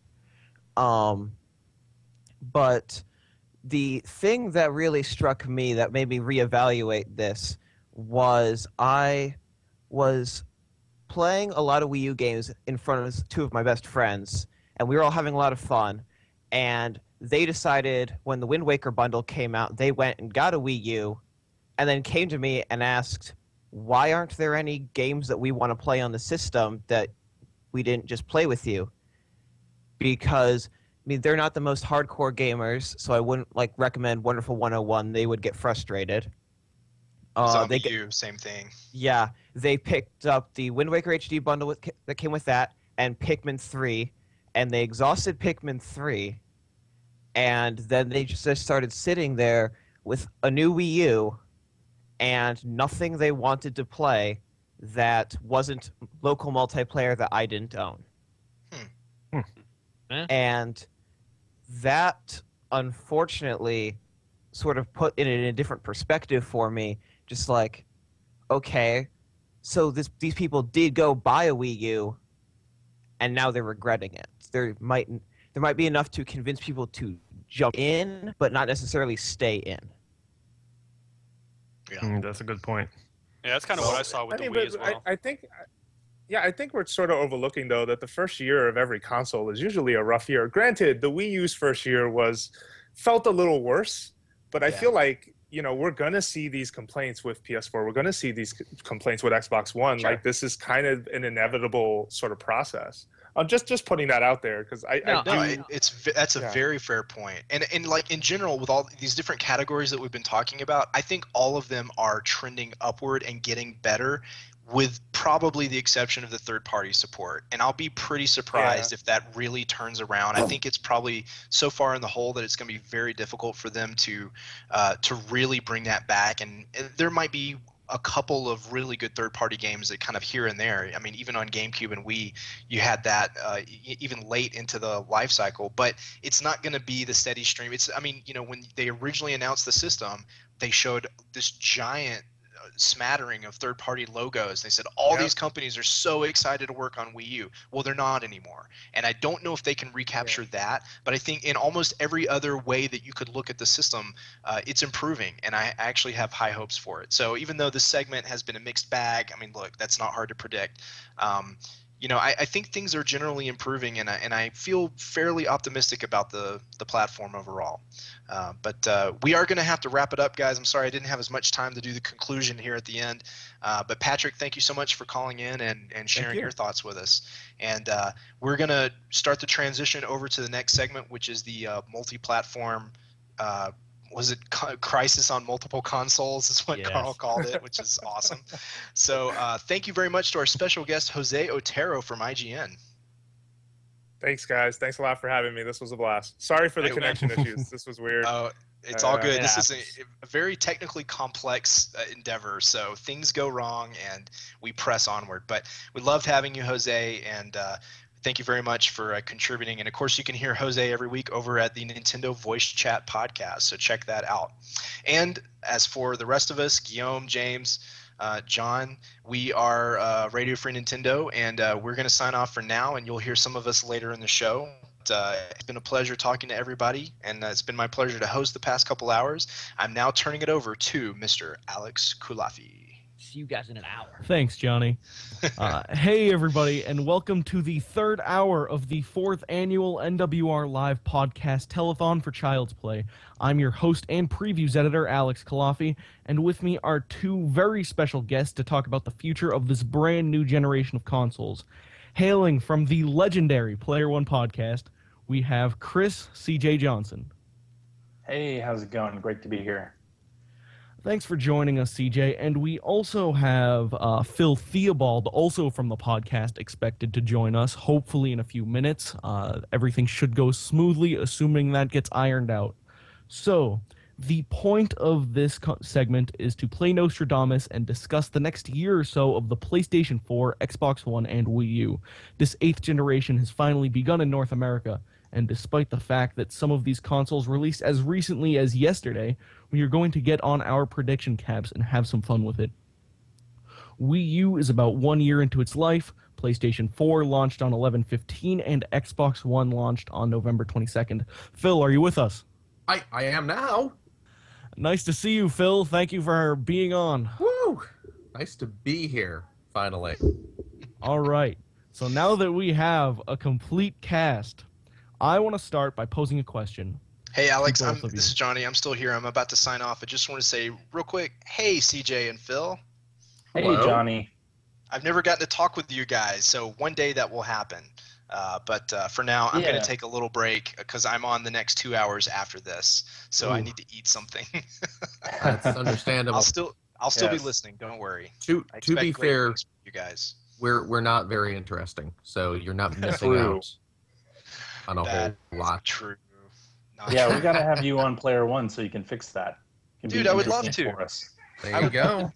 But the thing that really struck me that made me reevaluate this was I was playing a lot of Wii U games in front of two of my best friends, and we were all having a lot of fun. And they decided when the Wind Waker bundle came out, they went and got a Wii U, and then came to me and asked, why aren't there any games that we want to play on the system that we didn't just play with you? Because, I mean, they're not the most hardcore gamers, so I wouldn't recommend Wonderful 101. They would get frustrated. Same thing. Yeah, they picked up the Wind Waker HD bundle that came with that, and Pikmin 3, and they exhausted Pikmin 3, and then they just started sitting there with a new Wii U and nothing they wanted to play that wasn't local multiplayer that I didn't own. And that, unfortunately, sort of put it in a different perspective for me. Just like, okay, so these people did go buy a Wii U, and now they're regretting it. There might be enough to convince people to jump in, but not necessarily stay in. Yeah, that's a good point. Yeah, that's kind of what I saw with the Wii as well. I think we're sort of overlooking, though, that the first year of every console is usually a rough year. Granted, the Wii U's first year felt a little worse, but I feel like, we're going to see these complaints with PS4. We're going to see these complaints with Xbox One. Sure. Like, this is kind of an inevitable sort of process. I'm just putting that out there because that's a very fair point. And like in general, with all these different categories that we've been talking about, I think all of them are trending upward and getting better, with probably the exception of the third-party support. And I'll be pretty surprised if that really turns around. I think it's probably so far in the hole that it's going to be very difficult for them to really bring that back. And there might be a couple of really good third-party games that kind of here and there. I mean, even on GameCube and Wii, you had that even late into the life cycle. But it's not going to be the steady stream. When they originally announced the system, they showed this giant smattering of third-party logos. They said all these companies are so excited to work on Wii U. Well, they're not anymore. And I don't know if they can recapture that, but I think in almost every other way that you could look at the system, it's improving, and I actually have high hopes for it. So even though this segment has been a mixed bag, I mean, look, that's not hard to predict. I think things are generally improving, and I feel fairly optimistic about the platform overall. But we are going to have to wrap it up, guys. I'm sorry I didn't have as much time to do the conclusion here at the end. But Patrick, thank you so much for calling in and sharing your thoughts with us. And we're going to start the transition over to the next segment, which is the multi-platform was it Crisis on Multiple Consoles is what Carl called it, which is awesome. So thank you very much to our special guest, Jose Otero from IGN. Thanks, guys. Thanks a lot for having me. This was a blast. Sorry for the connection issues. This was weird. It's all good. This is a very technically complex endeavor, so things go wrong, and we press onward. But we loved having you, Jose, and thank you very much for contributing. And, of course, you can hear Jose every week over at the Nintendo Voice Chat podcast, so check that out. And as for the rest of us, Guillaume, James, John, we are Radio Free Nintendo, and we're going to sign off for now, and you'll hear some of us later in the show. It's been a pleasure talking to everybody, and it's been my pleasure to host the past couple hours. I'm now turning it over to Mr. Alex Kulafi. See you guys in an hour. Thanks, Johnny. Hey, everybody, and welcome to the third hour of the 4th annual NWR Live podcast telethon for Child's Play. I'm your host and previews editor, Alex Kalafi, and with me are two very special guests to talk about the future of this brand new generation of consoles. Hailing from the legendary Player One podcast, we have Chris C.J. Johnson. Hey, how's it going? Great to be here. Thanks for joining us, CJ. And we also have Phil Theobald, also from the podcast, expected to join us, hopefully in a few minutes. Everything should go smoothly, assuming that gets ironed out. So, the point of this segment is to play Nostradamus and discuss the next year or so of the PlayStation 4, Xbox One, and Wii U. This 8th generation has finally begun in North America, and despite the fact that some of these consoles released as recently as yesterday, we are going to get on our prediction caps and have some fun with it. Wii U is about 1 year into its life, PlayStation 4 launched on 11/15, and Xbox One launched on November 22nd. Phil, are you with us? I am now. Nice to see you, Phil. Thank you for being on. Woo! Nice to be here, finally. All right. So now that we have a complete cast, I want to start by posing a question. Hey, Alex, this is Johnny. I'm still here. I'm about to sign off. I just want to say real quick, hey, CJ and Phil. Hey, Hello. Johnny. I've never gotten to talk with you guys, so one day that will happen. But for now, I'm going to take a little break because I'm on the next 2 hours after this, so I need to eat something. That's understandable. I'll still be listening. Don't worry. To be fair, you guys, we're not very interesting, so you're not missing out on a whole lot. True. Yeah, we got to have you on Player One so you can fix that. Dude, I would love to. For us. There you go.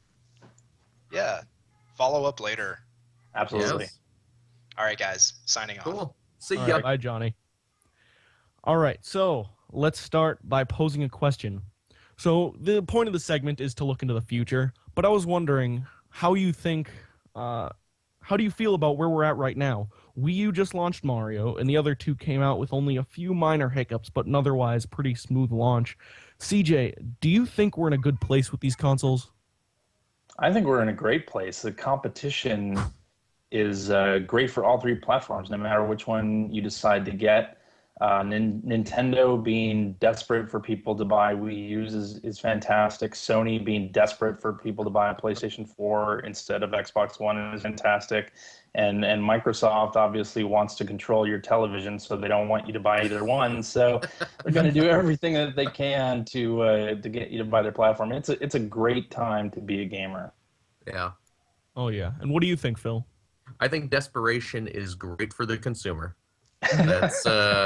Yeah. Follow up later. Absolutely. Yes. All right, guys. Signing off. Cool. See All ya. right, bye, Johnny. All right, so let's start by posing a question. So the point of the segment is to look into the future, but I was wondering how you think, how do you feel about where we're at right now? Wii U just launched Mario, and the other two came out with only a few minor hiccups, but an otherwise pretty smooth launch. CJ, do you think we're in a good place with these consoles? I think we're in a great place. The competition is great for all three platforms, no matter which one you decide to get. Nintendo being desperate for people to buy Wii U's is fantastic. Sony being desperate for people to buy a PlayStation 4 instead of Xbox One is fantastic. And Microsoft obviously wants to control your television, so they don't want you to buy either one. So they're going to do everything that they can to get you to buy their platform. It's a great time to be a gamer. Yeah. Oh, yeah. And what do you think, Phil? I think desperation is great for the consumer. That's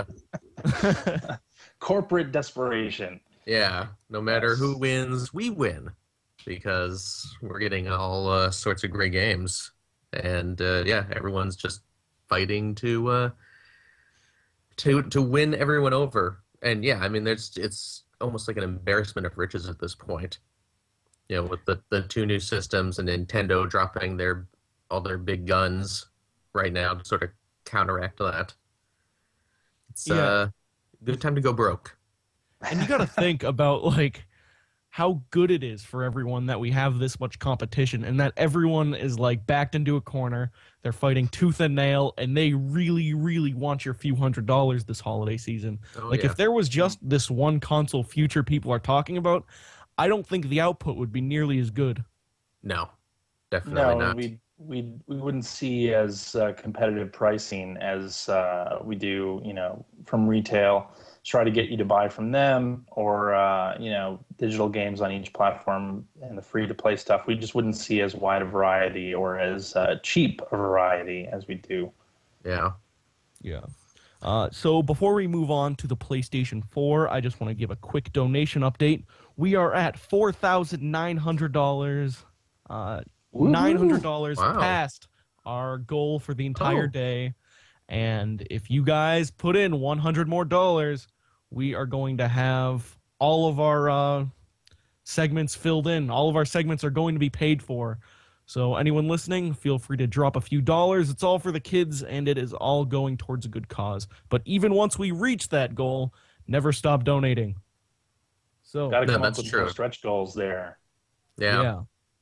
corporate desperation. Yeah. No matter who wins, we win because we're getting all sorts of great games. And everyone's just fighting to win everyone over. And yeah, I mean, it's almost like an embarrassment of riches at this point. You know, with the two new systems and Nintendo dropping all their big guns right now to sort of counteract that. It's a good time to go broke. And you got to think about like how good it is for everyone that we have this much competition and that everyone is like backed into a corner. They're fighting tooth and nail, and they really, really want your few $100s this holiday season. If there was just this one console future people are talking about, I don't think the output would be nearly as good. No, definitely not. We wouldn't see as competitive pricing as we do, from retail. Try to get you to buy from them, or digital games on each platform and the free-to-play stuff. We just wouldn't see as wide a variety or as cheap a variety as we do. Yeah. Yeah. So before we move on to the PlayStation 4, I just want to give a quick donation update. We are at $4,900. $900 past our goal for the entire day. And if you guys put in $100 more, we are going to have all of our segments filled in. All of our segments are going to be paid for. So anyone listening, feel free to drop a few dollars. It's all for the kids, and it is all going towards a good cause. But even once we reach that goal, never stop donating. So got to come up with more stretch goals there. Yeah.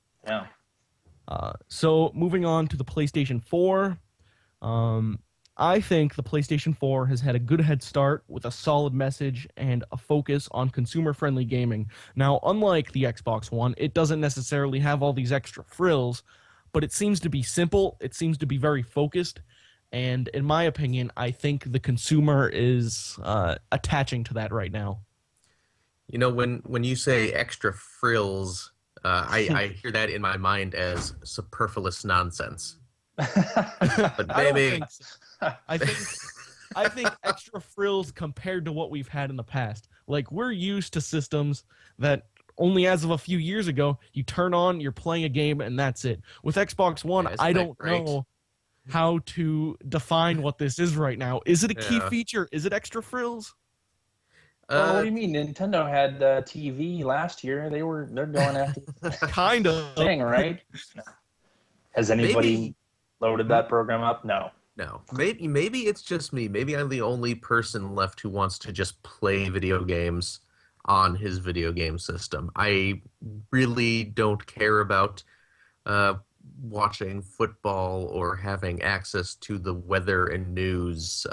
So moving on to the PlayStation 4, I think the PlayStation 4 has had a good head start with a solid message and a focus on consumer-friendly gaming. Now, unlike the Xbox One, it doesn't necessarily have all these extra frills, but it seems to be simple, it seems to be very focused, and in my opinion, I think the consumer is attaching to that right now. You know, when you say extra frills, I hear that in my mind as superfluous nonsense. But I don't maybe think so. I think extra frills compared to what we've had in the past. Like, we're used to systems that only as of a few years ago, you turn on, you're playing a game, and that's it. With Xbox One, I don't know how to define what this is right now. Is it a key feature? Is it extra frills? Well, what do you mean? Nintendo had TV last year. They're going after kind of thing, right? Has anybody loaded that program up? No. No. Maybe it's just me. Maybe I'm the only person left who wants to just play video games on his video game system. I really don't care about watching football or having access to the weather and news.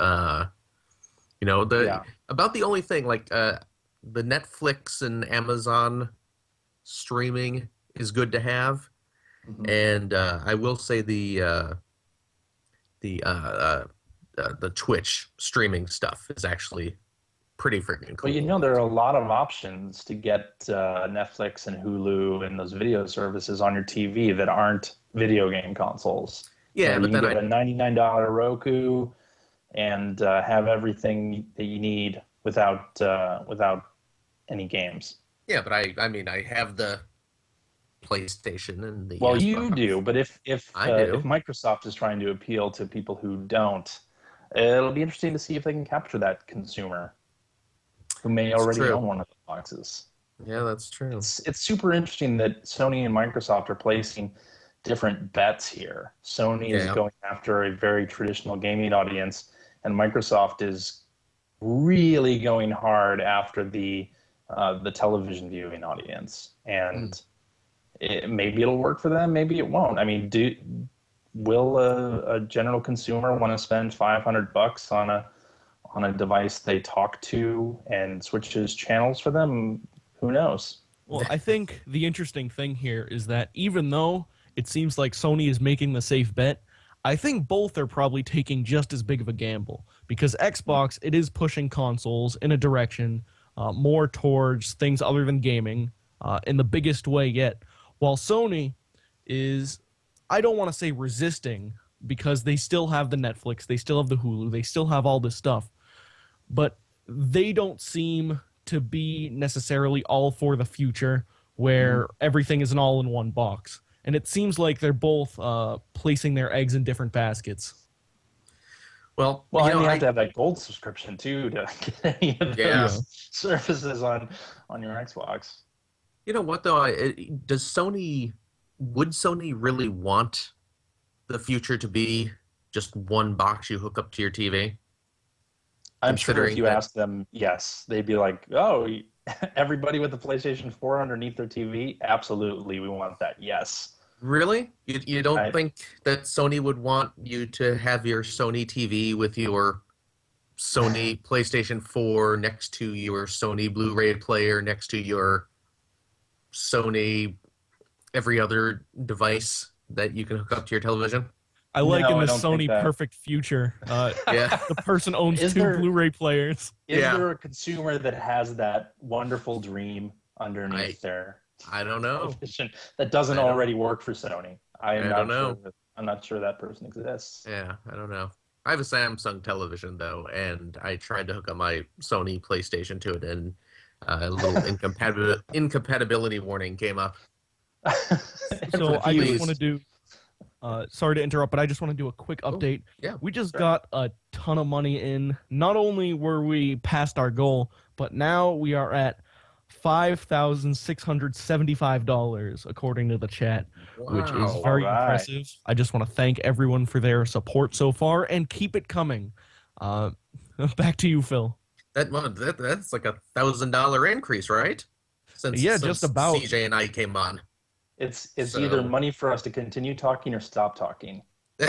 About the only thing, like the Netflix and Amazon streaming is good to have, and I will say the Twitch streaming stuff is actually pretty freaking cool. Well, there are a lot of options to get Netflix and Hulu and those video services on your TV that aren't video game consoles. Yeah, but you can get a $99 Roku and have everything that you need without any games. Yeah, but I have the PlayStation and the Well, Xbox. you do, but if I do. if Microsoft is trying to appeal to people who don't, it'll be interesting to see if they can capture that consumer who may already true. own one of the boxes. Yeah, that's true. It's super interesting that Sony and Microsoft are placing different bets here. Sony is going after a very traditional gaming audience, and Microsoft is really going hard after the television viewing audience. And maybe it'll work for them, maybe it won't. I mean, will a general consumer want to spend $500 on a device they talk to and switches channels for them? Who knows? Well, I think the interesting thing here is that even though it seems like Sony is making the safe bet, I think both are probably taking just as big of a gamble, because Xbox, it is pushing consoles in a direction more towards things other than gaming in the biggest way yet, while Sony is, I don't want to say resisting, because they still have the Netflix, they still have the Hulu, they still have all this stuff, but they don't seem to be necessarily all for the future where everything is an all-in-one box. And it seems like they're both placing their eggs in different baskets. Well, you have to have that gold subscription too to get any of those services on your Xbox. You know what though? Would Sony really want the future to be just one box you hook up to your TV? I'm sure if you asked them, yes, they'd be like, "Oh, everybody with the PlayStation 4 underneath their TV, absolutely, we want that." Yes. Really? You don't think that Sony would want you to have your Sony TV with your Sony PlayStation 4 next to your Sony Blu-ray player, next to your Sony every other device that you can hook up to your television? I like in the Sony perfect future. The person owns two Blu-ray players. Is there a consumer that has that wonderful dream underneath their I don't know television that doesn't already work for Sony? I'm not sure that person exists. Yeah, I don't know. I have a Samsung television though, and I tried to hook up my Sony PlayStation to it, and a little incompatibility warning came up. So I just want to do. Sorry to interrupt, but I just want to do a quick update. We just got a ton of money in. Not only were we past our goal, but now we are at $5,675 according to the chat, which is very impressive. I just want to thank everyone for their support so far and keep it coming. Back to you, Phil. That's like $1,000 increase, right? Since just about. CJ and I came on. It's either money for us to continue talking or stop talking.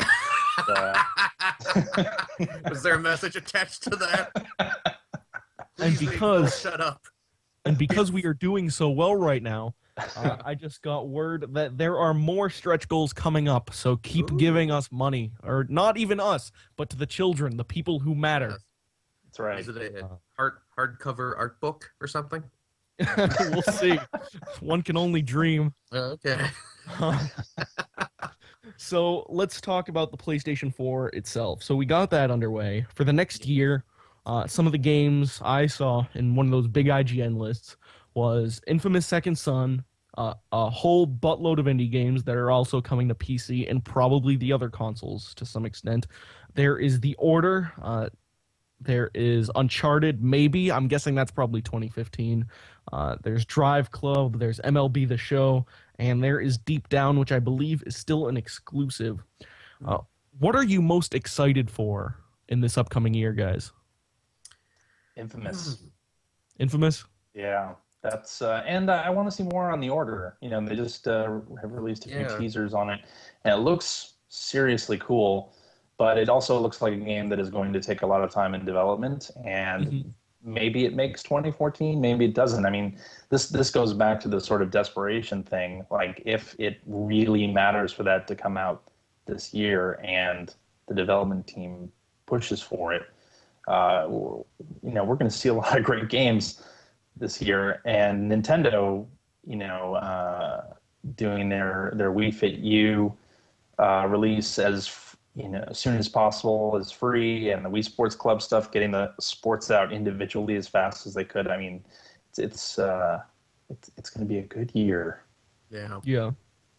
Was there a message attached to that? And because shut up. And because we are doing so well right now, I just got word that there are more stretch goals coming up. So keep giving us money, or not even us, but to the children, the people who matter. That's right. Is it a hardcover art book or something? We'll see. One can only dream. Okay. So let's talk about the PlayStation 4 itself. So we got that underway. For the next year, some of the games I saw in one of those big IGN lists was Infamous Second Son, a whole buttload of indie games that are also coming to PC and probably the other consoles to some extent. There is The Order. There is Uncharted, maybe. I'm guessing that's probably 2015. There's Drive Club. There's MLB The Show. And there is Deep Down, which I believe is still an exclusive. What are you most excited for in this upcoming year, guys? Infamous. Infamous? Yeah, that's and I want to see more on The Order. You know, they just have released a few teasers on it, and it looks seriously cool. But it also looks like a game that is going to take a lot of time in development, and maybe it makes 2014, maybe it doesn't. I mean, this goes back to the sort of desperation thing. Like, if it really matters for that to come out this year, and the development team pushes for it, you know, we're going to see a lot of great games this year. And Nintendo, you know, doing their Wii Fit U release as soon as possible is free, and the Wii Sports Club stuff, getting the sports out individually as fast as they could. I mean, it's going to be a good year. Yeah.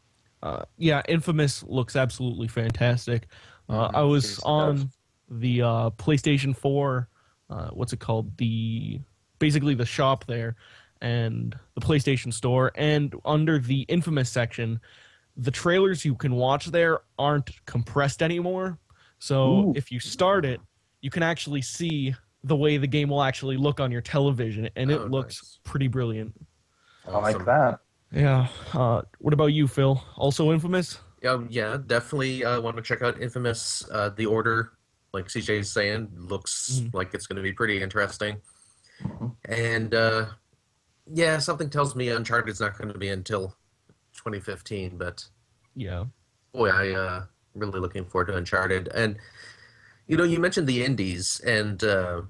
Infamous looks absolutely fantastic. I was on the PlayStation 4, what's it called? Basically the shop there, and the PlayStation Store, and under the Infamous section, the trailers you can watch there aren't compressed anymore. So if you start it, you can actually see the way the game will actually look on your television, and it looks pretty brilliant. I like that. Yeah. What about you, Phil? Also Infamous? Yeah, definitely want to check out Infamous. The Order, like CJ is saying, looks like it's going to be pretty interesting. And yeah, something tells me Uncharted's not going to be until 2015, but boy, I really looking forward to Uncharted. And you know, you mentioned the indies, and the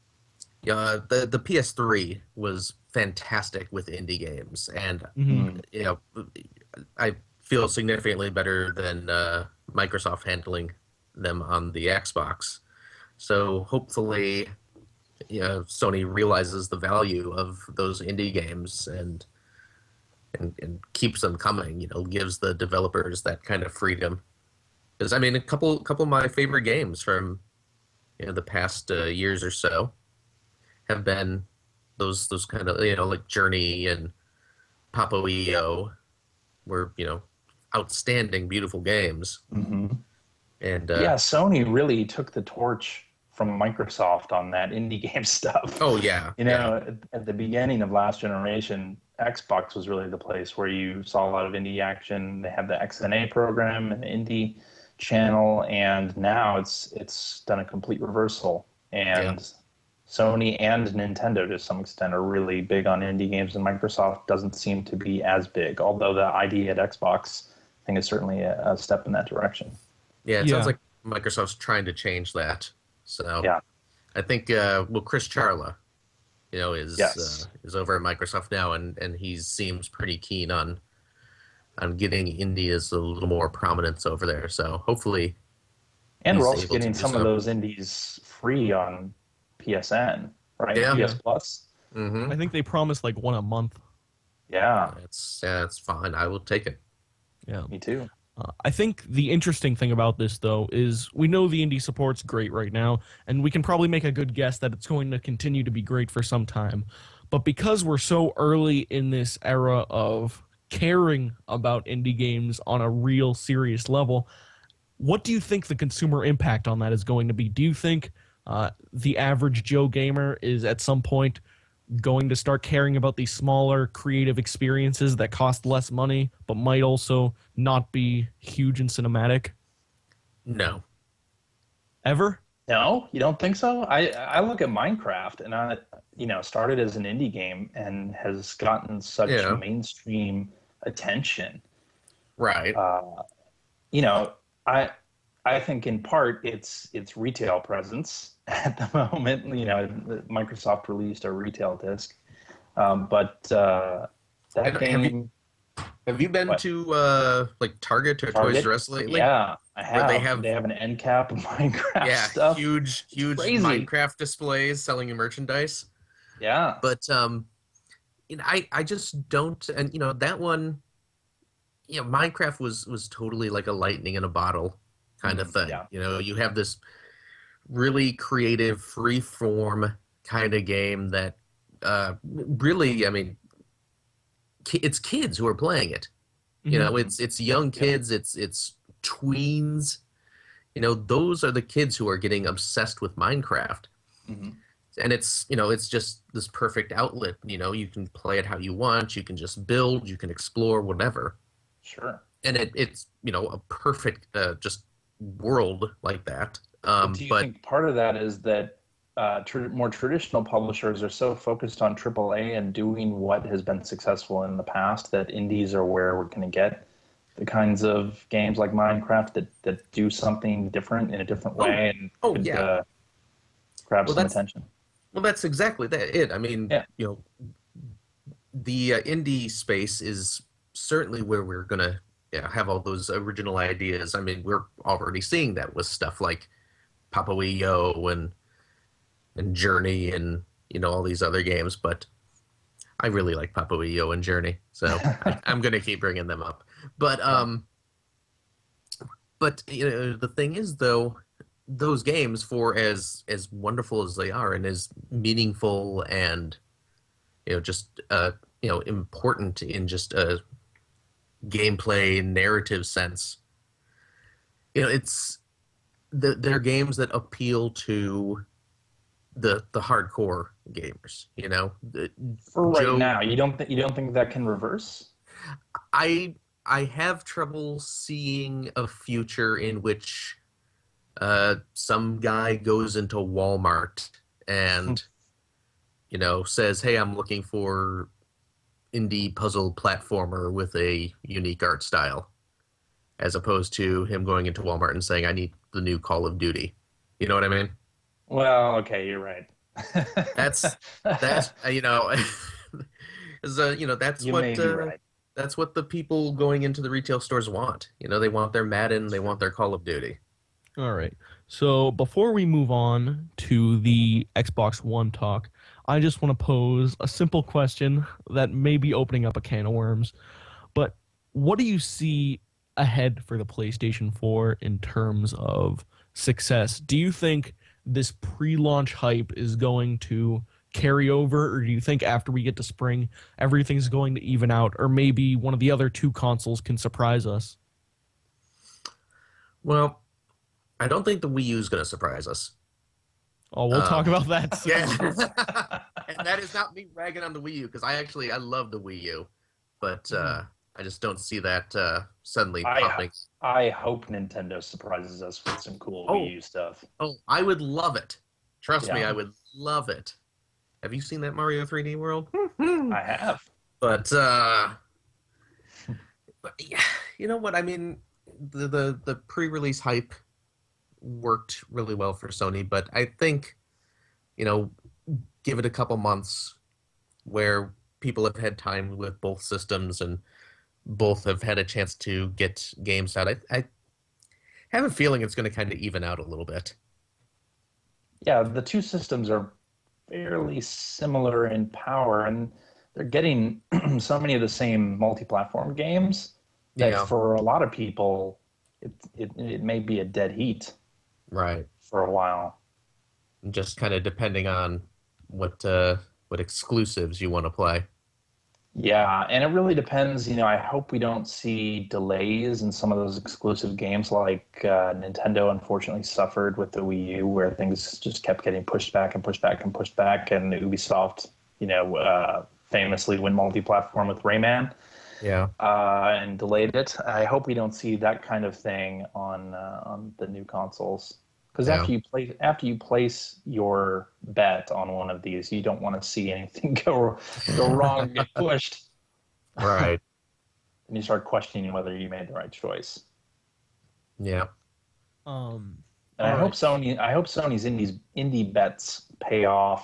PS3 was fantastic with indie games, and you know, I feel significantly better than Microsoft handling them on the Xbox. So hopefully, Sony realizes the value of those indie games and keeps them coming. You know, gives the developers that kind of freedom. Because I mean, a couple of my favorite games from the past years or so have been those kind of like Journey and Papo EO, were outstanding, beautiful games. And Sony really took the torch from Microsoft on that indie game stuff. Oh yeah. At the beginning of last generation, Xbox was really the place where you saw a lot of indie action. They had the XNA program and the indie channel, and now it's done a complete reversal. And Sony and Nintendo, to some extent, are really big on indie games, and Microsoft doesn't seem to be as big, although the ID at Xbox, I think, is certainly a step in that direction. Yeah, it sounds like Microsoft's trying to change that. So I think Chris Charla, is over at Microsoft now, and he seems pretty keen on getting indies a little more prominence over there. So hopefully, and we're also getting some of those indies free on PSN, right? PS Plus. I think they promised like one a month. Yeah, it's fine. I will take it. Yeah, me too. I think the interesting thing about this, though, is we know the indie support's great right now, and we can probably make a good guess that it's going to continue to be great for some time. But because we're so early in this era of caring about indie games on a real serious level, what do you think the consumer impact on that is going to be? Do you think the average Joe gamer is at some point going to start caring about these smaller creative experiences that cost less money but might also not be huge and cinematic? No. Ever? No, you don't think so? I look at Minecraft, and I started as an indie game and has gotten such mainstream attention. Right. I think in part it's retail presence at the moment. Microsoft released a retail disc, But that game. Have you been to like Target or Toys R Us lately? Yeah, I have. Where they have an end cap of Minecraft stuff. huge crazy. Minecraft displays selling your merchandise. Yeah. But you know, I just don't, and you know, that one, you know, Minecraft was totally like a lightning in a bottle kind of thing. Yeah. You know, you have this really creative, free form kind of game that really, I mean, it's kids who are playing it. You know, it's young kids, it's tweens. You know, those are the kids who are getting obsessed with Minecraft. And it's, you know, it's just this perfect outlet. You know, you can play it how you want. You can just build. You can explore, whatever. Sure. And it's, you know, a perfect just world like that. Do you think part of that is that more traditional publishers are so focused on AAA and doing what has been successful in the past that indies are where we're going to get the kinds of games like Minecraft that do something different in a different way and grab some attention? Well, that's exactly it. I mean, you know, the indie space is certainly where we're going to have all those original ideas. I mean, we're already seeing that with stuff like Papayo and Journey and, you know, all these other games, but I really like Papayo and Journey, so I'm going to keep bringing them up. But you know, the thing is, though, those games, for as wonderful as they are and as meaningful and, you know, just you know, important in just a gameplay narrative sense, you know, they're games that appeal to the hardcore gamers. You know, for right now, you don't think that can reverse? I have trouble seeing a future in which some guy goes into Walmart and you know, says, "Hey, I'm looking for indie puzzle platformer with a unique art style," as opposed to him going into Walmart and saying, "I need the new Call of Duty." You know what I mean? Well, okay, you're right. That's you know, you know, that's that's what the people going into the retail stores want. You know, they want their Madden, they want their Call of Duty. All right. So before we move on to the Xbox One talk, I just want to pose a simple question that may be opening up a can of worms. But what do you see ahead for the PlayStation 4 in terms of success? Do you think this pre-launch hype is going to carry over, or do you think after we get to spring, everything's going to even out, or maybe one of the other two consoles can surprise us? Well, I don't think the Wii U is going to surprise us. Oh, we'll talk about that soon. Yeah. And that is not me ragging on the Wii U, because I love the Wii U, but I just don't see that suddenly popping. I hope Nintendo surprises us with some cool Wii U stuff. Oh, I would love it. Trust me, I would love it. Have you seen that Mario 3D World? I have. But yeah, you know what? I mean, the pre-release hype worked really well for Sony, but I think, you know, give it a couple months where people have had time with both systems and both have had a chance to get games out. I have a feeling it's going to kind of even out a little bit. Yeah, the two systems are fairly similar in power, and they're getting so many of the same multi-platform games that for a lot of people, it may be a dead heat. Right. For a while. Just kind of depending on what exclusives you want to play. Yeah, and it really depends. You know, I hope we don't see delays in some of those exclusive games like Nintendo unfortunately suffered with the Wii U, where things just kept getting pushed back and pushed back and pushed back, and Ubisoft, you know, famously went multi-platform with Rayman. Yeah. And delayed it. I hope we don't see that kind of thing on the new consoles. Because after you place your bet on one of these, you don't want to see anything go wrong, get pushed. Right. And you start questioning whether you made the right choice. Yeah. And I hope Sony's indie bets pay off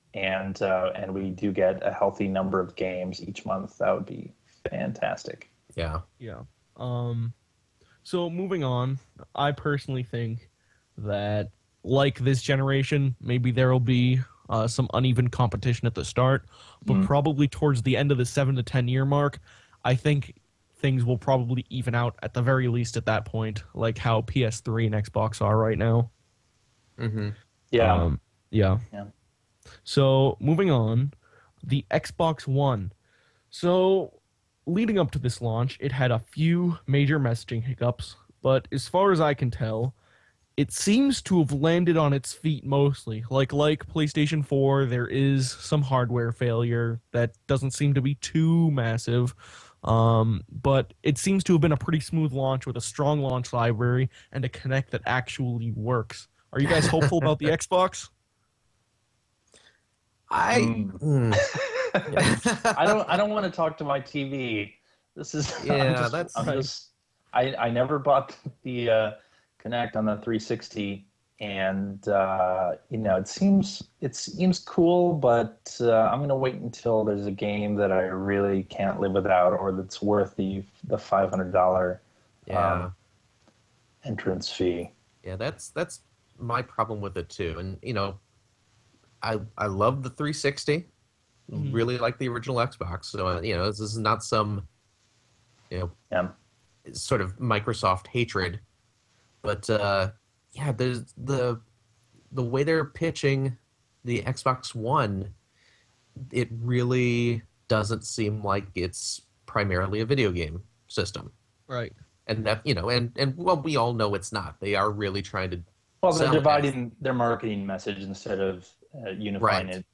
and we do get a healthy number of games each month, that would be fantastic. Yeah. Yeah. So moving on, I personally think that, like this generation, maybe there will be some uneven competition at the start, but probably towards the end of the 7 to 10 year mark, I think things will probably even out at the very least at that point, like how PS3 and Xbox are right now. Mm-hmm. Yeah. Yeah. So moving on, the Xbox One. So leading up to this launch, it had a few major messaging hiccups, but as far as I can tell, it seems to have landed on its feet mostly. Like PlayStation 4, there is some hardware failure that doesn't seem to be too massive, but it seems to have been a pretty smooth launch with a strong launch library and a Kinect that actually works. Are you guys hopeful about the Xbox? I don't want to talk to my TV. This is I never bought the Kinect on the 360, and it seems cool, but I'm gonna wait until there's a game that I really can't live without, or that's worth the $500 entrance fee. Yeah, that's my problem with it too. And I love the 360. Really like the original Xbox. So this is not some sort of Microsoft hatred. But there's the way they're pitching the Xbox One, it really doesn't seem like it's primarily a video game system. Right. And that and we all know it's not. They are really trying to they're dividing their marketing message instead of unifying it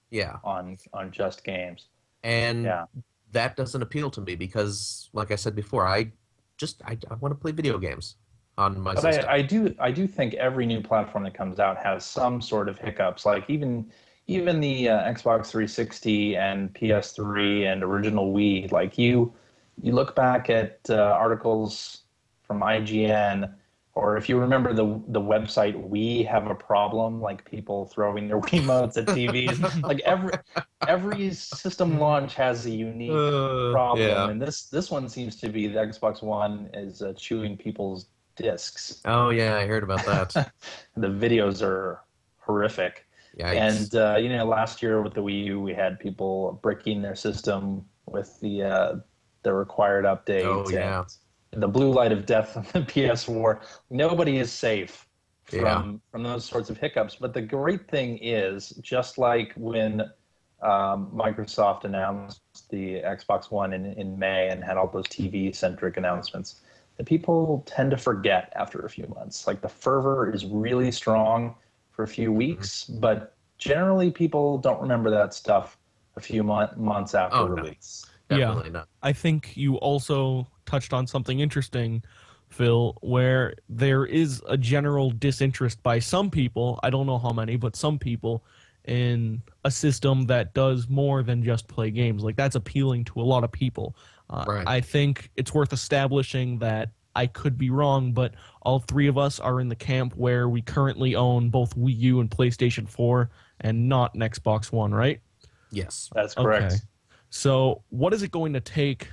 on just games. And that doesn't appeal to me because, like I said before, I want to play video games on my system. I do think every new platform that comes out has some sort of hiccups. Like even the Xbox 360 and PS3 and original Wii. Like you look back at articles from IGN, or if you remember the website We Have a Problem, like people throwing their Wiimotes at TVs. Like every system launch has a unique problem, and this one seems to be the Xbox One is chewing people's discs. Oh yeah, I heard about that. The videos are horrific. Yikes. And last year with the Wii U, we had people bricking their system with the required updates. Oh yeah. The blue light of death on the PS4. Nobody is safe from those sorts of hiccups. But the great thing is, just like when Microsoft announced the Xbox One in May and had all those TV-centric announcements, the people tend to forget after a few months. Like the fervor is really strong for a few weeks, but generally people don't remember that stuff a few months after release. Definitely not. I think you also touched on something interesting, Phil, where there is a general disinterest by some people, I don't know how many, but some people, in a system that does more than just play games. Like that's appealing to a lot of people. Right. I think it's worth establishing that I could be wrong, but all three of us are in the camp where we currently own both Wii U and PlayStation 4 and not an Xbox One, right? Yes. That's correct. Okay. So what is it going to take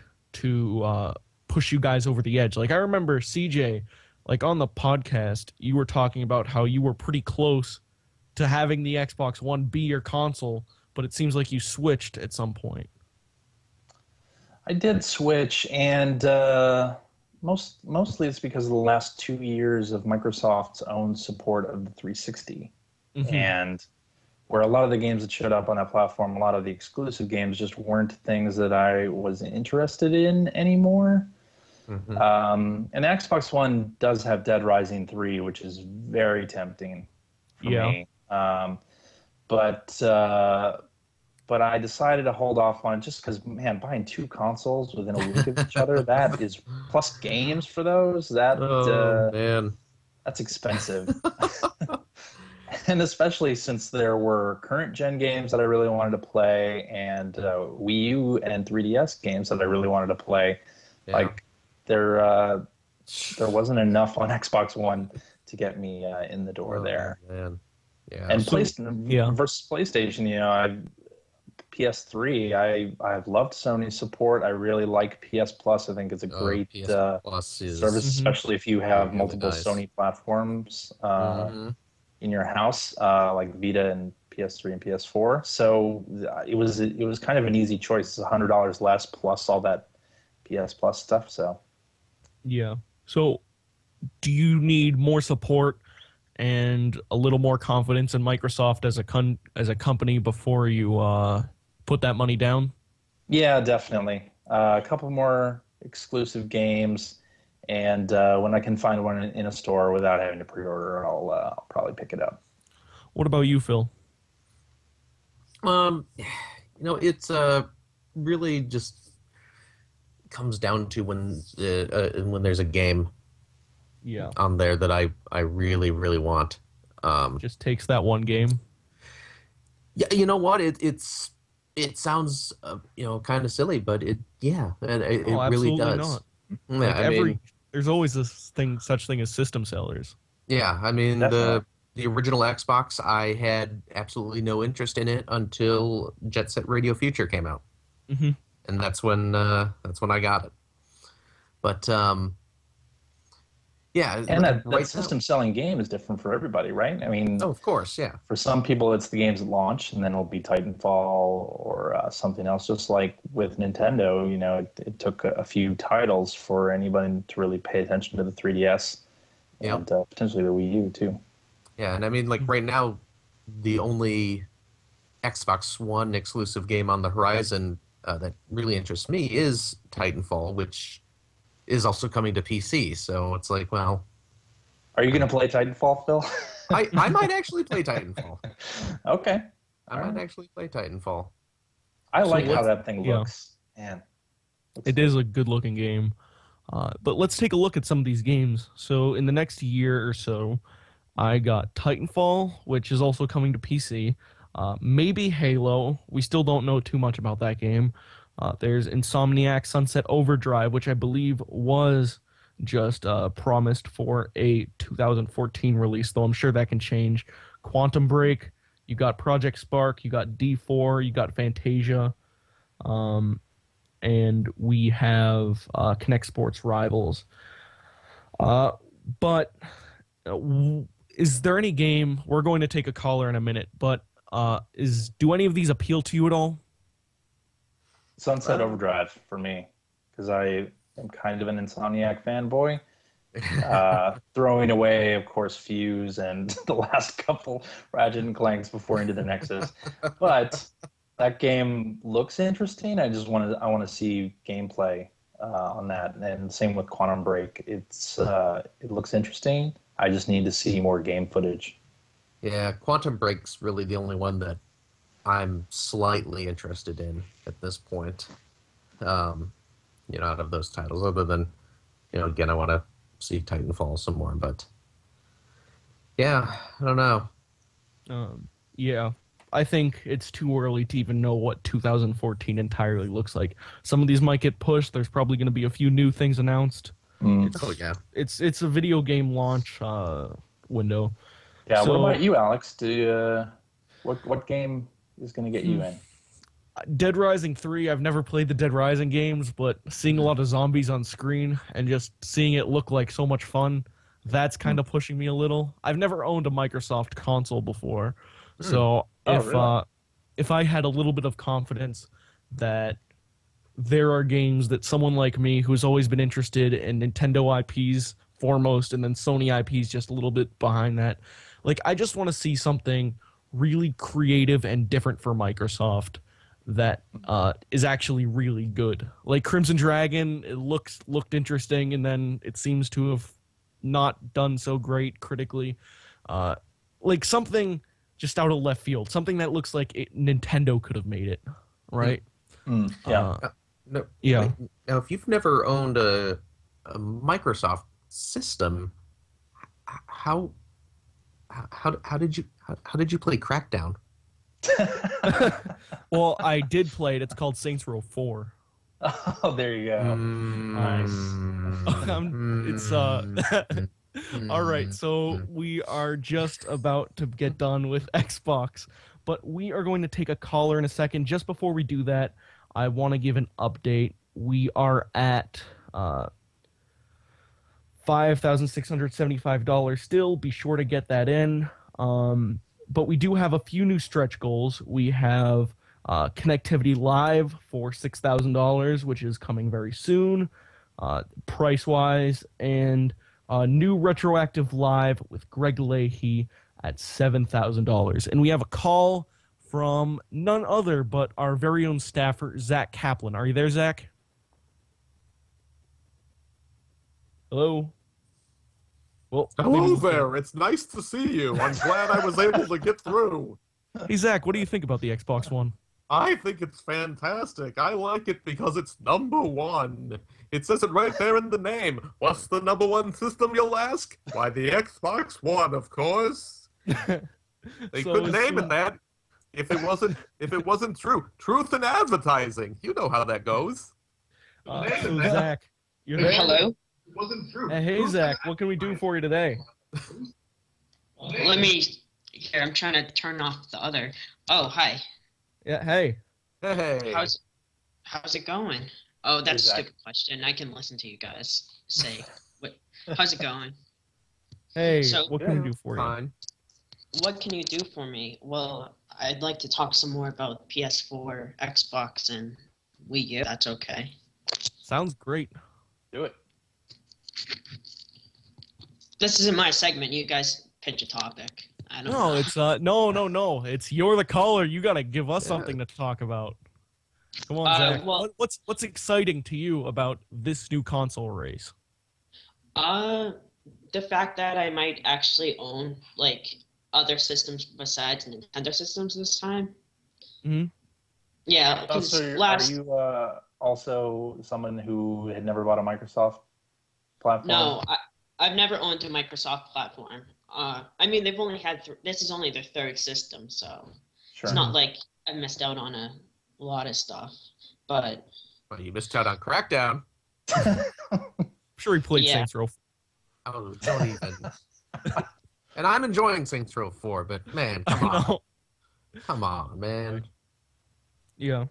to push you guys over the edge? Like I remember CJ, like on the podcast, you were talking about how you were pretty close to having the Xbox One be your console, but it seems like you switched at some point. I did switch, and mostly it's because of the last 2 years of Microsoft's own support of the 360. And where a lot of the games that showed up on that platform, a lot of the exclusive games just weren't things that I was interested in anymore. And the Xbox One does have Dead Rising 3, which is very tempting for me. But I decided to hold off on it just because, man, buying two consoles within a week of each other, that is, plus games for those, that's expensive. And especially since there were current gen games that I really wanted to play, and Wii U and 3DS games that I really wanted to play. Like there wasn't enough on Xbox One to get me in the door there. Man. Yeah. And So- versus PlayStation, PS3, I've loved Sony's support. I really like PS Plus. I think it's a great PS Plus is service, especially if you have really multiple nice. Sony platforms in your house, like Vita and PS3 and PS4. So it was kind of an easy choice. It's $100 less plus all that PS Plus stuff. So Yeah. So, do you need more support and a little more confidence in Microsoft as a company before you put that money down? yeah, definitely. A couple more exclusive games, and when I can find one in a store without having to pre-order, I'll probably pick it up. What about you, Phil? It's really just comes down to when there's a game on there that I really, really want. Just takes that one game. Yeah, you know what? It sounds kind of silly, but it really does. Not. Yeah, Like there's always such thing as system sellers. Yeah, I mean Definitely. the original Xbox, I had absolutely no interest in it until Jet Set Radio Future came out, Mhm. and that's when I got it. But yeah, And that right system selling game is different for everybody, right? I mean, of course, yeah. For some people, it's the games at launch, and then it'll be Titanfall or something else. Just like with Nintendo, it took a few titles for anybody to really pay attention to the 3DS and potentially the Wii U too. Yeah, and I mean, like right now, the only Xbox One exclusive game on the horizon that really interests me is Titanfall, which is also coming to PC. So it's like, well, are you going to play Titanfall, Phil? I might actually play Titanfall. Okay, I might actually play Titanfall. I like how that thing looks. Man, It is a good-looking game. But let's take a look at some of these games. So in the next year or so, I got Titanfall, which is also coming to PC. Maybe Halo. We still don't know too much about that game. There's Insomniac Sunset Overdrive, which I believe was just promised for a 2014 release, though I'm sure that can change. Quantum Break. You got Project Spark. You got D4. You got Fantasia. And we have Connect Sports Rivals. But is there any game? We're going to take a caller in a minute, but do any of these appeal to you at all? Sunset Overdrive for me, because I am kind of an Insomniac fanboy. Throwing away, of course, Fuse and the last couple Ratchet and Clanks before Into the Nexus, but that game looks interesting. I want to see gameplay on that, and same with Quantum Break. It looks interesting. I just need to see more game footage. Yeah, Quantum Break's really the only one that I'm slightly interested in at this point. Out of those titles, other than, again, I want to see Titanfall some more, but yeah, I don't know. Yeah, I think it's too early to even know what 2014 entirely looks like. Some of these might get pushed. There's probably going to be a few new things announced. It's a video game launch window. Yeah. So, what about you, Alex? What game is going to get you in? Dead Rising 3, I've never played the Dead Rising games, but seeing a lot of zombies on screen and just seeing it look like so much fun, that's kind of pushing me a little. I've never owned a Microsoft console before, so if I had a little bit of confidence that there are games that someone like me who's always been interested in Nintendo IPs foremost and then Sony IPs just a little bit behind that, like I just want to see something really creative and different for Microsoft that is actually really good. Like Crimson Dragon, it looked interesting, and then it seems to have not done so great critically. Like something just out of left field, something that looks like Nintendo could have made it, right? Yeah. Now, if you've never owned a Microsoft system, how did you play Crackdown? Well, I did play it. It's called Saints Row 4. Oh, there you go. Nice. All right, so we are just about to get done with Xbox, but we are going to take a caller in a second. Just before we do that, I want to give an update. We are at $5,675 still. Be sure to get that in. But we do have a few new stretch goals. We have Connectivity Live for $6,000, which is coming very soon, price-wise, and new Retroactive Live with Greg Leahy at $7,000. And we have a call from none other but our very own staffer, Zach Kaplan. Are you there, Zach? Hello? Well, hello there. It's nice to see you. I'm glad I was able to get through. Hey, Zach, what do you think about the Xbox One? I think it's fantastic. I like it because it's #1. It says it right there in the name. What's the #1 system, you'll ask? Why, the Xbox One, of course. They So couldn't it's name it that if it wasn't true. Truth in advertising. You know how that goes. So Zach, you're there? Hello? It wasn't true. Hey, Zach, what can we do for you today? Let me. Here, I'm trying to turn off the other. Oh, hi. Yeah, hey. Hey. How's it going? Oh, that's a stupid question. I can listen to you guys say. How's it going? Hey, So- what can we do for you? What can you do for me? Well, I'd like to talk some more about PS4, Xbox, and Wii U. That's okay. Sounds great. Do it. This isn't my segment. You guys pitch a topic. I don't No, know. it's no. It's you're the caller. You gotta give us something to talk about. Come on, Zach. well- What's exciting to you about this new console race? The fact that I might actually own like other systems besides Nintendo systems this time. Hmm. Yeah, Oh, 'cause so last are you also someone who had never bought a Microsoft platform? no, I've never owned a Microsoft platform. I mean they've only had this is only their third system, so Sure. it's not like I missed out on a lot of stuff. But Well, you missed out on Crackdown. I'm sure he played Yeah. Saints Row. Oh, don't even. And I'm enjoying Saints Row 4, but man, come on. No. Come on, man. Yeah.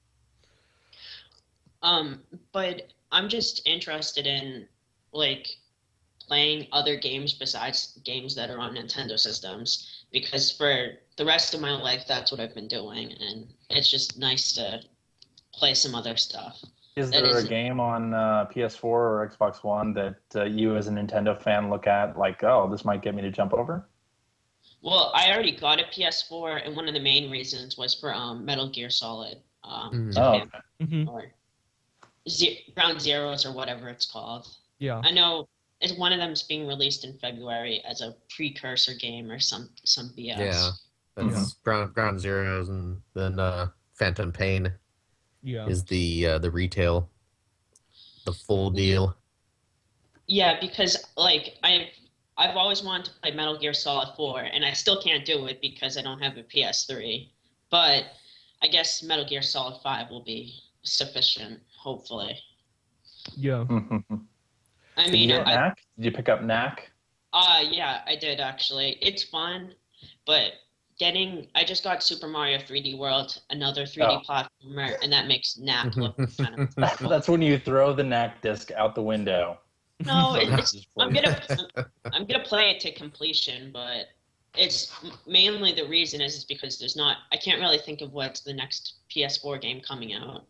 But I'm just interested in like playing other games besides games that are on Nintendo systems because for the rest of my life that's what I've been doing and it's just nice to play some other stuff. Is That there a isn't- game on PS4 or Xbox One that you as a Nintendo fan look at like, oh, this might get me to jump over? Well, I already got a PS4 and one of the main reasons was for Metal Gear Solid. Oh, Japan, Mhm. or Ground Zeroes or whatever it's called. Yeah. I know it's one of them's being released in February as a precursor game or some BS. Yeah. That's Ground Zeroes, and then Phantom Pain Yeah. is the retail, the full deal. Yeah, because like I've always wanted to play Metal Gear Solid 4 and I still can't do it because I don't have a PS3. But I guess Metal Gear Solid 5 will be sufficient, hopefully. Yeah. I Did mean, you get Knack? Did you pick up Knack? Yeah, I did actually. It's fun, but I just got Super Mario 3D World, another 3D platformer, and that makes Knack look kind of That's when you throw the Knack disc out the window. No, I'm gonna play it to completion, but it's mainly the reason is because I can't really think of what's the next PS4 game coming out.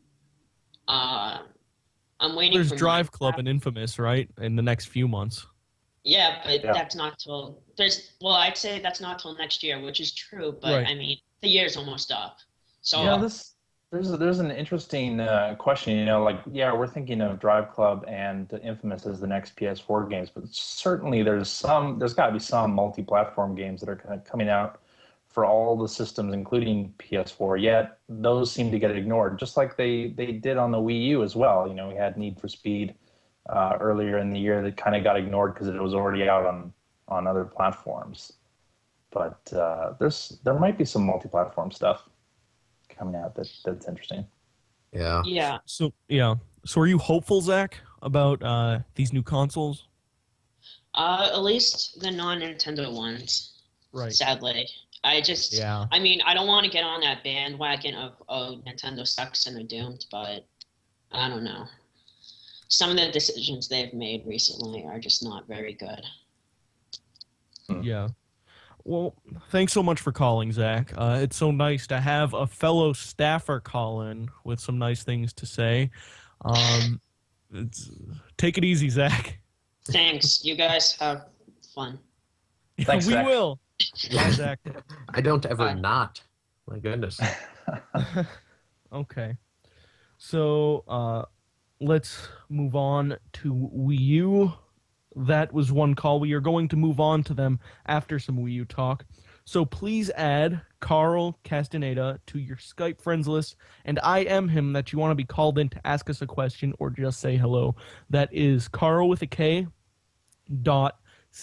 I'm waiting There's for Drive Club and Infamous, right? In the next few months. Yeah, but Yeah. that's not till I'd say that's not till next year, which is true, but Right. I mean the year's almost up. So There's an interesting question. You know, like we're thinking of Drive Club and Infamous as the next PS4 games, but certainly there's got to be some multi-platform games that are kind of coming out for all the systems, including PS4. Yet those seem to get ignored, just like they did on the Wii U as well. You know, we had Need for Speed earlier in the year that kind of got ignored because it was already out on other platforms. But there might be some multi-platform stuff coming out that's interesting. Yeah. Yeah. So are you hopeful, Zach, about these new consoles? At least the non-Nintendo ones. Right. Sadly. Yeah. I mean, I don't want to get on that bandwagon of, oh, Nintendo sucks and they're doomed, but I don't know. Some of the decisions they've made recently are just not very good. Yeah. Well, thanks so much for calling, Zach. It's so nice to have a fellow staffer call in with some nice things to say. Take it easy, Zach. Thanks. You guys have fun. Thanks, we Zach. will. Bye, Zach. I don't ever not. My goodness. Okay. So let's move on to Wii U. That was one call. We are going to move on to them after some Wii U talk. So please add Carl Castaneda to your Skype friends list, and I am him that you want to be called in to ask us a question or just say hello. That is Carl with a K dot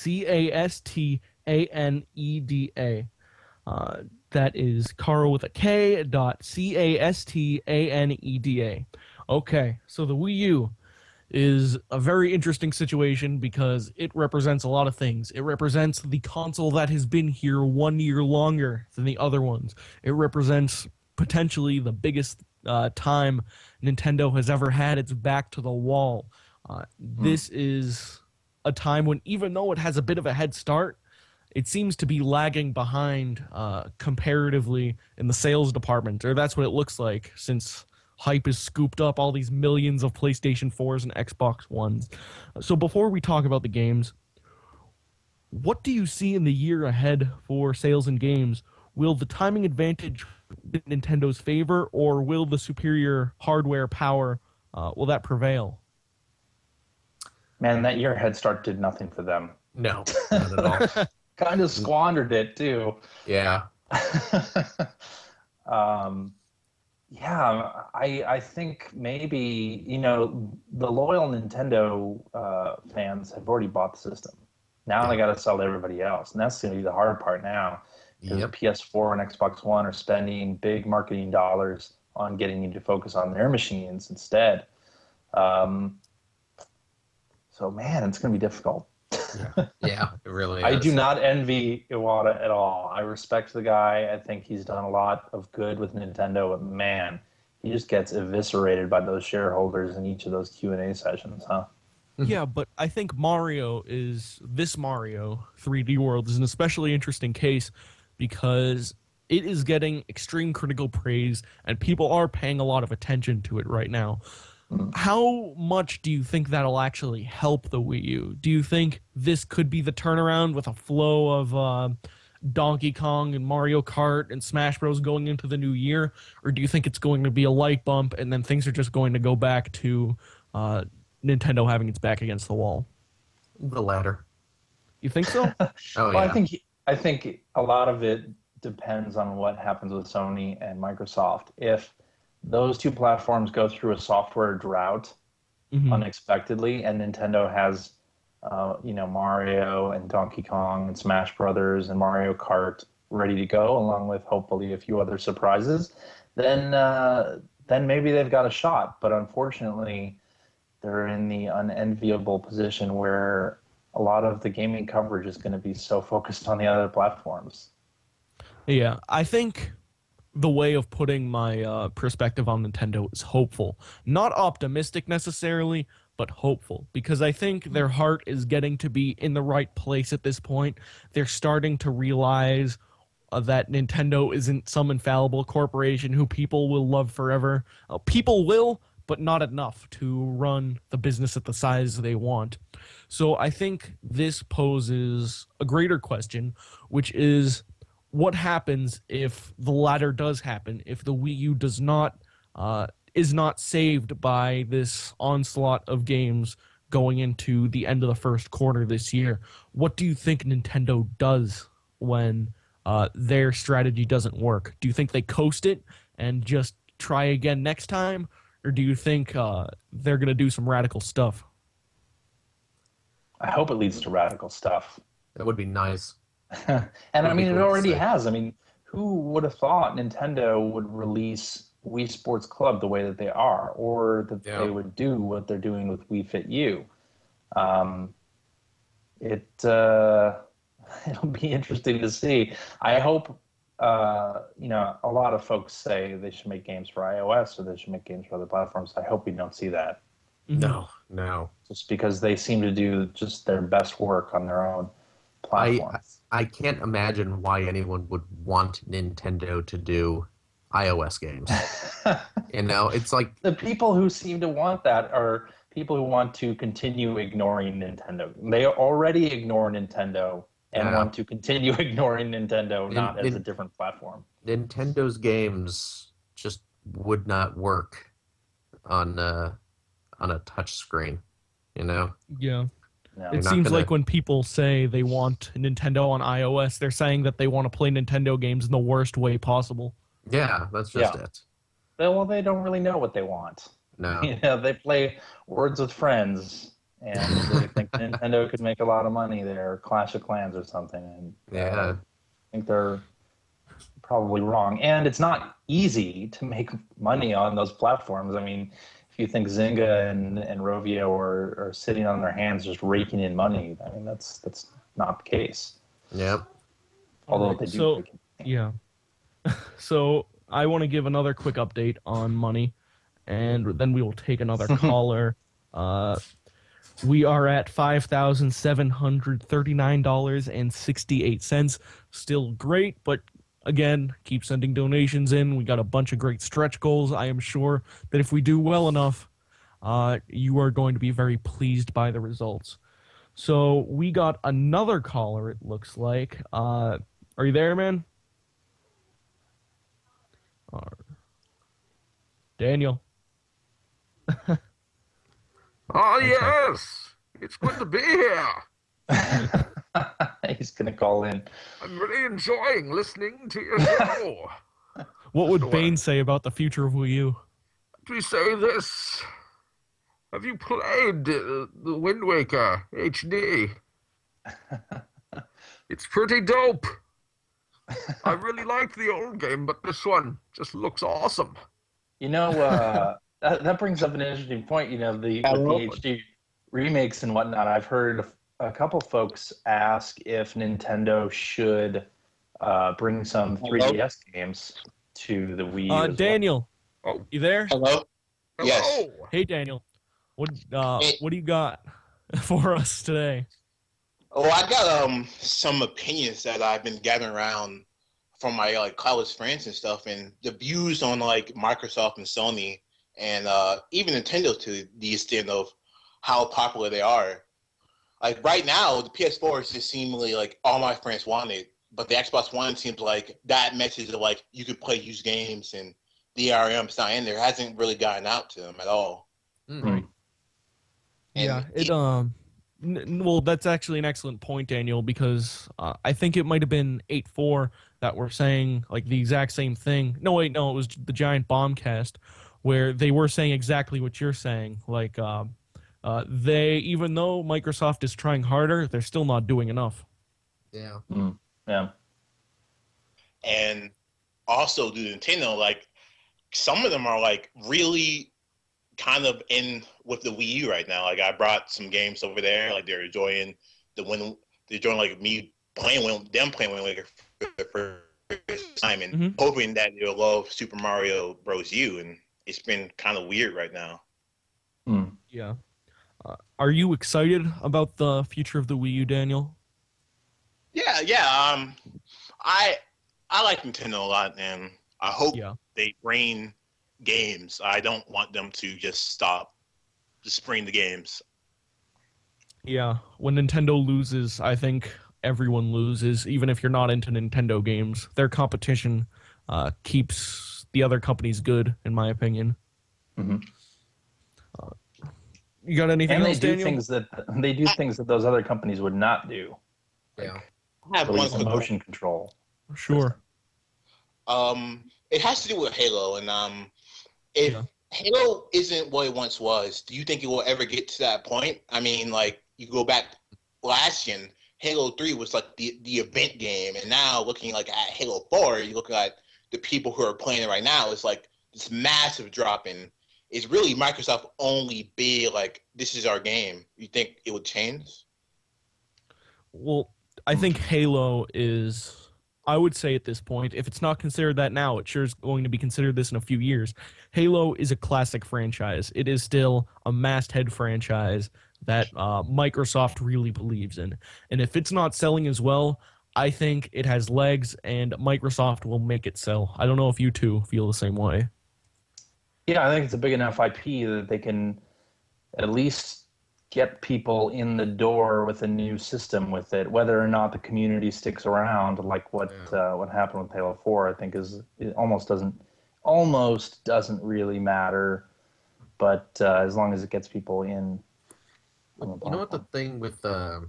Castaneda. That is Carl with a K dot Castaneda. Okay, so the Wii U is a very interesting situation because it represents a lot of things. It represents the console that has been here 1 year longer than the other ones. It represents potentially the biggest time Nintendo has ever had its back to the wall. This is a time when, even though it has a bit of a head start, it seems to be lagging behind comparatively in the sales department, or that's what it looks like, since Hype has scooped up all these millions of PlayStation 4s and Xbox Ones. So before we talk about the games, what do you see in the year ahead for sales and games? Will the timing advantage be in Nintendo's favor, or will the superior hardware power, will that prevail? Man, that year head start did nothing for them. No, not at all. Kind of squandered it too. Yeah. Yeah, I think maybe, the loyal Nintendo fans have already bought the system. Now they got to sell to everybody else, and that's going to be the hard part now. Because PS4 and Xbox One are spending big marketing dollars on getting you to focus on their machines instead. So, man, it's going to be difficult. Yeah, it really is. I do not envy Iwata at all. I respect the guy. I think he's done a lot of good with Nintendo, but man, he just gets eviscerated by those shareholders in each of those Q&A sessions, huh? Yeah, but I think Mario 3D World is an especially interesting case because it is getting extreme critical praise and people are paying a lot of attention to it right now. How much do you think that'll actually help the Wii U? Do you think this could be the turnaround with a flow of Donkey Kong and Mario Kart and Smash Bros. Going into the new year? Or do you think it's going to be a light bump and then things are just going to go back to Nintendo having its back against the wall? The latter. You think so? Well, yeah. I think a lot of it depends on what happens with Sony and Microsoft. If those two platforms go through a software drought unexpectedly, and Nintendo has, Mario and Donkey Kong and Smash Brothers and Mario Kart ready to go, along with hopefully a few other surprises, then maybe they've got a shot. But unfortunately, they're in the unenviable position where a lot of the gaming coverage is going to be so focused on the other platforms. Yeah, I think the way of putting my perspective on Nintendo is hopeful. Not optimistic necessarily, but hopeful. Because I think their heart is getting to be in the right place at this point. They're starting to realize that Nintendo isn't some infallible corporation who people will love forever. People will, but not enough to run the business at the size they want. So I think this poses a greater question, which is, what happens if the latter does happen? If the Wii U does not is not saved by this onslaught of games going into the end of the first quarter this year? What do you think Nintendo does when their strategy doesn't work? Do you think they coast it and just try again next time, or do you think they're going to do some radical stuff? I hope it leads to radical stuff. That would be nice. And I mean, it already has. I mean, who would have thought Nintendo would release Wii Sports Club the way that they are, or that they would do what they're doing with Wii Fit U? It'll be interesting to see. I hope, a lot of folks say they should make games for iOS or they should make games for other platforms. I hope we don't see that. No. Just because they seem to do just their best work on their own platforms. I can't imagine why anyone would want Nintendo to do iOS games. It's like the people who seem to want that are people who want to continue ignoring Nintendo. They already ignore Nintendo and want to continue ignoring Nintendo, not as a different platform. Nintendo's games just would not work on a touch screen, Yeah. No. It seems like when people say they want Nintendo on iOS, they're saying that they want to play Nintendo games in the worst way possible. Yeah, that's just it. Well, they don't really know what they want. No. They play Words with Friends, and they think Nintendo could make a lot of money there, or Clash of Clans or something. And I think they're probably wrong. And it's not easy to make money on those platforms. I mean, if you think Zynga and Rovio are sitting on their hands just raking in money, I mean, that's not the case. Yep. Although they do. Yeah. So I want to give another quick update on money, and then we will take another caller. We are at $5,739.68. Still great, but again, keep sending donations in. We got a bunch of great stretch goals. I am sure that if we do well enough, you are going to be very pleased by the results. So we got another caller, it looks like. Are you there, man? Daniel. Oh, yes. It's good to be here. He's going to call in. I'm really enjoying listening to your show. What would Bane say about the future of Wii U? We say this. Have you played the Wind Waker HD? It's pretty dope. I really liked the old game, but this one just looks awesome. That brings up an interesting point. The HD remakes and whatnot. I've heard a couple folks ask if Nintendo should bring some 3DS games to the Wii U. Daniel, you there? Hello. Yes. Hey, Daniel. What do you got for us today? Oh, I got some opinions that I've been gathering around from my college friends and stuff, and the views on Microsoft and Sony and even Nintendo to the extent of how popular they are. Right now, the PS4 is just seemingly all my friends want it, but the Xbox One seems like that message of you could play used games and DRM is not in there hasn't really gotten out to them at all. Right. Yeah. Well, that's actually an excellent point, Daniel, because I think it might have been 8.4 that were saying the exact same thing. No, it was the Giant Bombcast, where they were saying exactly what you're saying. Even though Microsoft is trying harder, they're still not doing enough. Yeah. Yeah. And also, do Nintendo some of them are really kind of in with the Wii U right now. I brought some games over there. They're enjoying me playing with them playing with for the first time and hoping that they'll love Super Mario Bros. U. And it's been kind of weird right now. Yeah. Are you excited about the future of the Wii U, Daniel? Yeah. I like Nintendo a lot, and I hope they bring games. I don't want them to just stop just bring the games. Yeah, when Nintendo loses, I think everyone loses, even if you're not into Nintendo games. Their competition keeps the other companies good, in my opinion. You got anything else, Daniel? They do things that those other companies would not do. Yeah. I have one quick motion control. Sure. It has to do with Halo, and if Halo isn't what it once was, do you think it will ever get to that point? I mean, you go back last gen, Halo 3 was the event game, and now looking at Halo 4, you look at the people who are playing it right now, it's this massive drop in. Is really Microsoft only be this is our game? You think it would change? Well, I think Halo is. I would say at this point, if it's not considered that now, it sure is going to be considered this in a few years. Halo is a classic franchise. It is still a masthead franchise that Microsoft really believes in. And if it's not selling as well, I think it has legs, and Microsoft will make it sell. I don't know if you two feel the same way. Yeah, I think it's a big enough IP that they can at least get people in the door with a new system with it. Whether or not the community sticks around, like what happened with Halo 4, I think it almost doesn't really matter. But as long as it gets people in. You know what the thing with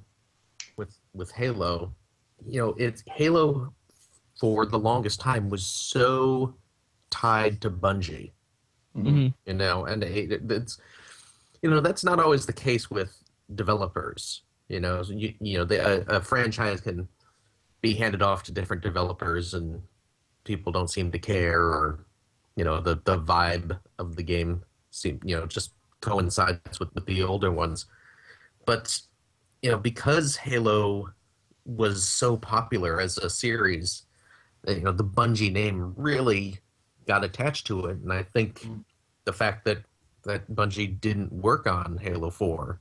Halo, it's Halo for the longest time was so tied to Bungie. Mm-hmm. And it's that's not always the case with developers. A franchise can be handed off to different developers, and people don't seem to care, or the vibe of the game just coincides with the older ones. But because Halo was so popular as a series, the Bungie name really got attached to it, and I think the fact that Bungie didn't work on Halo 4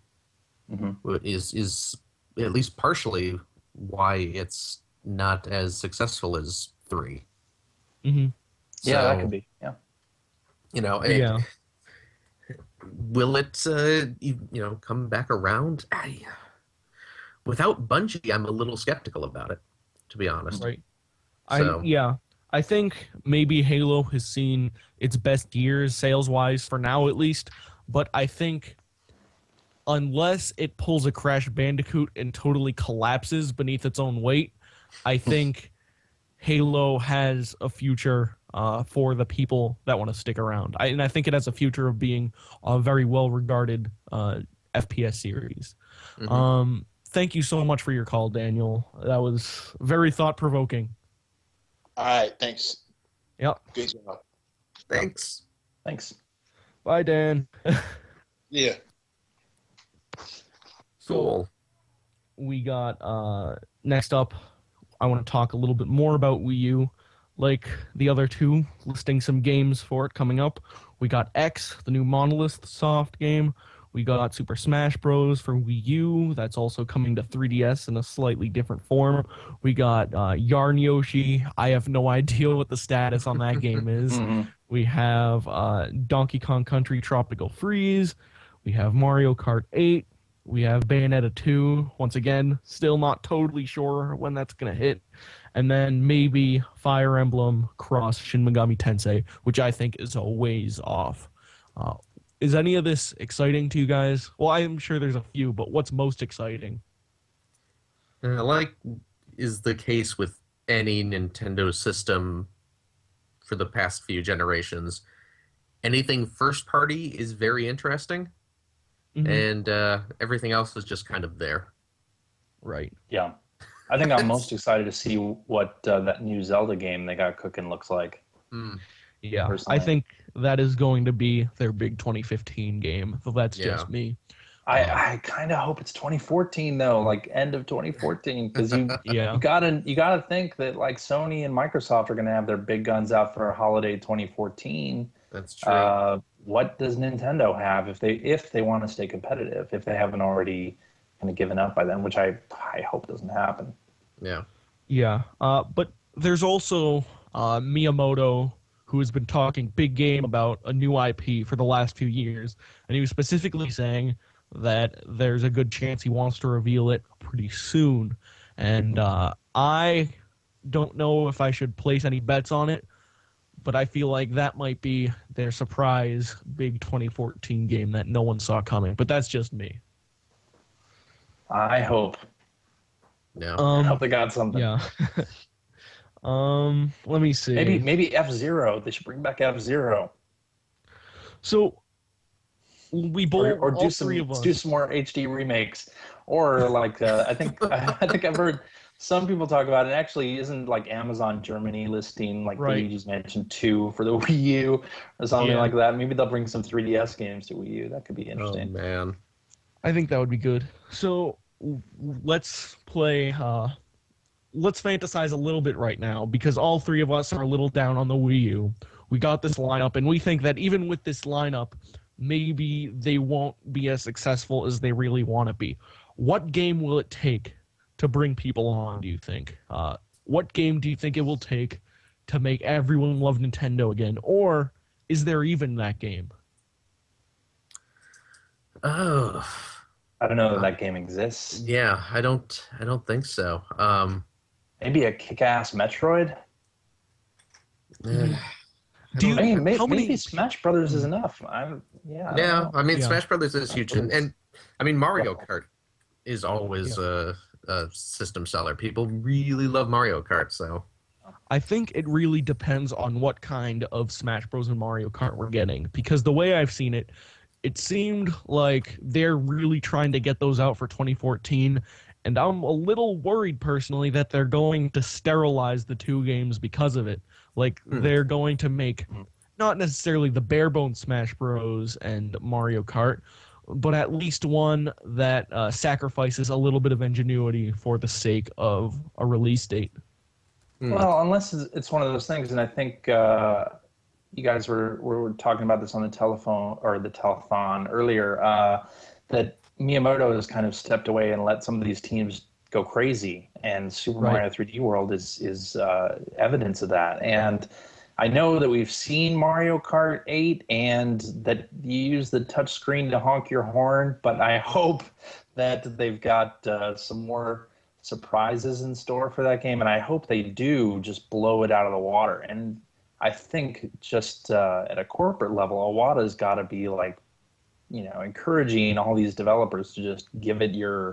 is at least partially why it's not as successful as 3. Mm-hmm. So, yeah, that could be. Yeah. Will it come back around? Without Bungie, I'm a little skeptical about it, to be honest. Right. I think maybe Halo has seen its best years sales-wise for now, at least. But I think unless it pulls a Crash Bandicoot and totally collapses beneath its own weight, I think Halo has a future for the people that want to stick around. And I think it has a future of being a very well-regarded FPS series. Mm-hmm. Thank you so much for your call, Daniel. That was very thought-provoking. All right, thanks. Yep. Good job. Thanks. Bye, Dan. Yeah. So we got next up, I want to talk a little bit more about Wii U. Like the other two, listing some games for it coming up. We got X, the new Monolith Soft game. We got Super Smash Bros. For Wii U. That's also coming to 3DS in a slightly different form. We got Yarn Yoshi. I have no idea what the status on that game is. Mm-hmm. We have Donkey Kong Country Tropical Freeze. We have Mario Kart 8. We have Bayonetta 2. Once again, still not totally sure when that's going to hit. And then maybe Fire Emblem Cross Shin Megami Tensei, which I think is a ways off. Is any of this exciting to you guys? Well, I'm sure there's a few, but what's most exciting? Like is the case with any Nintendo system for the past few generations, anything first party is very interesting, and everything else is just kind of there. Right. Yeah. I think I'm most excited to see what that new Zelda game they got cooking looks like. Yeah, personally. I think that is going to be their big 2015 game. So that's just me. I kind of hope it's 2014 though, like end of 2014, because you gotta think that like Sony and Microsoft are gonna have their big guns out for holiday 2014. That's true. What does Nintendo have if they want to stay competitive? If they haven't already kind of given up by then, which I hope doesn't happen. Yeah. Yeah. But there's also Miyamoto, who has been talking big game about a new IP for the last few years, and he was specifically saying that there's a good chance he wants to reveal it pretty soon. And I don't know if I should place any bets on it, but I feel like that might be their surprise big 2014 game that no one saw coming. But that's just me. I hope. Yeah. I hope they got something. Yeah. Let me see. Maybe F-Zero. They should bring back F-Zero. So we both or do some more HD remakes, or like I think I've heard some people talk about it. Actually, isn't like Amazon Germany listing like Right. you just mentioned 2 for the Wii U or something like that. Maybe they'll bring some 3DS games to Wii U. That could be interesting. Oh man, I think that would be good. So let's play. Let's fantasize a little bit right now, because all three of us are a little down on the Wii U. We got this lineup, and we think that even with this lineup, maybe they won't be as successful as they really want to be. What game will it take to bring people on, do you think? What game do you think it will take to make everyone love Nintendo again? Or is there even that game? Oh, I don't know that game exists. Yeah, I don't think so. Maybe a kick-ass Metroid. Maybe Smash Brothers is enough. I mean, Smash Brothers is huge, and I mean, Mario Kart is always a system seller. People really love Mario Kart, so. I think it really depends on what kind of Smash Bros. And Mario Kart we're getting, because the way I've seen it, it seemed like they're really trying to get those out for 2014, and I'm a little worried personally that they're going to sterilize the two games because of it. Like, they're going to make not necessarily the bare bones Smash Bros. And Mario Kart, but at least one that sacrifices a little bit of ingenuity for the sake of a release date. Well, unless it's one of those things, and I think you guys were talking about this on the telephone or the telethon earlier, that Miyamoto has kind of stepped away and let some of these teams go crazy, and Super Mario 3D World is evidence of that. And I know that we've seen Mario Kart 8 and that you use the touch screen to honk your horn, but I hope that they've got some more surprises in store for that game, and I hope they do just blow it out of the water. And I think just at a corporate level, Iwata's got to be like, encouraging all these developers to just give it your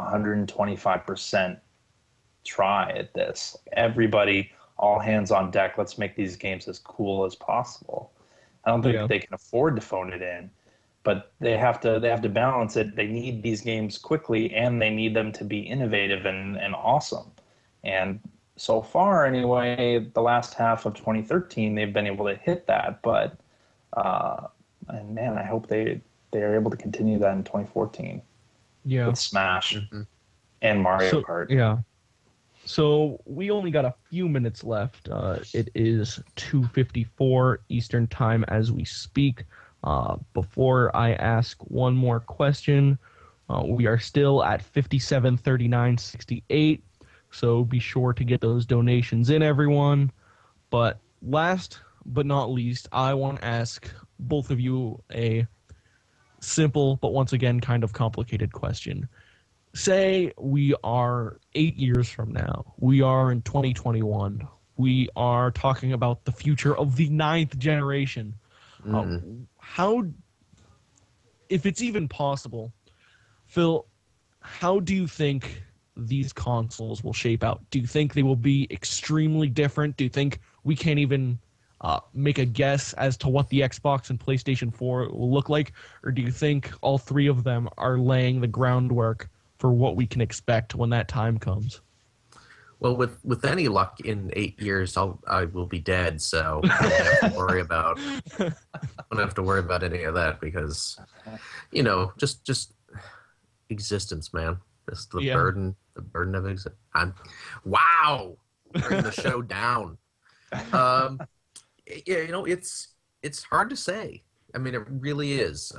125% try at this. Everybody, all hands on deck. Let's make these games as cool as possible. I don't think they can afford to phone it in, but they have to balance it. They need these games quickly, and they need them to be innovative and awesome. And so far, anyway, the last half of 2013, they've been able to hit that. But and man, I hope they are able to continue that in 2014. Yeah, with Smash and Mario Kart. Yeah. So we only got a few minutes left. It is 2:54 Eastern Time as we speak. Before I ask one more question, we are still at 57.39.68. So be sure to get those donations in, everyone. But last but not least, I want to ask both of you a simple, but once again kind of complicated question. Say we are 8 years from now. We are in 2021. We are talking about the future of the 9th generation. How, if it's even possible, Phil, how do you think these consoles will shape out? Do you think they will be extremely different? Do you think we can't even make a guess as to what the Xbox and PlayStation 4 will look like? Or do you think all three of them are laying the groundwork for what we can expect when that time comes? Well, with any luck, in 8 years, I will be dead, so I don't have to worry about. I don't have to worry about any of that because, just existence, man. Just the burden of existence. Wow, bring the show down. It's hard to say. I mean, it really is.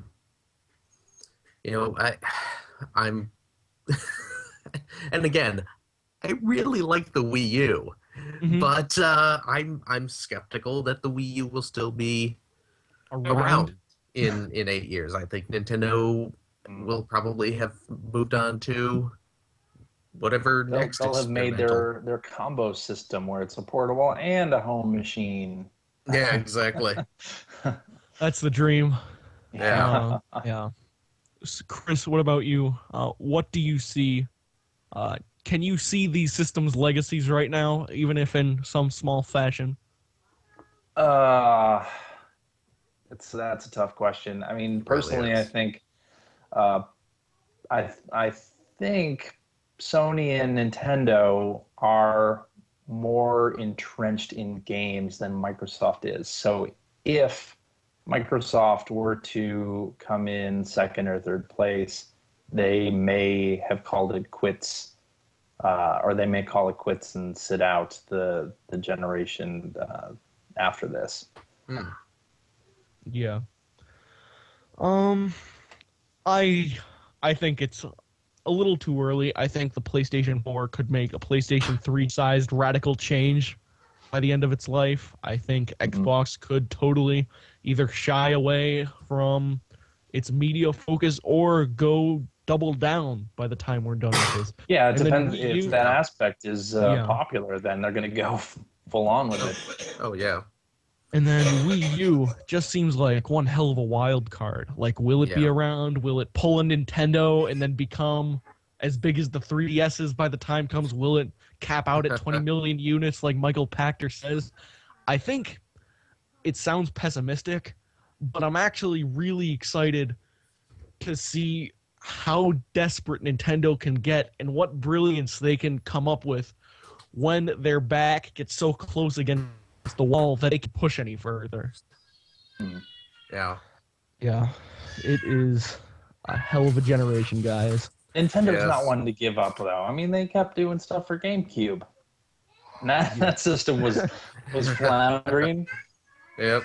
I'm, and again, I really like the Wii U, but I'm skeptical that the Wii U will still be around in 8 years. I think Nintendo will probably have moved on to whatever next. They'll have made their combo system where it's a portable and a home machine. Yeah, exactly. That's the dream. Yeah. Yeah. Chris, what about you? What do you see? Can you see these systems' legacies right now, even if in some small fashion? That's a tough question. I mean, personally, I think, I think Sony and Nintendo are more entrenched in games than Microsoft is. So if Microsoft were to come in second or third place, they may have called it quits, or they may call it quits and sit out the generation after this. Yeah. I think it's a little too early. I think the PlayStation 4 could make a PlayStation 3-sized radical change by the end of its life. I think Xbox could totally either shy away from its media focus or go double down by the time we're done with this. Yeah, it depends. If that aspect is popular, then they're going to go full on with it. Oh, yeah. And then Wii U just seems like one hell of a wild card. Like, will it be around? Will it pull a Nintendo and then become as big as the 3DSs by the time comes? Will it cap out at 20 million units like Michael Pachter says? I think it sounds pessimistic, but I'm actually really excited to see how desperate Nintendo can get and what brilliance they can come up with when their back gets so close against the wall that it can push any further. Yeah. Yeah. It is a hell of a generation, guys. Nintendo's not one to give up, though. I mean, they kept doing stuff for GameCube. That system was floundering. Yep.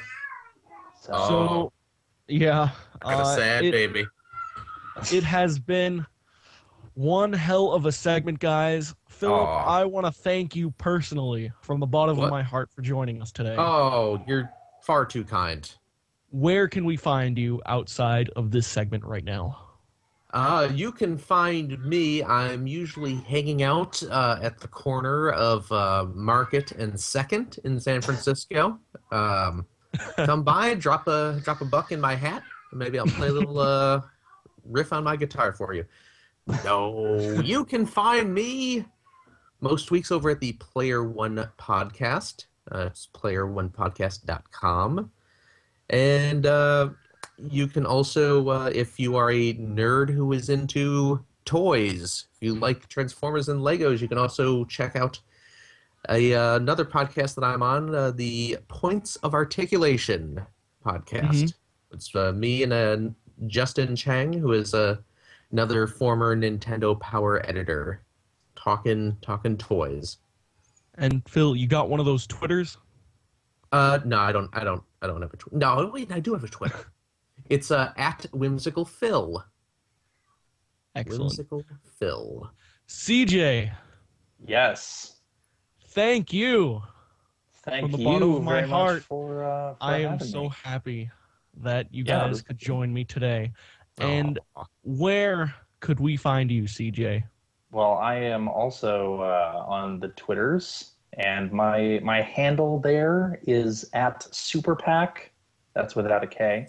So, yeah. Got a sad baby. It has been one hell of a segment, guys. Philip, I want to thank you personally from the bottom of my heart for joining us today. Oh, you're far too kind. Where can we find you outside of this segment right now? You can find me. I'm usually hanging out at the corner of Market and 2nd in San Francisco. Come by, drop a buck in my hat. Maybe I'll play a little riff on my guitar for you. No, you can find me most weeks over at the Player One Podcast. It's playeronepodcast.com. And you can also, if you are a nerd who is into toys, if you like Transformers and Legos, you can also check out another podcast that I'm on, the Points of Articulation podcast. It's me and Justin Chang, who is another former Nintendo Power editor, talking toys. And Phil, you got one of those Twitters? No, I don't have a Twitter. No, wait, I do have a Twitter. It's at Whimsical Phil. Excellent. Whimsical Phil. CJ. Yes. Thank you. Thank From the you bottom of my very heart, much for I am having so me. happy that you guys could join me today. And where could we find you, CJ? Well, I am also on the Twitters, and my handle there is at SuperPack. That's without a K.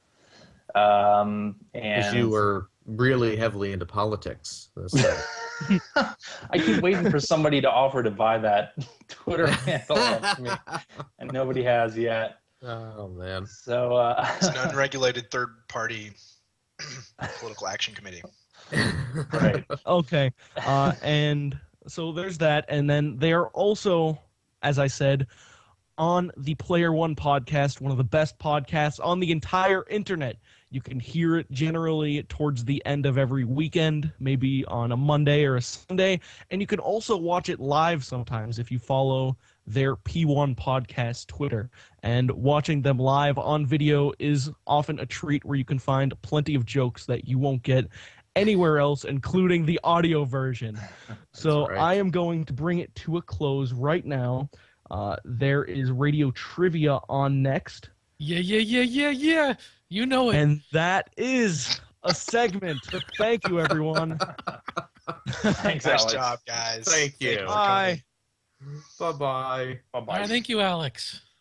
Because And you were really heavily into politics. I keep waiting for somebody to offer to buy that Twitter handle off me, and nobody has yet. Oh man! So It's an unregulated third-party political action committee. Right. Okay. And so there's that. And then they are also, as I said, on the Player One podcast, one of the best podcasts on the entire internet. You can hear it generally towards the end of every weekend, maybe on a Monday or a Sunday. And you can also watch it live sometimes if you follow their P1 podcast Twitter. And watching them live on video is often a treat where you can find plenty of jokes that you won't get anywhere else, including the audio version. So right. I am going to bring it to a close right now. There is Radio Trivia on next. Yeah. You know it. And that is a segment. Thank you, everyone. Thanks, Nice Alex. job, guys. Thank you. Bye. Bye-bye. All right, thank you, Alex.